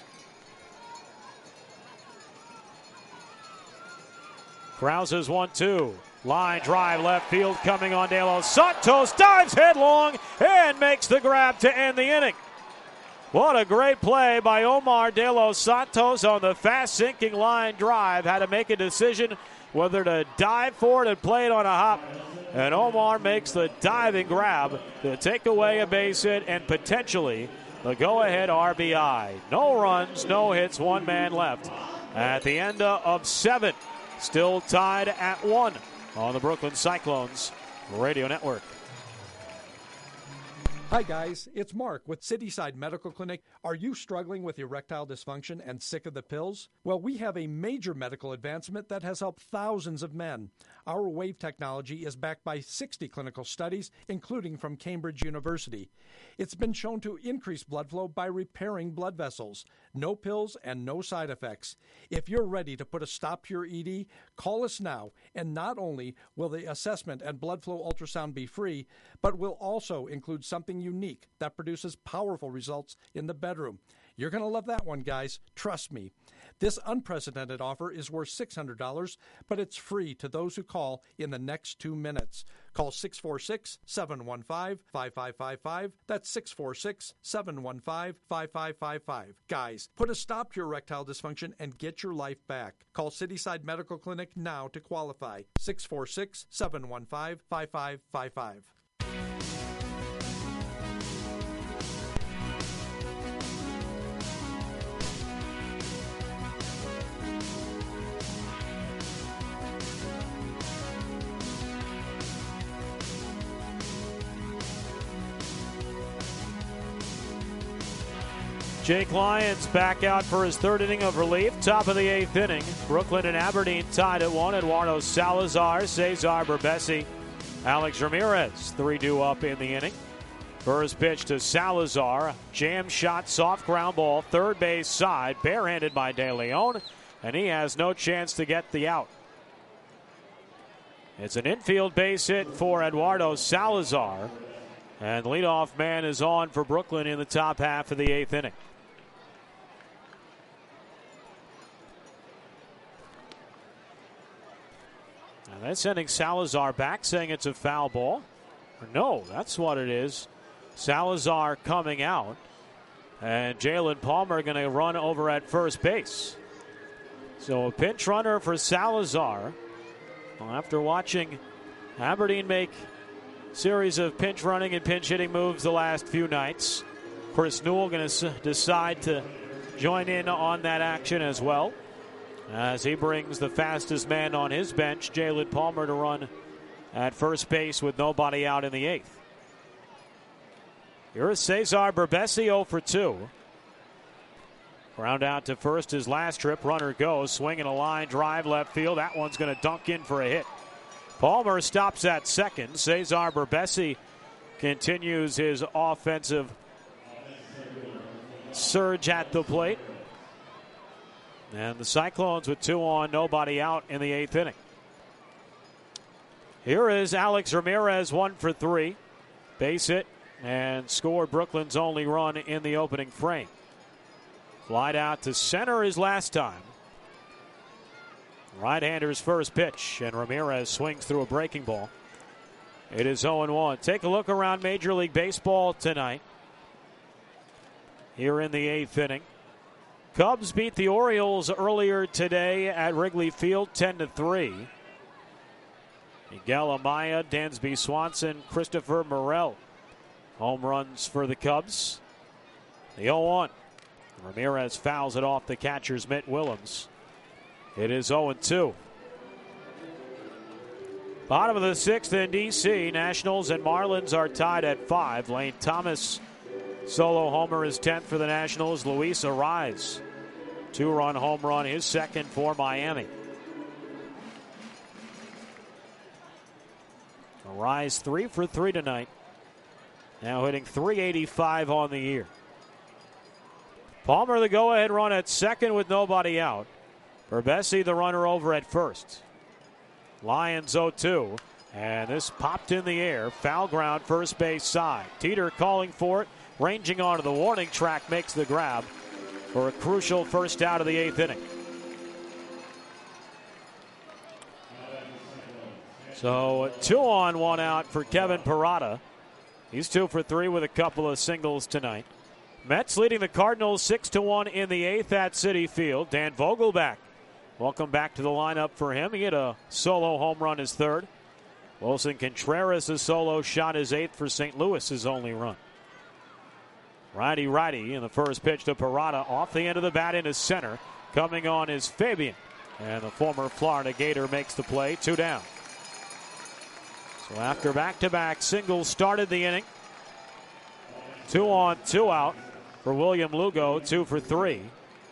Krause's one two. Line drive left field coming on De Los Santos. Dives headlong and makes the grab to end the inning. What a great play by Omar De Los Santos on the fast sinking line drive. Had to make a decision whether to dive for it and play it on a hop. And Omar makes the diving grab to take away a base hit and potentially the go-ahead R B I. No runs, no hits, one man left at the end of seven. Still tied at one on the Brooklyn Cyclones Radio Network. Hi guys, it's Mark with Cityside Medical Clinic. Are you struggling with erectile dysfunction and sick of the pills? Well, we have a major medical advancement that has helped thousands of men. Our WAVE technology is backed by sixty clinical studies, including from Cambridge University. It's been shown to increase blood flow by repairing blood vessels. No pills and no side effects. If you're ready to put a stop to your E D, call us now, and not only will the assessment and blood flow ultrasound be free, but will also include something unique that produces powerful results in the bedroom. You're going to love that one, guys. Trust me. This unprecedented offer is worth six hundred dollars, but it's free to those who call in the next two minutes. Call six four six, seven one five, five five five five. That's six four six, seven one five, five five five five. Guys, put a stop to your erectile dysfunction and get your life back. Call Cityside Medical Clinic now to qualify. six four six, seven one five, five five five five. Jake Lyons back out for his third inning of relief. Top of the eighth inning. Brooklyn and Aberdeen tied at one. Eduardo Salazar, Cesar Berbesi, Alex Ramirez, three due up in the inning. First pitch to Salazar. Jam shot, soft ground ball, third base side, barehanded by De Leon, and he has no chance to get the out. It's an infield base hit for Eduardo Salazar, and leadoff man is on for Brooklyn in the top half of the eighth inning. And they're sending Salazar back, saying it's a foul ball. Or no, that's what it is. Salazar coming out. And Jalen Palmer going to run over at first base. So a pinch runner for Salazar. Well, after watching Aberdeen make a series of pinch running and pinch hitting moves the last few nights, Chris Newell going to s- decide to join in on that action as well, as he brings the fastest man on his bench, Jalen Palmer, to run at first base with nobody out in the eighth. Here is Cesar Berbesi, oh for two. Ground out to first his last trip. Runner goes, swinging a line drive left field. That one's going to dunk in for a hit. Palmer stops at second. Cesar Berbesi continues his offensive surge at the plate. And the Cyclones with two on, nobody out in the eighth inning. Here is Alex Ramirez, one for three. Base hit and scored Brooklyn's only run in the opening frame. Flied out to center his last time. Right-hander's first pitch, and Ramirez swings through a breaking ball. It is oh and one. Take a look around Major League Baseball tonight. Here in the eighth inning. Cubs beat the Orioles earlier today at Wrigley Field ten to three. Miguel Amaya, Dansby Swanson, Christopher Morel. Home runs for the Cubs. The oh one. Ramirez fouls it off the catcher's mitt, Willems. It is oh two. Bottom of the sixth in D C, Nationals and Marlins are tied at five. Lane Thomas solo homer is tenth for the Nationals. Luis Arraez, two-run home run, his second for Miami. Arraez three for three tonight. Now hitting three eighty-five on the year. Palmer the go-ahead run at second with nobody out. Berbesi the runner over at first. Lions oh two, and this popped in the air. Foul ground, first base side. Teeter calling for it, ranging onto the warning track, makes the grab for a crucial first out of the eighth inning. So two on, one out for Kevin Parada. He's two for three with a couple of singles tonight. Mets leading the Cardinals six to one in the eighth at Citi Field. Dan Vogelbach, welcome back to the lineup for him. He hit a solo home run, his third. Wilson Contreras, a solo shot, his eighth for Saint Louis, his only run. Righty righty, and the first pitch to Parada off the end of the bat into center. Coming on is Fabian, and the former Florida Gator makes the play, two down. So after back-to-back singles started the inning, two on, two out for William Lugo, two for three.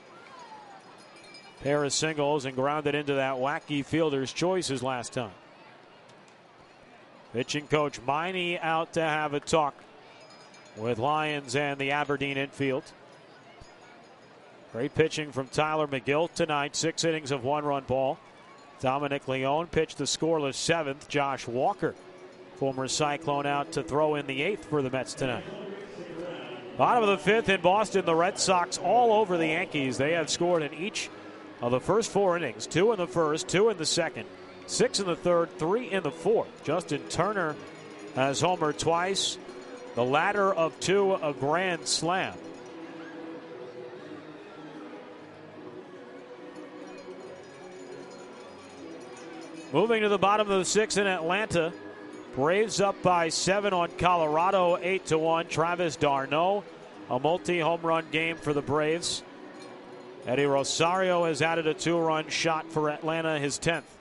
Pair of singles and grounded into that wacky fielder's choices last time. Pitching coach Miney out to have a talk with Lyons and the Aberdeen infield. Great pitching from Tyler McGill tonight. Six innings of one-run ball. Dominic Leone pitched the scoreless seventh. Josh Walker, former Cyclone, out to throw in the eighth for the Mets tonight. Bottom of the fifth in Boston, the Red Sox all over the Yankees. They have scored in each of the first four innings. Two in the first, two in the second, six in the third, three in the fourth. Justin Turner has homered twice. The latter of two, a grand slam. Moving to the bottom of the sixth in Atlanta. Braves up by seven on Colorado, eight to one. Travis d'Arnaud, a multi-home run game for the Braves. Eddie Rosario has added a two-run shot for Atlanta, his tenth.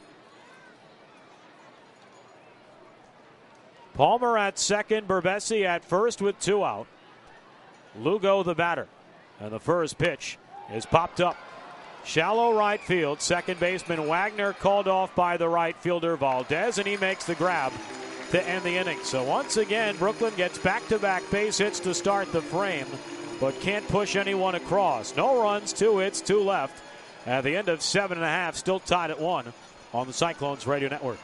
Palmer at second, Berbesi at first with two out. Lugo the batter. And the first pitch is popped up. Shallow right field. Second baseman Wagner called off by the right fielder Valdez, and he makes the grab to end the inning. So once again, Brooklyn gets back-to-back base hits to start the frame, but can't push anyone across. No runs, two hits, two left. At the end of seven and a half, still tied at one on the Cyclones Radio Network.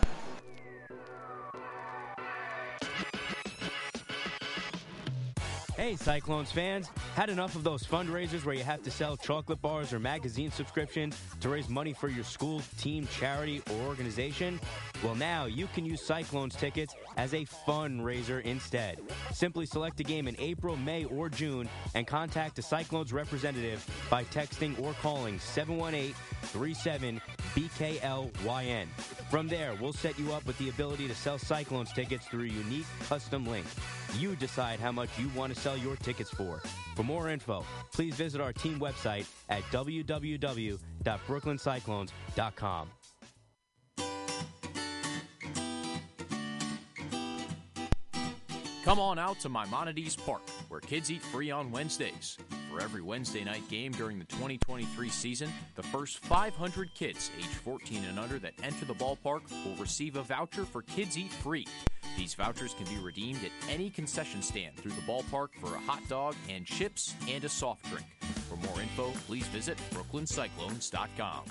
Hey, Cyclones fans. Had enough of those fundraisers where you have to sell chocolate bars or magazine subscriptions to raise money for your school, team, charity, or organization? Well, now you can use Cyclones tickets as a fundraiser instead. Simply select a game in April, May, or June and contact a Cyclones representative by texting or calling seven one eight, three seven, B K L Y N. From there, we'll set you up with the ability to sell Cyclones tickets through a unique custom link. You decide how much you want to sell your tickets for. For more info, please visit our team website at w w w dot brooklyn cyclones dot com. Come on out to Maimonides Park, where kids eat free on Wednesdays. For every Wednesday night game during the twenty twenty-three season, the first five hundred kids age fourteen and under that enter the ballpark will receive a voucher for Kids Eat Free. These vouchers can be redeemed at any concession stand through the ballpark for a hot dog and chips and a soft drink. For more info, please visit brooklyn cyclones dot com.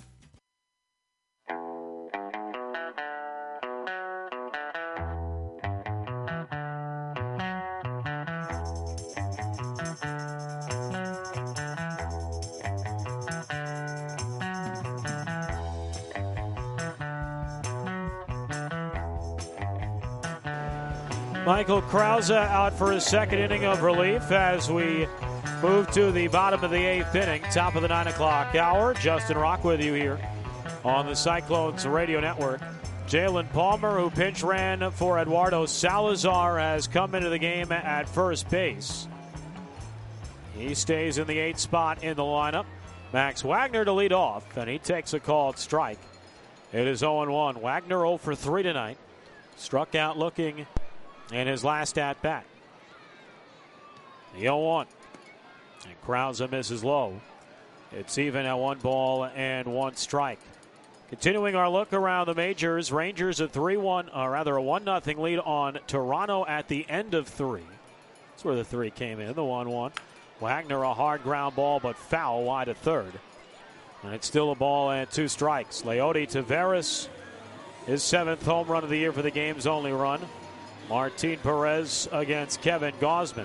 Michael Krause out for his second inning of relief as we move to the bottom of the eighth inning, top of the nine o'clock hour. Justin Rock with you here on the Cyclones Radio Network. Jalen Palmer, who pinch ran for Eduardo Salazar, has come into the game at first base. He stays in the eighth spot in the lineup. Max Wagner to lead off, and he takes a called strike. It is oh and one. Wagner oh for three tonight. Struck out looking in his last at-bat. The oh one. And Krause misses low. It's even at one ball and one strike. Continuing our look around the majors, Rangers a three one, or rather a one nothing lead on Toronto at the end of three. That's where the three came in, the one one. Wagner a hard ground ball, but foul wide of third. And it's still a ball and two strikes. Leody Taveras, his seventh home run of the year for the game's only run. Martin Perez against Kevin Gausman.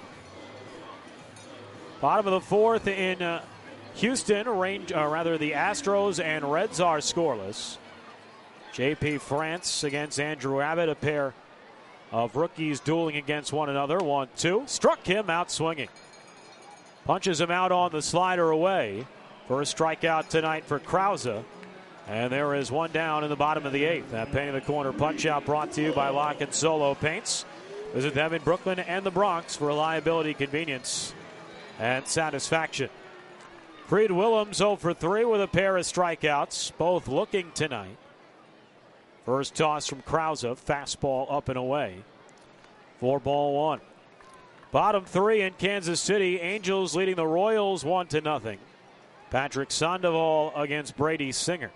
Bottom of the fourth in uh, Houston, range, uh, rather the Astros and Reds are scoreless. J P France against Andrew Abbott, a pair of rookies dueling against one another. one two. Struck him out swinging. Punches him out on the slider away. First strikeout tonight for Krause. And there is one down in the bottom of the eighth. That paint in the corner punch out brought to you by Lock and Solo Paints. Visit them in Brooklyn and the Bronx for reliability, convenience, and satisfaction. Creed Willems oh for three with a pair of strikeouts, both looking tonight. First toss from Krause, fastball up and away. Four ball one. Bottom three in Kansas City, Angels leading the Royals one to nothing. Patrick Sandoval against Brady Singer.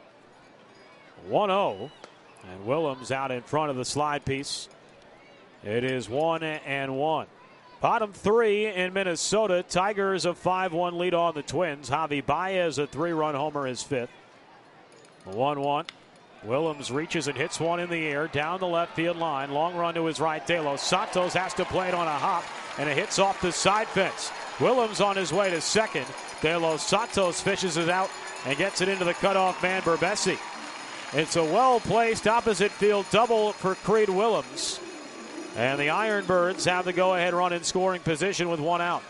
one oh, and Willems out in front of the slide piece. It is one and one. Bottom three in Minnesota, Tigers a five one lead on the Twins. Javi Baez a three-run homer, his fifth. one one. Willems reaches and hits one in the air down the left field line. Long run to his right. De Los Santos has to play it on a hop, and it hits off the side fence. Willems on his way to second. De Los Santos fishes it out and gets it into the cutoff man, Berbesi. It's a well-placed opposite field double for Creed Willems. And the Ironbirds have the go-ahead run in scoring position with one out.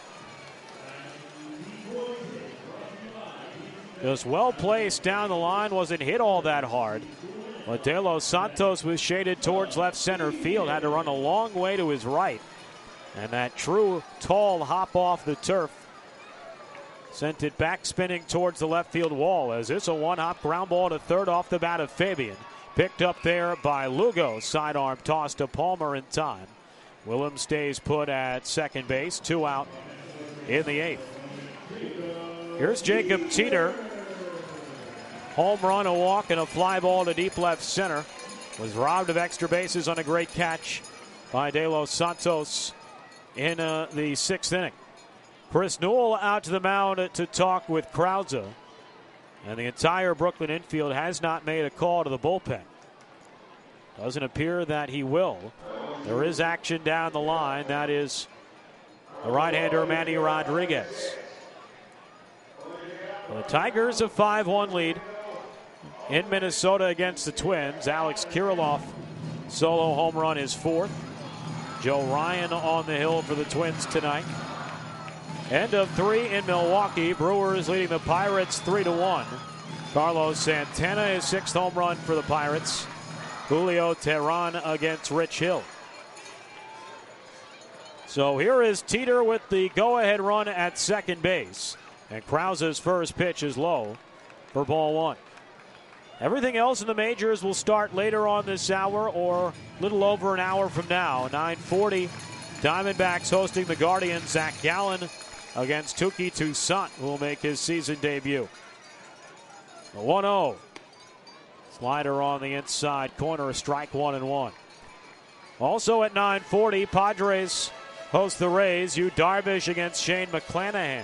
Just well-placed down the line, wasn't hit all that hard. But De Los Santos was shaded towards left center field, had to run a long way to his right. And that true tall hop off the turf sent it back spinning towards the left field wall, as it's a one-hop ground ball to third off the bat of Fabian. Picked up there by Lugo. Sidearm toss to Palmer in time. Willems stays put at second base. Two out in the eighth. Here's Jacob Teeter. Home run, a walk, and a fly ball to deep left center. Was robbed of extra bases on a great catch by De Los Santos in uh, the sixth inning. Chris Newell out to the mound to talk with Krause. And the entire Brooklyn infield has not made a call to the bullpen. Doesn't appear that he will. There is action down the line. That is the right-hander Manny Rodriguez. Well, the Tigers a five one lead in Minnesota against the Twins. Alex Kirilloff solo home run is fourth. Joe Ryan on the hill for the Twins tonight. End of three in Milwaukee. Brewers leading the Pirates three to one. Carlos Santana, his sixth home run for the Pirates. Julio Teheran against Rich Hill. So here is Teeter with the go-ahead run at second base. And Krause's first pitch is low for ball one. Everything else in the majors will start later on this hour or a little over an hour from now. nine forty, Diamondbacks hosting the Guardians. Zach Gallen against Touki Toussaint, who will make his season debut. one oh. Slider on the inside corner, strike one and one. Also at nine forty, Padres host the Rays. Yu Darvish against Shane McClanahan.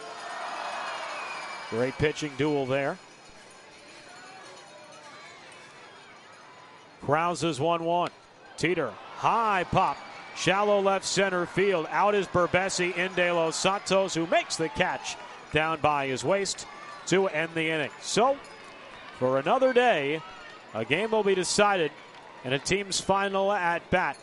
Great pitching duel there. Krause's one one. Teeter, high pop. Shallow left center field. Out is Berbesi in De Los Santos, who makes the catch down by his waist to end the inning. So, for another day, a game will be decided in a team's final at bat.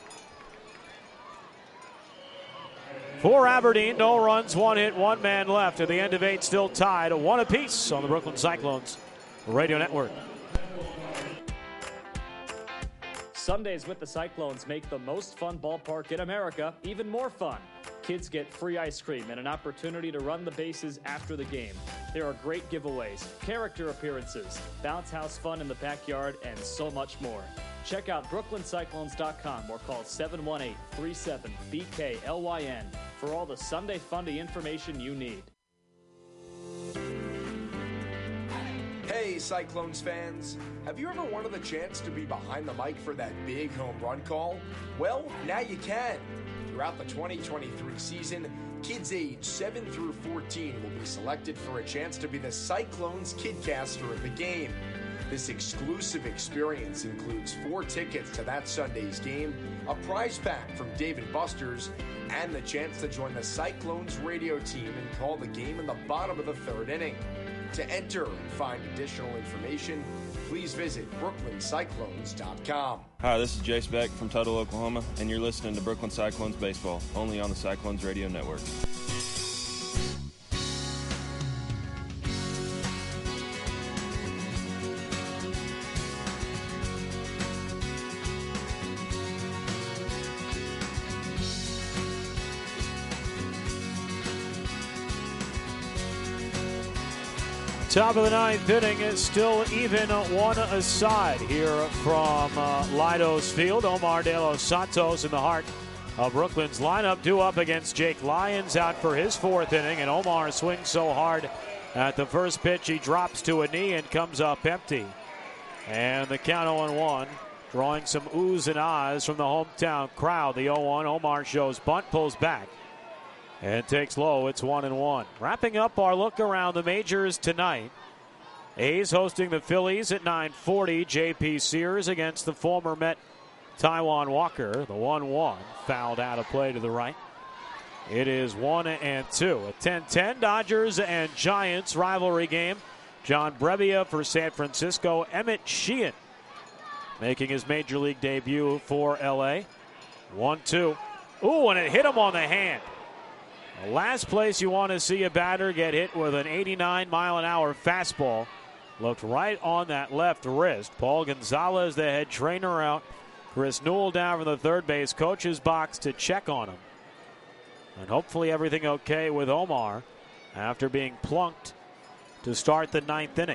For Aberdeen, no runs, one hit, one man left. At the end of eight, still tied, one apiece on the Brooklyn Cyclones Radio Network. Sundays with the Cyclones make the most fun ballpark in America even more fun. Kids get free ice cream and an opportunity to run the bases after the game. There are great giveaways, character appearances, bounce house fun in the backyard, and so much more. Check out brooklyn cyclones dot com or call seven one eight, three seven, B K L Y N for all the Sunday Fundy information you need. Hey, Cyclones fans. Have you ever wanted the chance to be behind the mic for that big home run call? Well, now you can. Throughout the twenty twenty-three season, kids aged seven through fourteen will be selected for a chance to be the Cyclones Kidcaster of the game. This exclusive experience includes four tickets to that Sunday's game, a prize pack from Dave and Buster's, and the chance to join the Cyclones radio team and call the game in the bottom of the third inning. To enter and find additional information, please visit brooklyn cyclones dot com. Hi, this is Jace Beck from Tuttle, Oklahoma, and you're listening to Brooklyn Cyclones Baseball, only on the Cyclones Radio Network. Top of the ninth inning is still even one aside here from uh, Leidos Field. Omar De Los Santos in the heart of Brooklyn's lineup, due up against Jake Lyons out for his fourth inning, and Omar swings so hard at the first pitch he drops to a knee and comes up empty. And the count oh one, drawing some oohs and ahs from the hometown crowd. The oh one, Omar shows bunt, pulls back, and takes low. It's one and one. Wrapping up our look around the majors tonight. A's hosting the Phillies at nine forty. J P Sears against the former Met Taijuan Walker. The one one fouled out of play to the right. It is one and two. A ten ten Dodgers and Giants rivalry game. John Brebbia for San Francisco. Emmett Sheehan making his major league debut for L A. one two. Ooh, and it hit him on the hand. The last place you want to see a batter get hit with an eighty-nine mile an hour fastball. Looked right on that left wrist. Paul Gonzalez, the head trainer, out. Chris Newell down from the third base coach's box to check on him. And hopefully everything okay with Omar after being plunked to start the ninth inning.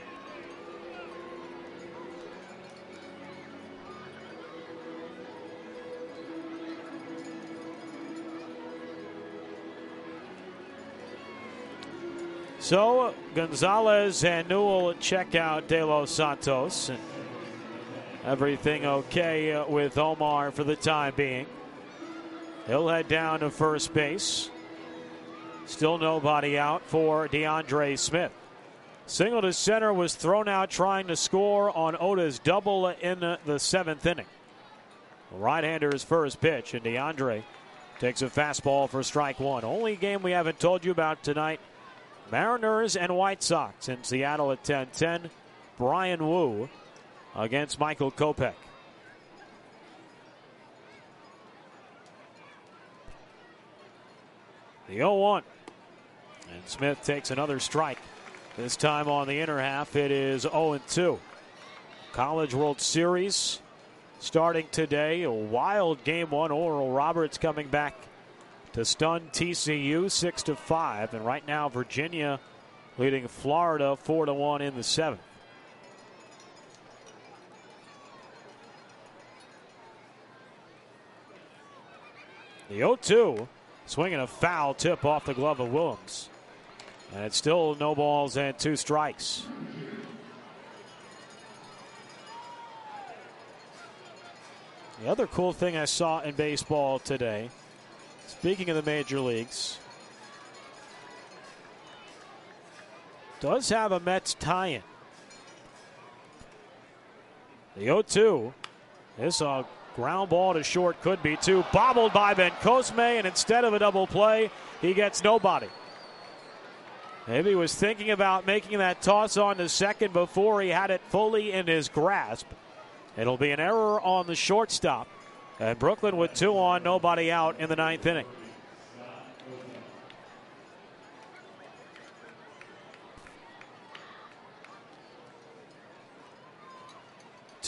So Gonzalez and Newell check out De Los Santos. And everything okay with Omar for the time being. He'll head down to first base. Still nobody out for DeAndre Smith. Single to center was thrown out trying to score on Oda's double in the seventh inning. Right-hander's first pitch, and DeAndre takes a fastball for strike one. Only game we haven't told you about tonight, Mariners and White Sox in Seattle at ten ten. Brian Wu against Michael Kopech. The oh one. And Smith takes another strike. This time on the inner half, it is oh and two. College World Series starting today. A wild game one. Oral Roberts coming back to stun T C U six to five. And right now, Virginia leading Florida four to one in the seventh. The oh two, swinging a foul tip off the glove of Willems. And it's still no balls and two strikes. The other cool thing I saw in baseball today, speaking of the major leagues, does have a Mets tie-in. The oh two, this a ground ball to short, could be two, bobbled by Ben Cosme, and instead of a double play, he gets nobody. Maybe he was thinking about making that toss on to second before he had it fully in his grasp. It'll be an error on the shortstop. And Brooklyn with two on, nobody out in the ninth inning.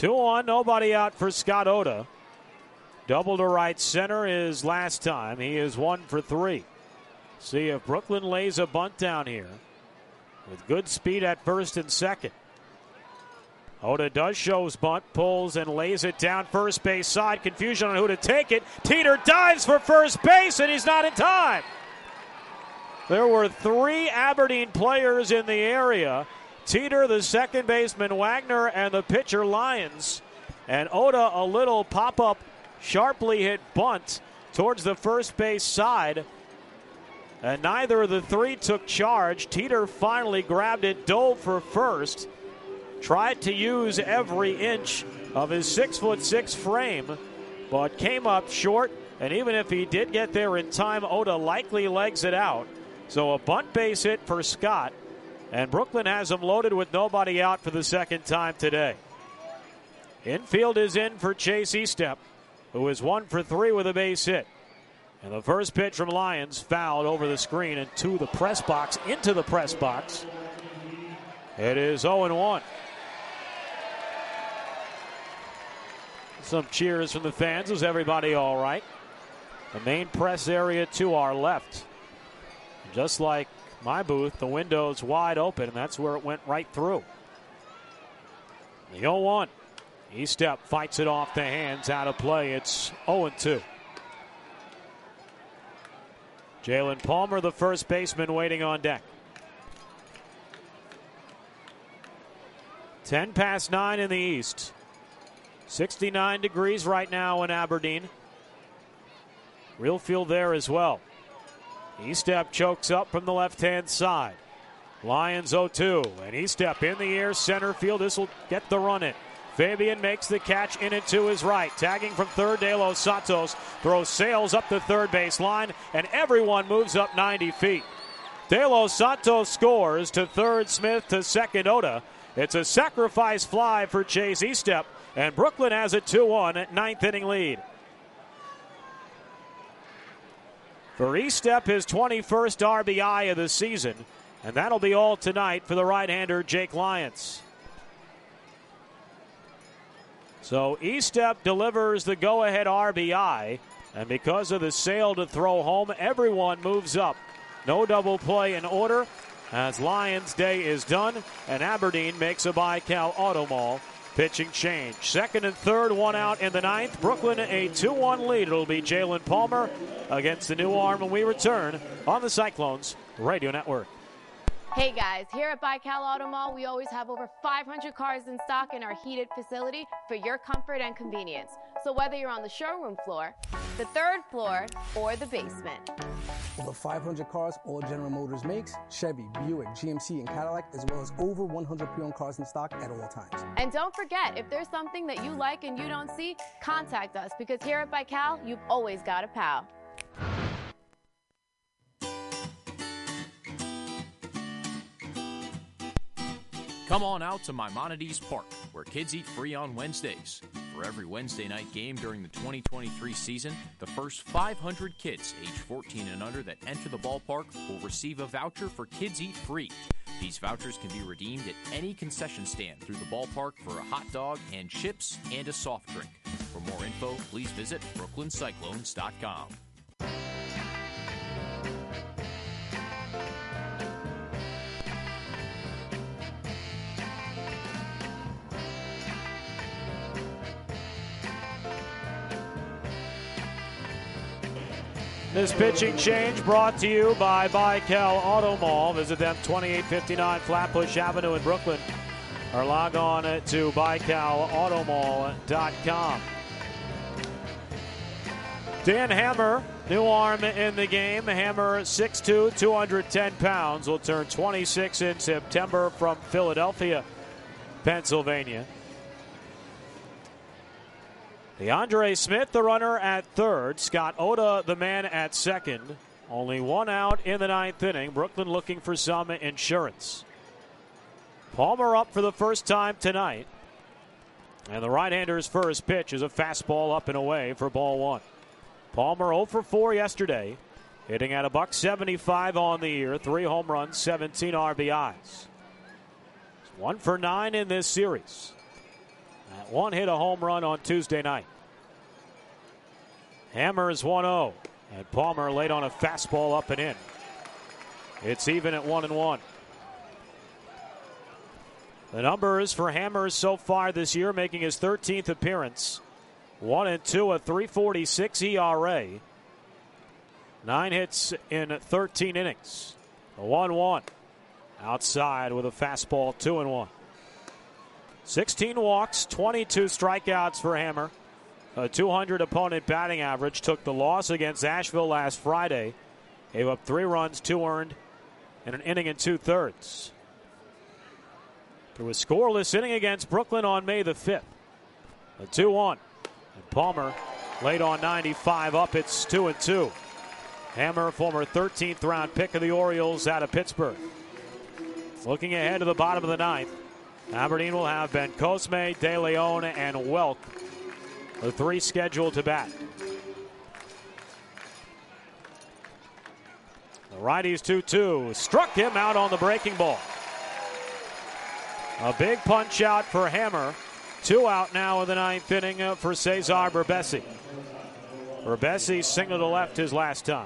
two on, nobody out for Scott Oda. Double to right center is last time. He is one for three. See if Brooklyn lays a bunt down here with good speed at first and second. Oda does show his bunt, pulls and lays it down first base side. Confusion on who to take it. Teeter dives for first base, and he's not in time. There were three Aberdeen players in the area. Teeter, the second baseman, Wagner, and the pitcher, Lyons. And Oda, a little pop-up, sharply hit bunt towards the first base side. And neither of the three took charge. Teeter finally grabbed it, dove for first. Tried to use every inch of his six foot six frame, but came up short. And even if he did get there in time, Oda likely legs it out. So a bunt base hit for Scott. And Brooklyn has him loaded with nobody out for the second time today. Infield is in for Chase Estep, who is one for three with a base hit. And the first pitch from Lyons fouled over the screen and to the press box, into the press box. It is oh and one. Some cheers from the fans. Was everybody all right? The main press area to our left. Just like my booth, the window's wide open, and that's where it went right through. The oh one. Estep fights it off the hands, out of play. It's oh and two. Jalen Palmer, the first baseman, waiting on deck. ten past nine in the East. sixty-nine degrees right now in Aberdeen. Real feel there as well. Estep chokes up from the left-hand side. Lyons oh two, and Estep in the air, center field. This will get the run in. Fabian makes the catch in it to his right. Tagging from third, De Los Santos throws sails up the third base line, and everyone moves up ninety feet. De Los Santos scores to third, Smith to second, Oda. It's a sacrifice fly for Chase Estep, and Brooklyn has a two one ninth inning lead. For Estep, his twenty-first R B I of the season, and that'll be all tonight for the right-hander Jake Lyons. So Estep delivers the go-ahead R B I, and because of the sail to throw home, everyone moves up. No double play in order as Lyons' day is done, and Aberdeen makes a Baikal Auto Mall pitching change. Second and third, one out in the ninth. Brooklyn a two one lead. It'll be Jalen Palmer against the new arm when we return on the Cyclones Radio Network. Hey guys, here at Baikal Auto Mall, we always have over five hundred cars in stock in our heated facility for your comfort and convenience. So whether you're on the showroom floor, the third floor, or the basement. Over five hundred cars all General Motors makes, Chevy, Buick, G M C, and Cadillac, as well as over one hundred pre-owned cars in stock at all times. And don't forget, if there's something that you like and you don't see, contact us, because here at Baikal, you've always got a pal. Come on out to Maimonides Park, where kids eat free on Wednesdays. For every Wednesday night game during the twenty twenty-three season, the first five hundred kids age fourteen and under that enter the ballpark will receive a voucher for Kids Eat Free. These vouchers can be redeemed at any concession stand through the ballpark for a hot dog and chips and a soft drink. For more info, please visit Brooklyn Cyclones dot com. This pitching change brought to you by Baikal Auto Mall. Visit them twenty-eight fifty-nine Flatbush Avenue in Brooklyn, or log on to Baikal Auto Mall dot com. Dan Hammer, new arm in the game. Hammer, six two, two hundred ten pounds, will turn twenty-six in September from Philadelphia, Pennsylvania. DeAndre Smith, the runner at third. Scott Oda, the man at second. Only one out in the ninth inning. Brooklyn looking for some insurance. Palmer up for the first time tonight. And the right-hander's first pitch is a fastball up and away for ball one. Palmer oh for four yesterday, hitting at a buck seventy-five on the year. Three home runs, seventeen R B Is. He's one for nine in this series. One hit a home run on Tuesday night. Hammers one oh. And Palmer laid on a fastball up and in. It's even at one and one. The numbers for Hammers so far this year, making his thirteenth appearance. One and two, a three forty-six E R A. Nine hits in thirteen innings. A one one. Outside with a fastball, two and one. sixteen walks, twenty-two strikeouts for Hammer. A two hundred opponent batting average. Took the loss against Asheville last Friday. Gave up three runs, two earned, and an inning and two thirds. Through a scoreless inning against Brooklyn on May the fifth. A two one. And Palmer laid on ninety-five up. It's two and two. Hammer, former thirteenth round pick of the Orioles out of Pittsburgh. Looking ahead to the bottom of the ninth, Aberdeen will have Ben Cosme, De Leon, and Welk, the three scheduled to bat. The righties two two. Struck him out on the breaking ball. A big punch out for Hammer. Two out now in the ninth inning for Cesar Berbesi. Berbesi singled to left his last time.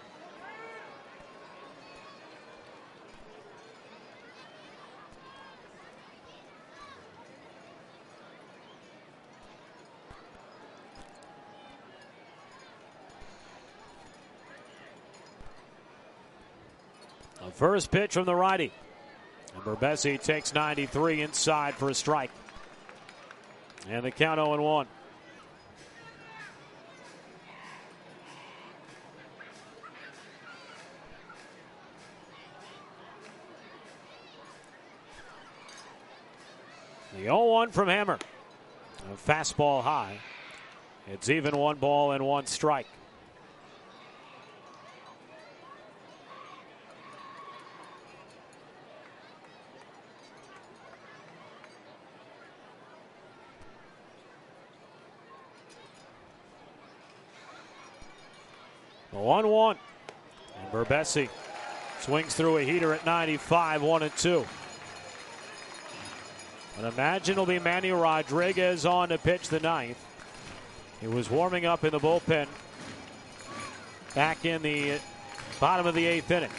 The first pitch from the righty. And Berbesi takes ninety-three inside for a strike. And the count oh and one. The oh one from Hammer. A fastball high. It's even one ball and one strike. one one. And Berbesi swings through a heater at ninety-five, one and two. And imagine it'll be Manny Rodriguez on to pitch the ninth. He was warming up in the bullpen back in the bottom of the eighth inning.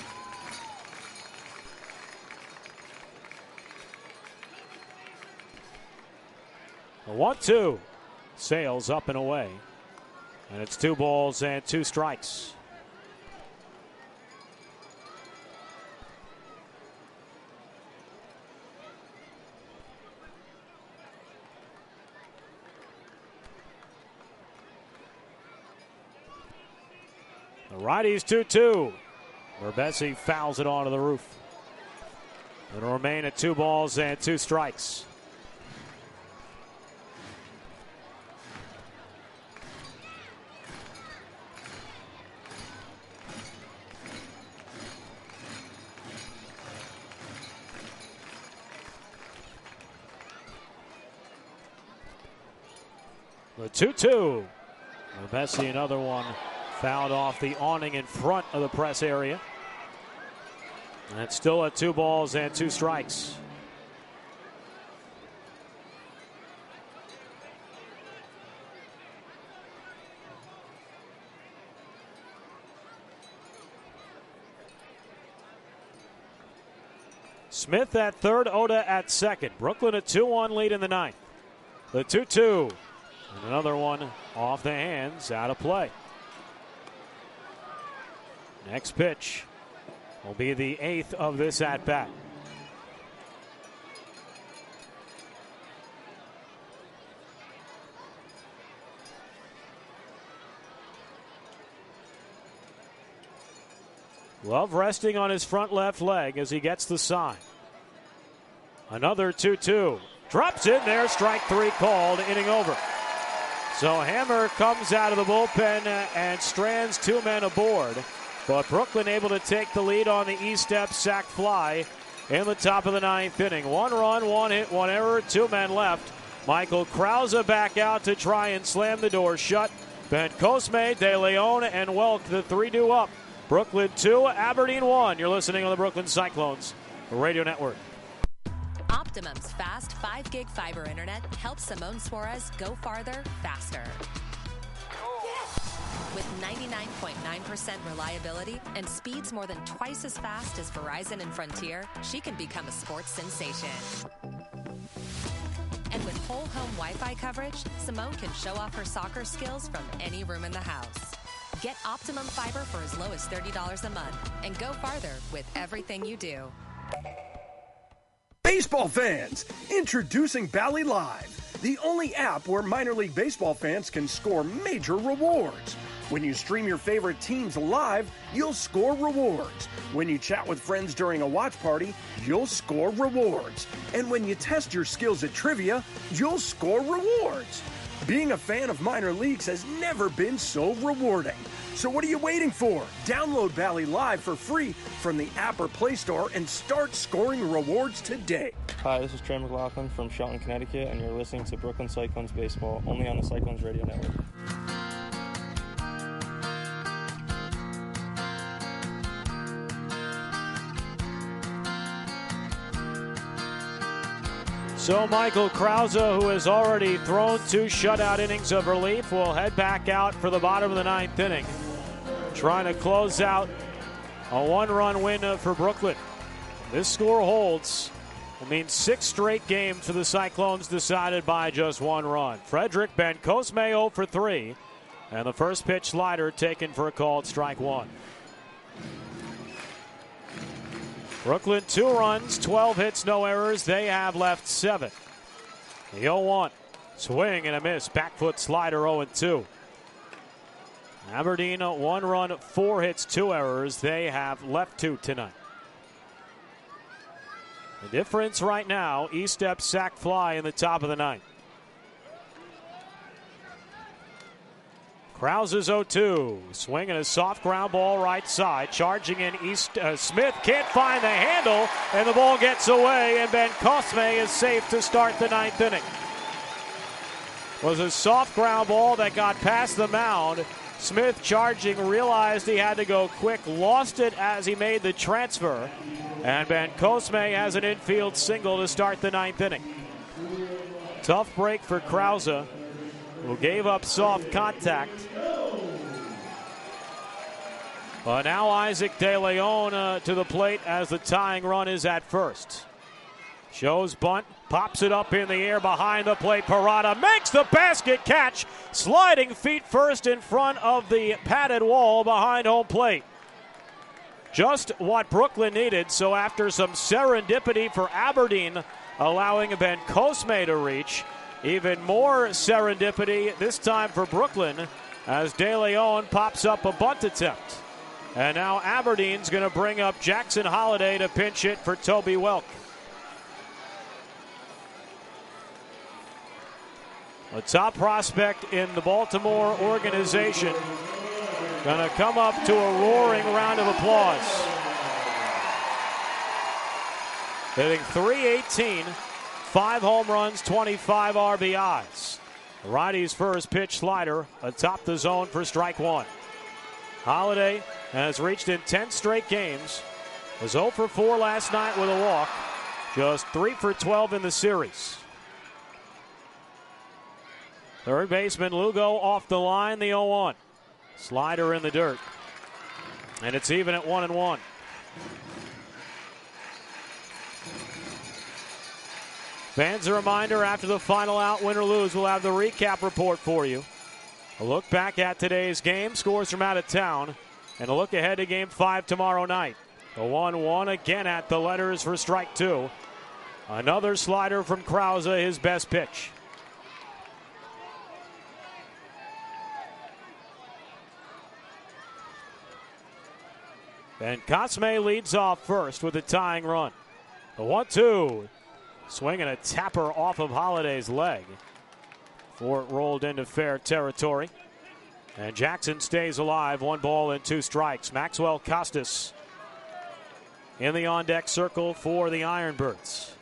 A one two. Sails up and away. And it's two balls and two strikes. The righties two two. Berbesi fouls it onto the roof. It'll remain at two balls and two strikes. The two two. Berbesi, another one fouled off the awning in front of the press area. And it's still at two balls and two strikes. Smith at third, Oda at second. Brooklyn a two one lead in the ninth. The two two. And another one off the hands, out of play. Next pitch will be the eighth of this at-bat. Love resting on his front left leg as he gets the sign. Another two two. Drops in there, strike three called, inning over. So Hammer comes out of the bullpen and strands two men aboard. But Brooklyn able to take the lead on the E-step sac fly in the top of the ninth inning. One run, one hit, one error, two men left. Michael Krause back out to try and slam the door shut. Ben Cosme, De Leon, and Welk, the three-two up. Brooklyn two, Aberdeen one. You're listening on the Brooklyn Cyclones Radio Network. Optimum's fast five gig fiber internet helps Simone Suarez go farther, faster. With ninety-nine point nine percent reliability and speeds more than twice as fast as Verizon and Frontier, she can become a sports sensation. And with whole home Wi-Fi coverage, Simone can show off her soccer skills from any room in the house. Get Optimum Fiber for as low as thirty dollars a month and go farther with everything you do. Baseball fans, introducing Bally Live, the only app where minor league baseball fans can score major rewards. When you stream your favorite teams live, you'll score rewards. When you chat with friends during a watch party, you'll score rewards. And when you test your skills at trivia, you'll score rewards. Being a fan of minor leagues has never been so rewarding. So what are you waiting for? Download Bally Live for free from the app or Play Store and start scoring rewards today. Hi, this is Trey McLaughlin from Shelton, Connecticut, and you're listening to Brooklyn Cyclones Baseball, only on the Cyclones Radio Network. So Michael Krause, who has already thrown two shutout innings of relief, will head back out for the bottom of the ninth inning, trying to close out a one-run win for Brooklyn. This score holds. It means six straight games for the Cyclones decided by just one run. Frederick Bencosme oh for three, and the first pitch slider taken for a called strike one. Brooklyn, two runs, twelve hits, no errors. They have left seven. The oh one. Swing and a miss. Back foot slider oh and two. Aberdeen, one run, four hits, two errors. They have left two tonight. The difference right now, E-step sac fly in the top of the ninth. Krause's oh two. Swinging a soft ground ball right side. Charging in East. Uh, Smith can't find the handle, and the ball gets away, and Bencosme is safe to start the ninth inning. Was a soft ground ball that got past the mound. Smith charging, realized he had to go quick, lost it as he made the transfer, and Bencosme has an infield single to start the ninth inning. Tough break for Krause, who gave up soft contact. But now Isaac De Leon uh, to the plate as the tying run is at first. Shows bunt, pops it up in the air behind the plate. Parada makes the basket catch, sliding feet first in front of the padded wall behind home plate. Just what Brooklyn needed, so after some serendipity for Aberdeen, allowing Bencosme to reach, even more serendipity this time for Brooklyn as De Leon pops up a bunt attempt. And now Aberdeen's going to bring up Jackson Holliday to pinch hit for Toby Welk. A top prospect in the Baltimore organization going to come up to a roaring round of applause. Hitting three eighteen. Five home runs, twenty-five R B Is. The righty's first pitch slider atop the zone for strike one. Holliday has reached in ten straight games. Was oh for four last night with a walk. Just three for twelve in the series. Third baseman Lugo off the line, the oh one. Slider in the dirt. And it's even at one and one. Fans, a reminder, after the final out, win or lose, we'll have the recap report for you. A look back at today's game, scores from out of town, and a look ahead to game five tomorrow night. The one one again at the letters for strike two. Another slider from Krause, his best pitch. Bencosme leads off first with a tying run. The one two. Swinging a tapper off of Holliday's leg before it rolled into fair territory. And Jackson stays alive. One ball and two strikes. Maxwell Costas in the on-deck circle for the Ironbirds.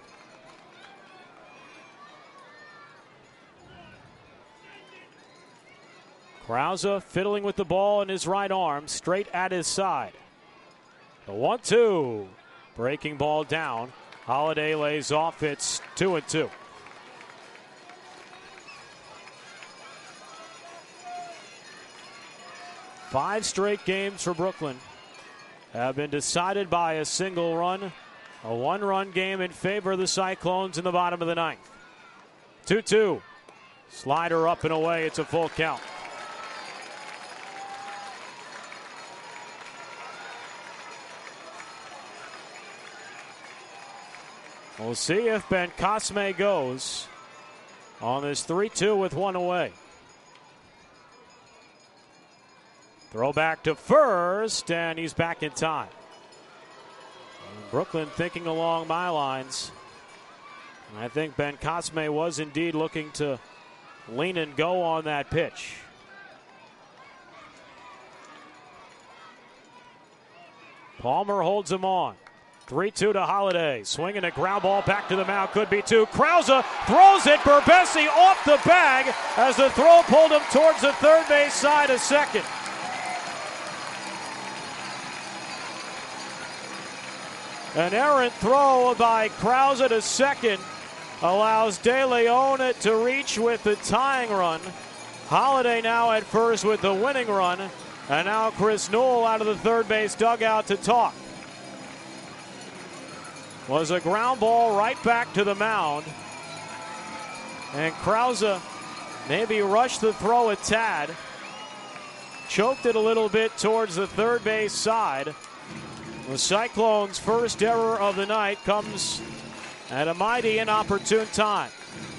Krause fiddling with the ball in his right arm, straight at his side. The one two. Breaking ball down. Holiday lays off. It's two and two. Five straight games for Brooklyn have been decided by a single run. A one-run game in favor of the Cyclones in the bottom of the ninth. two two. Slider up and away. It's a full count. We'll see if Ben Cosme goes on this three two with one away. Throw back to first, and he's back in time. Brooklyn thinking along my lines. And I think Ben Cosme was indeed looking to lean and go on that pitch. Palmer holds him on. three two to Holiday. Swinging a ground ball back to the mound. Could be two. Krause throws it. Berbesi off the bag as the throw pulled him towards the third base side of second. An errant throw by Krause to second allows De Leon to reach with the tying run. Holiday now at first with the winning run. And now Chris Newell out of the third base dugout to talk. Was a ground ball right back to the mound. And Krause maybe rushed the throw a tad. Choked it a little bit towards the third base side. The Cyclones' first error of the night comes at a mighty inopportune time.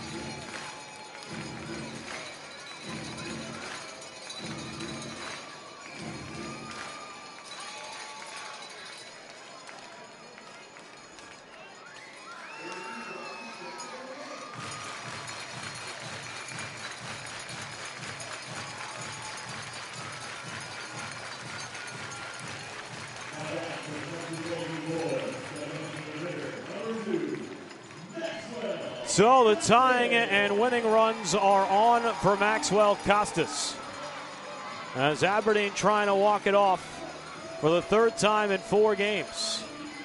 So the tying and winning runs are on for Maxwell Costas. As Aberdeen trying to walk it off for the third time in four games.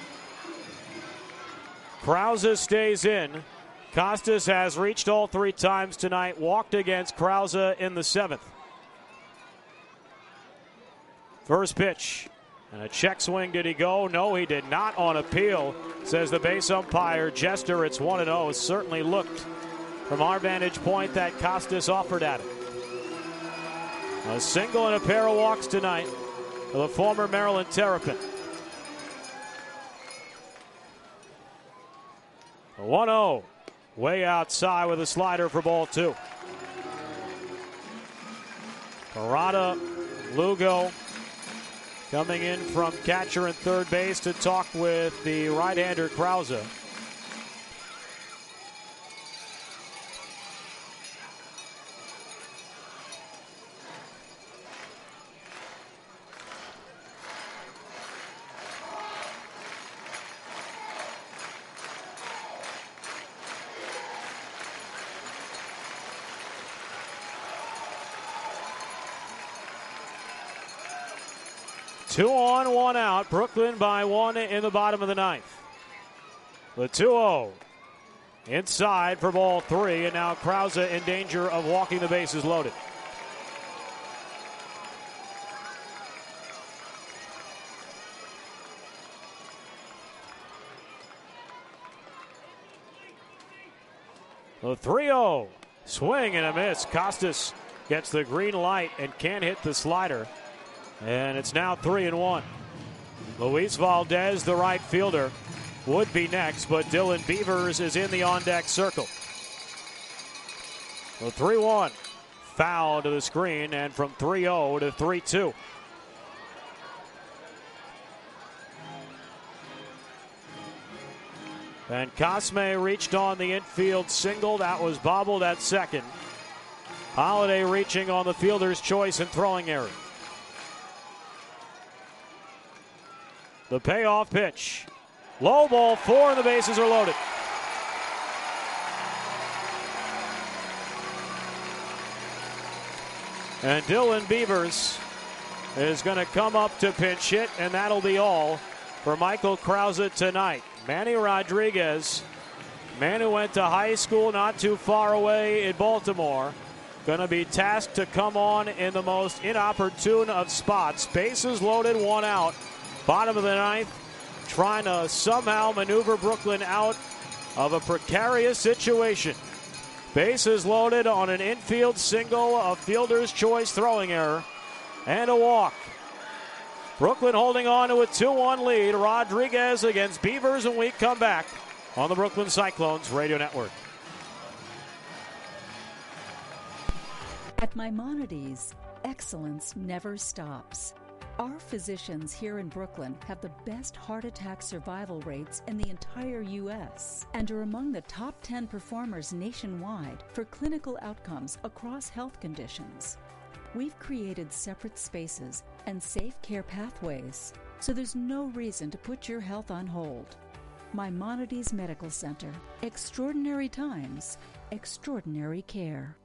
Krause stays in. Costas has reached all three times tonight, walked against Krause in the seventh. First pitch. And a check swing, did he go? No, he did not on appeal, says the base umpire, Jester. It's one and oh. It certainly looked, from our vantage point, that Costas offered at it. A single and a pair of walks tonight for the former Maryland Terrapin. one oh, way outside with a slider for ball two. Parada, Lugo, coming in from catcher and third base to talk with the right-hander Krause. Two on, one out. Brooklyn by one in the bottom of the ninth. The two oh. Inside for ball three, and now Krause in danger of walking the bases loaded. The three oh. Swing and a miss. Costas gets the green light and can't hit the slider. And it's now three and one. Luis Valdez, the right fielder, would be next, but Dylan Beavers is in the on-deck circle. The three one. Foul to the screen, and from three oh to three two. And Cosme reached on the infield single. That was bobbled at second. Holiday reaching on the fielder's choice and throwing error. The payoff pitch. Low ball four, and the bases are loaded. And Dylan Beavers is going to come up to pinch hit, and that'll be all for Michael Krause tonight. Manny Rodriguez, man who went to high school not too far away in Baltimore, going to be tasked to come on in the most inopportune of spots. Bases loaded, one out. Bottom of the ninth, trying to somehow maneuver Brooklyn out of a precarious situation. Bases loaded on an infield single, a fielder's choice throwing error, and a walk. Brooklyn holding on to a two one lead. Rodriguez against Beavers, and we come back on the Brooklyn Cyclones Radio Network. At Maimonides, excellence never stops. Our physicians here in Brooklyn have the best heart attack survival rates in the entire U S and are among the top ten performers nationwide for clinical outcomes across health conditions. We've created separate spaces and safe care pathways, so there's no reason to put your health on hold. Maimonides Medical Center. Extraordinary times, extraordinary care.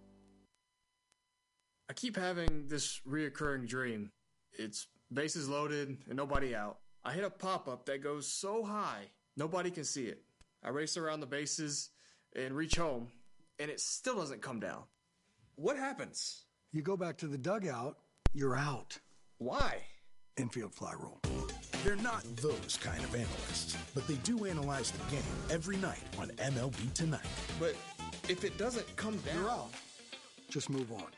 I keep having this reoccurring dream. It's bases loaded and nobody out. I hit a pop-up that goes so high, nobody can see it. I race around the bases and reach home, and it still doesn't come down. What happens? You go back to the dugout, you're out. Why? Infield fly rule. They're not those kind of analysts, but they do analyze the game every night on M L B Tonight. But if it doesn't come down, you're out. Just move on.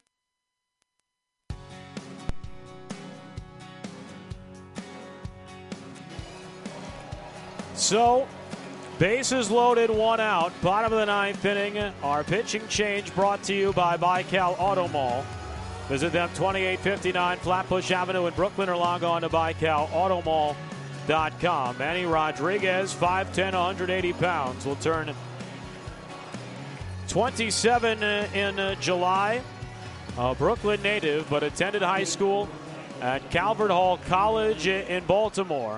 So, bases loaded, one out. Bottom of the ninth inning. Our pitching change brought to you by Baikal Auto Mall. Visit them, twenty-eight fifty-nine Flatbush Avenue in Brooklyn, or log on to baikal auto mall dot com. Manny Rodriguez, five ten, one hundred eighty pounds, will turn twenty-seven in July. A Brooklyn native, but attended high school at Calvert Hall College in Baltimore.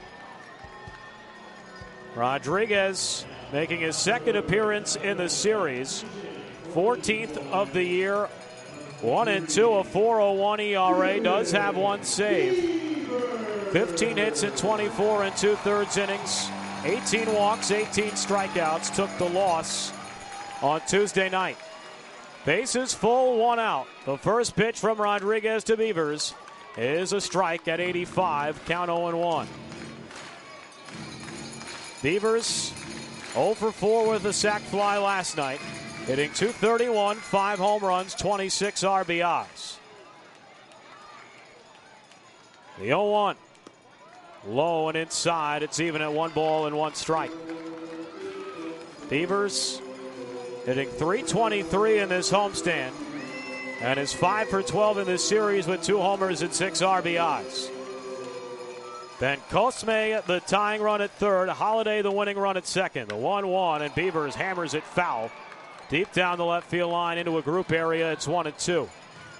Rodriguez making his second appearance in the series, fourteenth of the year, one and two, a four oh one E R A, does have one save. fifteen hits in twenty-four and two-thirds innings, eighteen walks, eighteen strikeouts, took the loss on Tuesday night. Bases full, one out. The first pitch from Rodriguez to Beavers is a strike at eighty-five, count oh and one. Beavers oh for four with a sac fly last night, hitting two thirty-one, five home runs, twenty-six R B Is. The oh one. Low and inside. It's even at one ball and one strike. Beavers hitting three twenty-three in this homestand and is five for twelve in this series with two homers and six R B Is. Ben Cosme, the tying run at third. Holiday, the winning run at second. The one one, and Beavers hammers it foul. Deep down the left field line into a group area. It's one and two.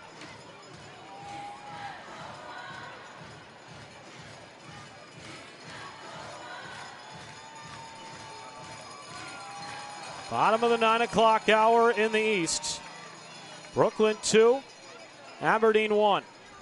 Bottom of the nine o'clock hour in the East. Brooklyn two, Aberdeen one.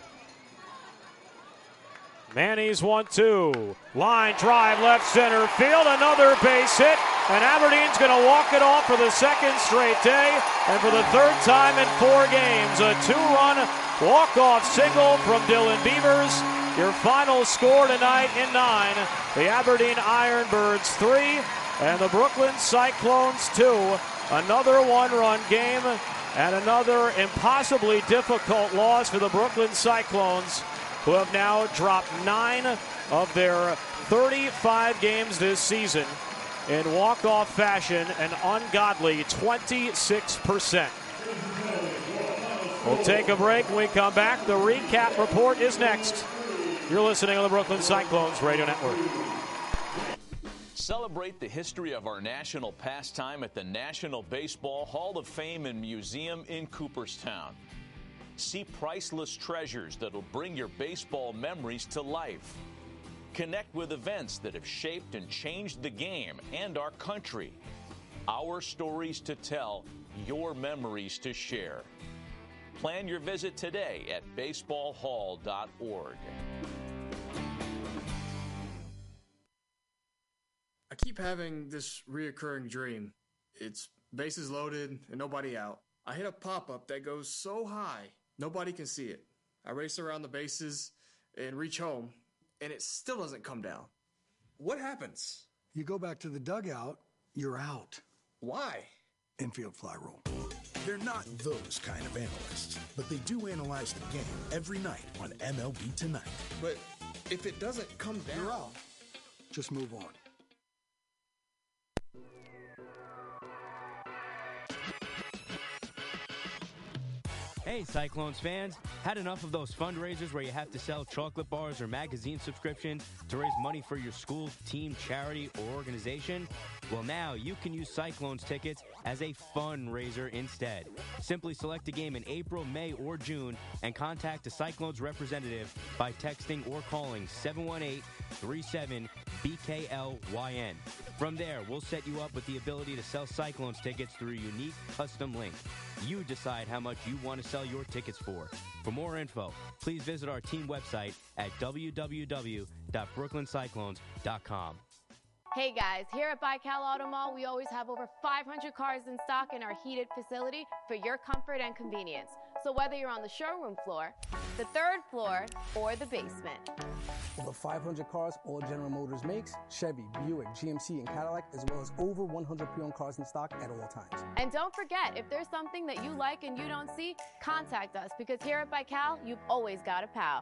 Manny's one two. Line drive left center field. Another base hit. And Aberdeen's going to walk it off for the second straight day. And for the third time in four games, a two-run walk-off single from Dylan Beavers. Your final score tonight in nine. The Aberdeen Ironbirds three and the Brooklyn Cyclones two. Another one-run game and another impossibly difficult loss for the Brooklyn Cyclones, who have now dropped nine of their thirty-five games this season in walk-off fashion, an ungodly twenty-six percent. We'll take a break. When we come back, the recap report is next. You're listening on the Brooklyn Cyclones Radio Network. Celebrate the history of our national pastime at the National Baseball Hall of Fame and Museum in Cooperstown. See priceless treasures that'll bring your baseball memories to life. Connect with events that have shaped and changed the game and our country. Our stories to tell, your memories to share. Plan your visit today at baseball hall dot org. keep having this reoccurring dream. It's bases loaded and nobody out. I hit a pop-up that goes so high, nobody can see it. I race around the bases and reach home, and it still doesn't come down. What happens? You go back to the dugout, you're out. Why? Infield fly rule. They're not those kind of analysts, but they do analyze the game every night on M L B Tonight. But if it doesn't come down, You're out. Just move on. Hey, Cyclones fans. Had enough of those fundraisers where you have to sell chocolate bars or magazine subscriptions to raise money for your school, team, charity, or organization? Well, now you can use Cyclones tickets as a fundraiser instead. Simply select a game in April, May, or June and contact a Cyclones representative by texting or calling seven one eight, three seven, B K L Y N. From there, we'll set you up with the ability to sell Cyclones tickets through a unique custom link. You decide how much you want to sell your tickets for. For more info, please visit our team website at w w w dot brooklyn cyclones dot com. Hey guys, here at Baikal Auto Mall, we always have over five hundred cars in stock in our heated facility for your comfort and convenience. So whether you're on the showroom floor, the third floor, or the basement. Over five hundred cars all General Motors makes, Chevy, Buick, G M C, and Cadillac, as well as over one hundred pre-owned cars in stock at all times. And don't forget, if there's something that you like and you don't see, contact us, because here at Baikal, you've always got a pal.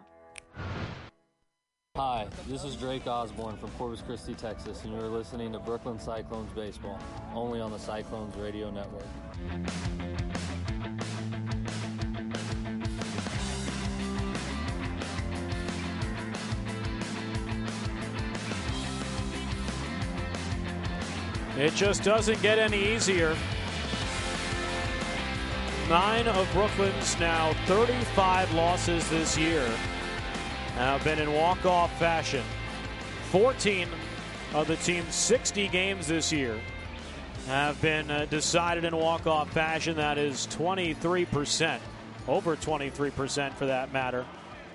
Hi, this is Drake Osborne from Corpus Christi, Texas, and you're listening to Brooklyn Cyclones Baseball, only on the Cyclones Radio Network. It just doesn't get any easier. Nine of Brooklyn's now thirty-five losses this year have been in walk-off fashion. fourteen of the team's sixty games this year have been uh, decided in walk-off fashion. That is twenty-three percent, over twenty-three percent for that matter.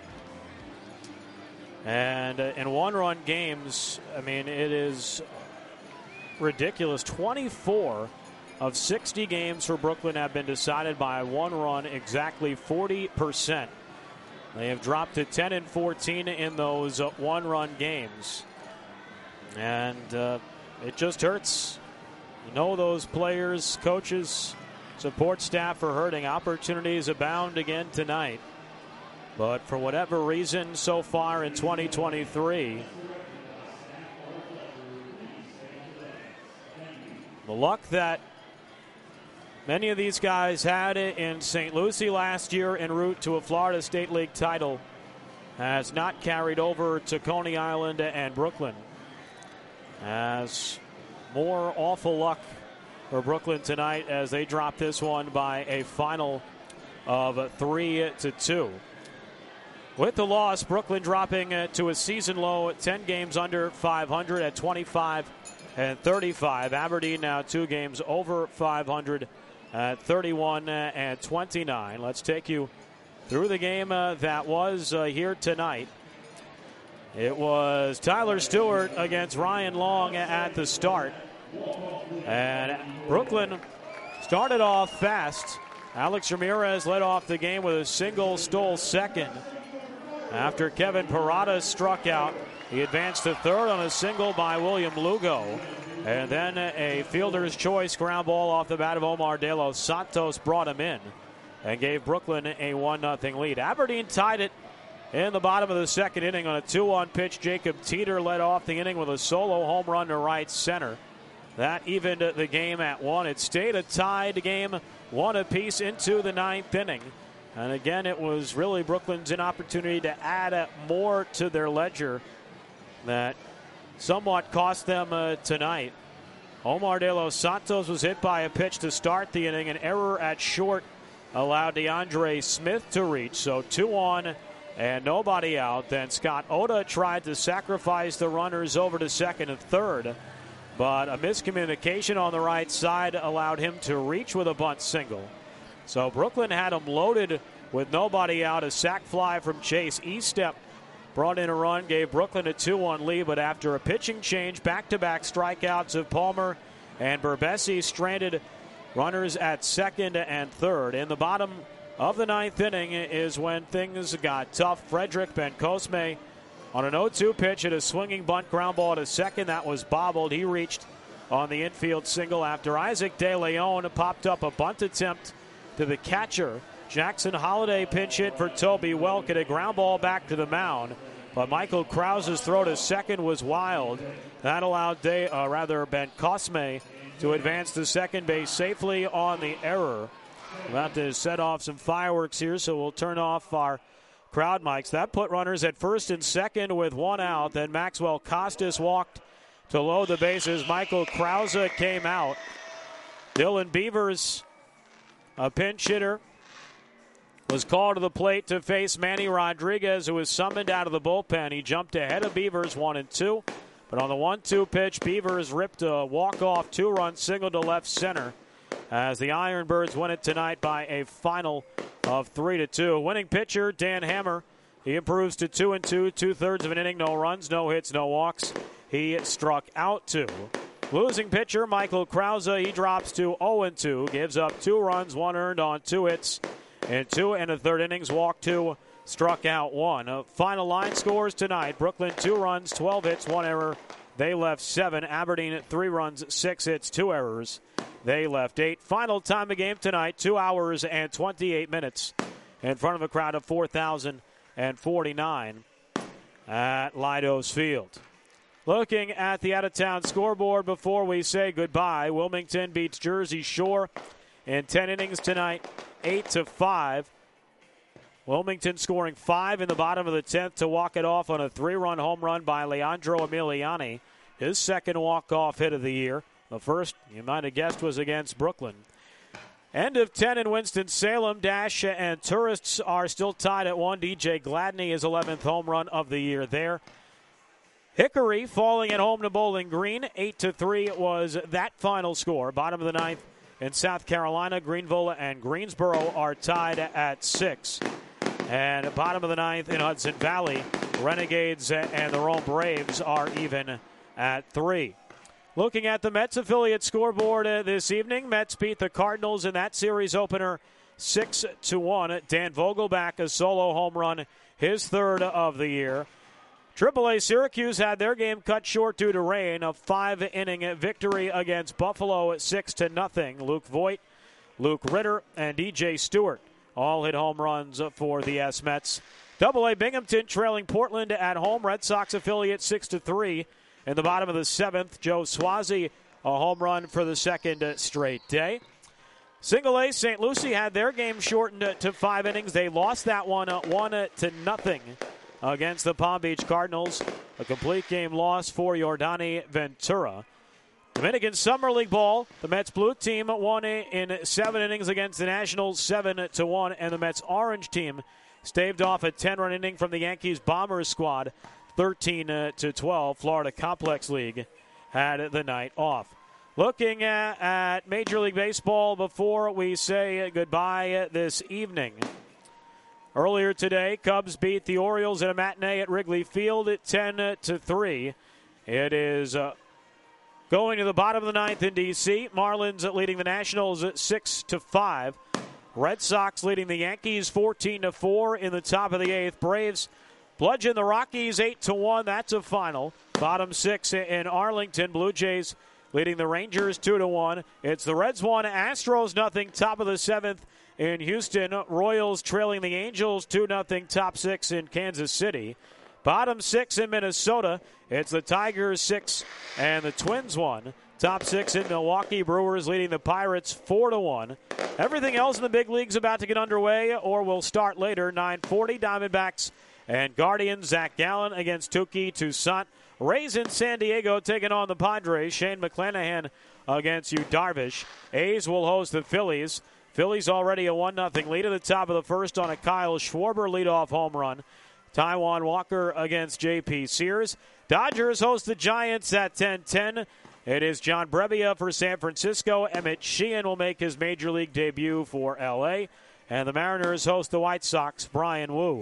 And uh, in one-run games, I mean, it is ridiculous. twenty-four of sixty games for Brooklyn have been decided by one run, exactly forty percent. They have dropped to ten and fourteen in those uh, one-run games. And uh, it just hurts. You know, those players, coaches, support staff are hurting. Opportunities abound again tonight. But for whatever reason, so far in twenty twenty-three, the luck that many of these guys had in Saint Lucie last year en route to a Florida State League title has not carried over to Coney Island and Brooklyn. As more awful luck for Brooklyn tonight as they drop this one by a final of three to two. With the loss, Brooklyn dropping to a season low ten games under five hundred at twenty-five and thirty-five. Aberdeen now two games over five hundred at thirty-one and twenty-nine. Let's take you through the game uh, that was uh, here tonight. It was Tyler Stewart against Ryan Long at the start. And Brooklyn started off fast. Alex Ramirez led off the game with a single, stole second. After Kevin Parada struck out, he advanced to third on a single by William Lugo. And then a fielder's choice ground ball off the bat of Omar De Los Santos brought him in and gave Brooklyn a one nothing lead. Aberdeen tied it in the bottom of the second inning on a two one pitch. Jacob Teeter led off the inning with a solo home run to right center. That evened the game at one. It stayed a tied game, one apiece into the ninth inning. And again, it was really Brooklyn's inopportunity to add more to their ledger that somewhat cost them uh, tonight. Omar De Los Santos was hit by a pitch to start the inning. An error at short allowed DeAndre Smith to reach. So two on and nobody out. Then Scott Oda tried to sacrifice the runners over to second and third, but a miscommunication on the right side allowed him to reach with a bunt single. So Brooklyn had him loaded with nobody out. A sac fly from Chase Eastep brought in a run, gave Brooklyn a two one lead, but after a pitching change, back-to-back strikeouts of Palmer and Berbesi stranded runners at second and third. In the bottom of the ninth inning is when things got tough. Frederick Bencosme on an oh two pitch at a swinging bunt ground ball to second. That was bobbled. He reached on the infield single after Isaac De Leon popped up a bunt attempt to the catcher. Jackson Holiday pinch hit for Toby Welk at a ground ball back to the mound. But Michael Krause's throw to second was wild. That allowed De, uh, rather Bencosme to advance to second base safely on the error. About to set off some fireworks here, so we'll turn off our crowd mics. That put runners at first and second with one out. Then Maxwell Costas walked to load the bases. Michael Krause came out. Dylan Beavers, a pinch hitter, was called to the plate to face Manny Rodriguez, who was summoned out of the bullpen. He jumped ahead of Beavers one and two, but on the one two pitch, Beavers ripped a walk-off two-run single to left center as the Ironbirds win it tonight by a final of three to two. Winning pitcher Dan Hammer, he improves to two and two, two-thirds of an inning, no runs, no hits, no walks. He struck out two. Losing pitcher Michael Krause, he drops to oh and two, gives up two runs, one earned on two hits. In two and a third innings, walked two, struck out one. Uh, final line scores tonight. Brooklyn, two runs, twelve hits, one error. They left seven. Aberdeen, three runs, six hits, two errors. They left eight. Final time of game tonight, two hours and twenty-eight minutes in front of a crowd of four thousand forty-nine at Leidos Field. Looking at the out-of-town scoreboard before we say goodbye, Wilmington beats Jersey Shore in ten innings tonight, eight to five. Wilmington scoring five in the bottom of the tenth to walk it off on a three-run home run by Leandro Emiliani, his second walk-off hit of the year. The first, you might have guessed, was against Brooklyn. End of ten in Winston-Salem. Dash and Tourists are still tied at one. D J Gladney, his eleventh home run of the year there. Hickory falling at home to Bowling Green. eight to three was that final score. Bottom of the ninth in South Carolina. Greenville and Greensboro are tied at six. And bottom of the ninth in Hudson Valley, Renegades and the Rome Braves are even at three. Looking at the Mets affiliate scoreboard uh, this evening, Mets beat the Cardinals in that series opener six to one. Dan Vogelbach, a solo home run, his third of the year. triple A Syracuse had their game cut short due to rain. A five-inning victory against Buffalo at six to nothing. Luke Voigt, Luke Ritter, and D J Stewart all hit home runs for the S-Mets. double A Binghamton trailing Portland at home. Red Sox affiliate six to three. In the bottom of the seventh, Joe Swazi, a home run for the second straight day. Single A, Saint Lucie had their game shortened to five innings. They lost that one one to nothing against the Palm Beach Cardinals. A complete game loss for Yordani Ventura. Dominican Summer League ball. The Mets blue team won in seven innings against the Nationals, seven to one, and the Mets orange team staved off a ten-run inning from the Yankees Bombers squad, thirteen to twelve. Florida Complex League had the night off. Looking at, at Major League Baseball before we say goodbye this evening. Earlier today, Cubs beat the Orioles in a matinee at Wrigley Field at ten to three. It is uh, going to the bottom of the ninth in D C. Marlins leading the Nationals at six to five. Red Sox leading the Yankees fourteen to four in the top of the eighth. Braves bludgeon the Rockies eight to one. That's a final. Bottom six in Arlington. Blue Jays leading the Rangers two to one. It's the Reds one, Astros nothing. Top of the seventh in Houston. Royals trailing the Angels two nothing. Top six in Kansas City. Bottom six in Minnesota. It's the Tigers six and the Twins one. Top six in Milwaukee. Brewers leading the Pirates four to one. Everything else in the big league's about to get underway or will start later. nine forty Diamondbacks and Guardians. Zach Gallen against Touki Toussaint. Rays in San Diego taking on the Padres. Shane McClanahan against Yu Darvish. A's will host the Phillies. Phillies already a one nothing lead at the top of the first on a Kyle Schwarber leadoff home run. Taijuan Walker against J P Sears. Dodgers host the Giants at ten ten. It is John Brebbia for San Francisco. Emmett Sheehan will make his Major League debut for L A. And the Mariners host the White Sox. Brian Wu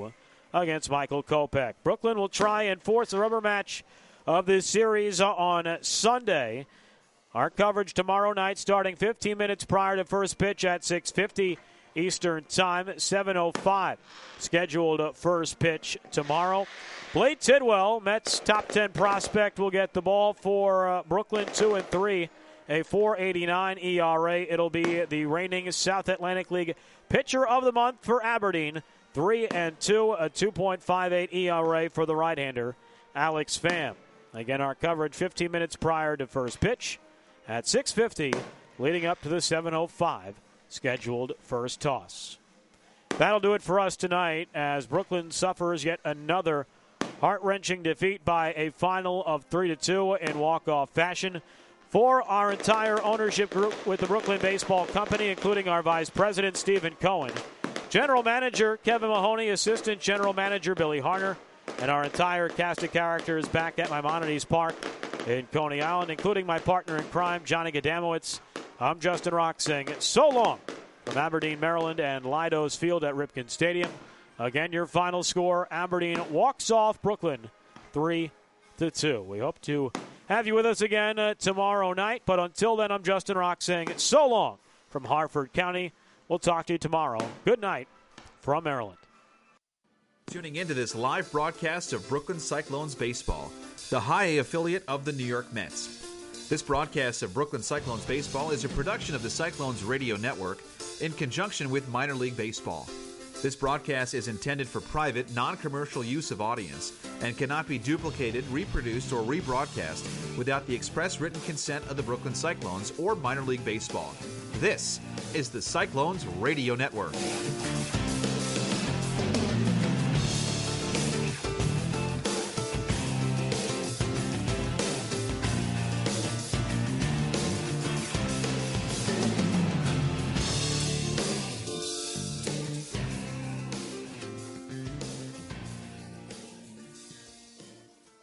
against Michael Kopech. Brooklyn will try and force a rubber match of this series on Sunday. Our coverage tomorrow night starting fifteen minutes prior to first pitch at six fifty Eastern Time, seven oh five scheduled first pitch tomorrow. Blade Tidwell, Mets top ten prospect, will get the ball for uh, Brooklyn, two and three, a four eighty-nine E R A. It'll be the reigning South Atlantic League pitcher of the month for Aberdeen, three and two, a two point five eight E R A for the right-hander, Alex Pham. Again, our coverage fifteen minutes prior to first pitch at six fifty, leading up to the seven oh five scheduled first toss. That'll do it for us tonight as Brooklyn suffers yet another heart-wrenching defeat by a final of three to two in walk-off fashion. For our entire ownership group with the Brooklyn Baseball Company, including our Vice President, Stephen Cohen, General Manager Kevin Mahoney, Assistant General Manager Billy Harner, and our entire cast of characters back at Maimonides Park in Coney Island, including my partner in crime, Johnny Gadamowitz. I'm Justin Rock saying so long from Aberdeen, Maryland, and Leidos Field at Ripken Stadium. Again, your final score, Aberdeen walks off Brooklyn three to two. We hope to have you with us again uh, tomorrow night, but until then, I'm Justin Rock saying so long from Harford County. We'll talk to you tomorrow. Good night from Maryland. Tuning into this live broadcast of Brooklyn Cyclones baseball, the high A affiliate of the New York Mets. This broadcast of Brooklyn Cyclones baseball is a production of the Cyclones Radio Network in conjunction with Minor League Baseball. This broadcast is intended for private, non-commercial use of audience and cannot be duplicated, reproduced, or rebroadcast without the express written consent of the Brooklyn Cyclones or Minor League Baseball. This is the Cyclones Radio Network.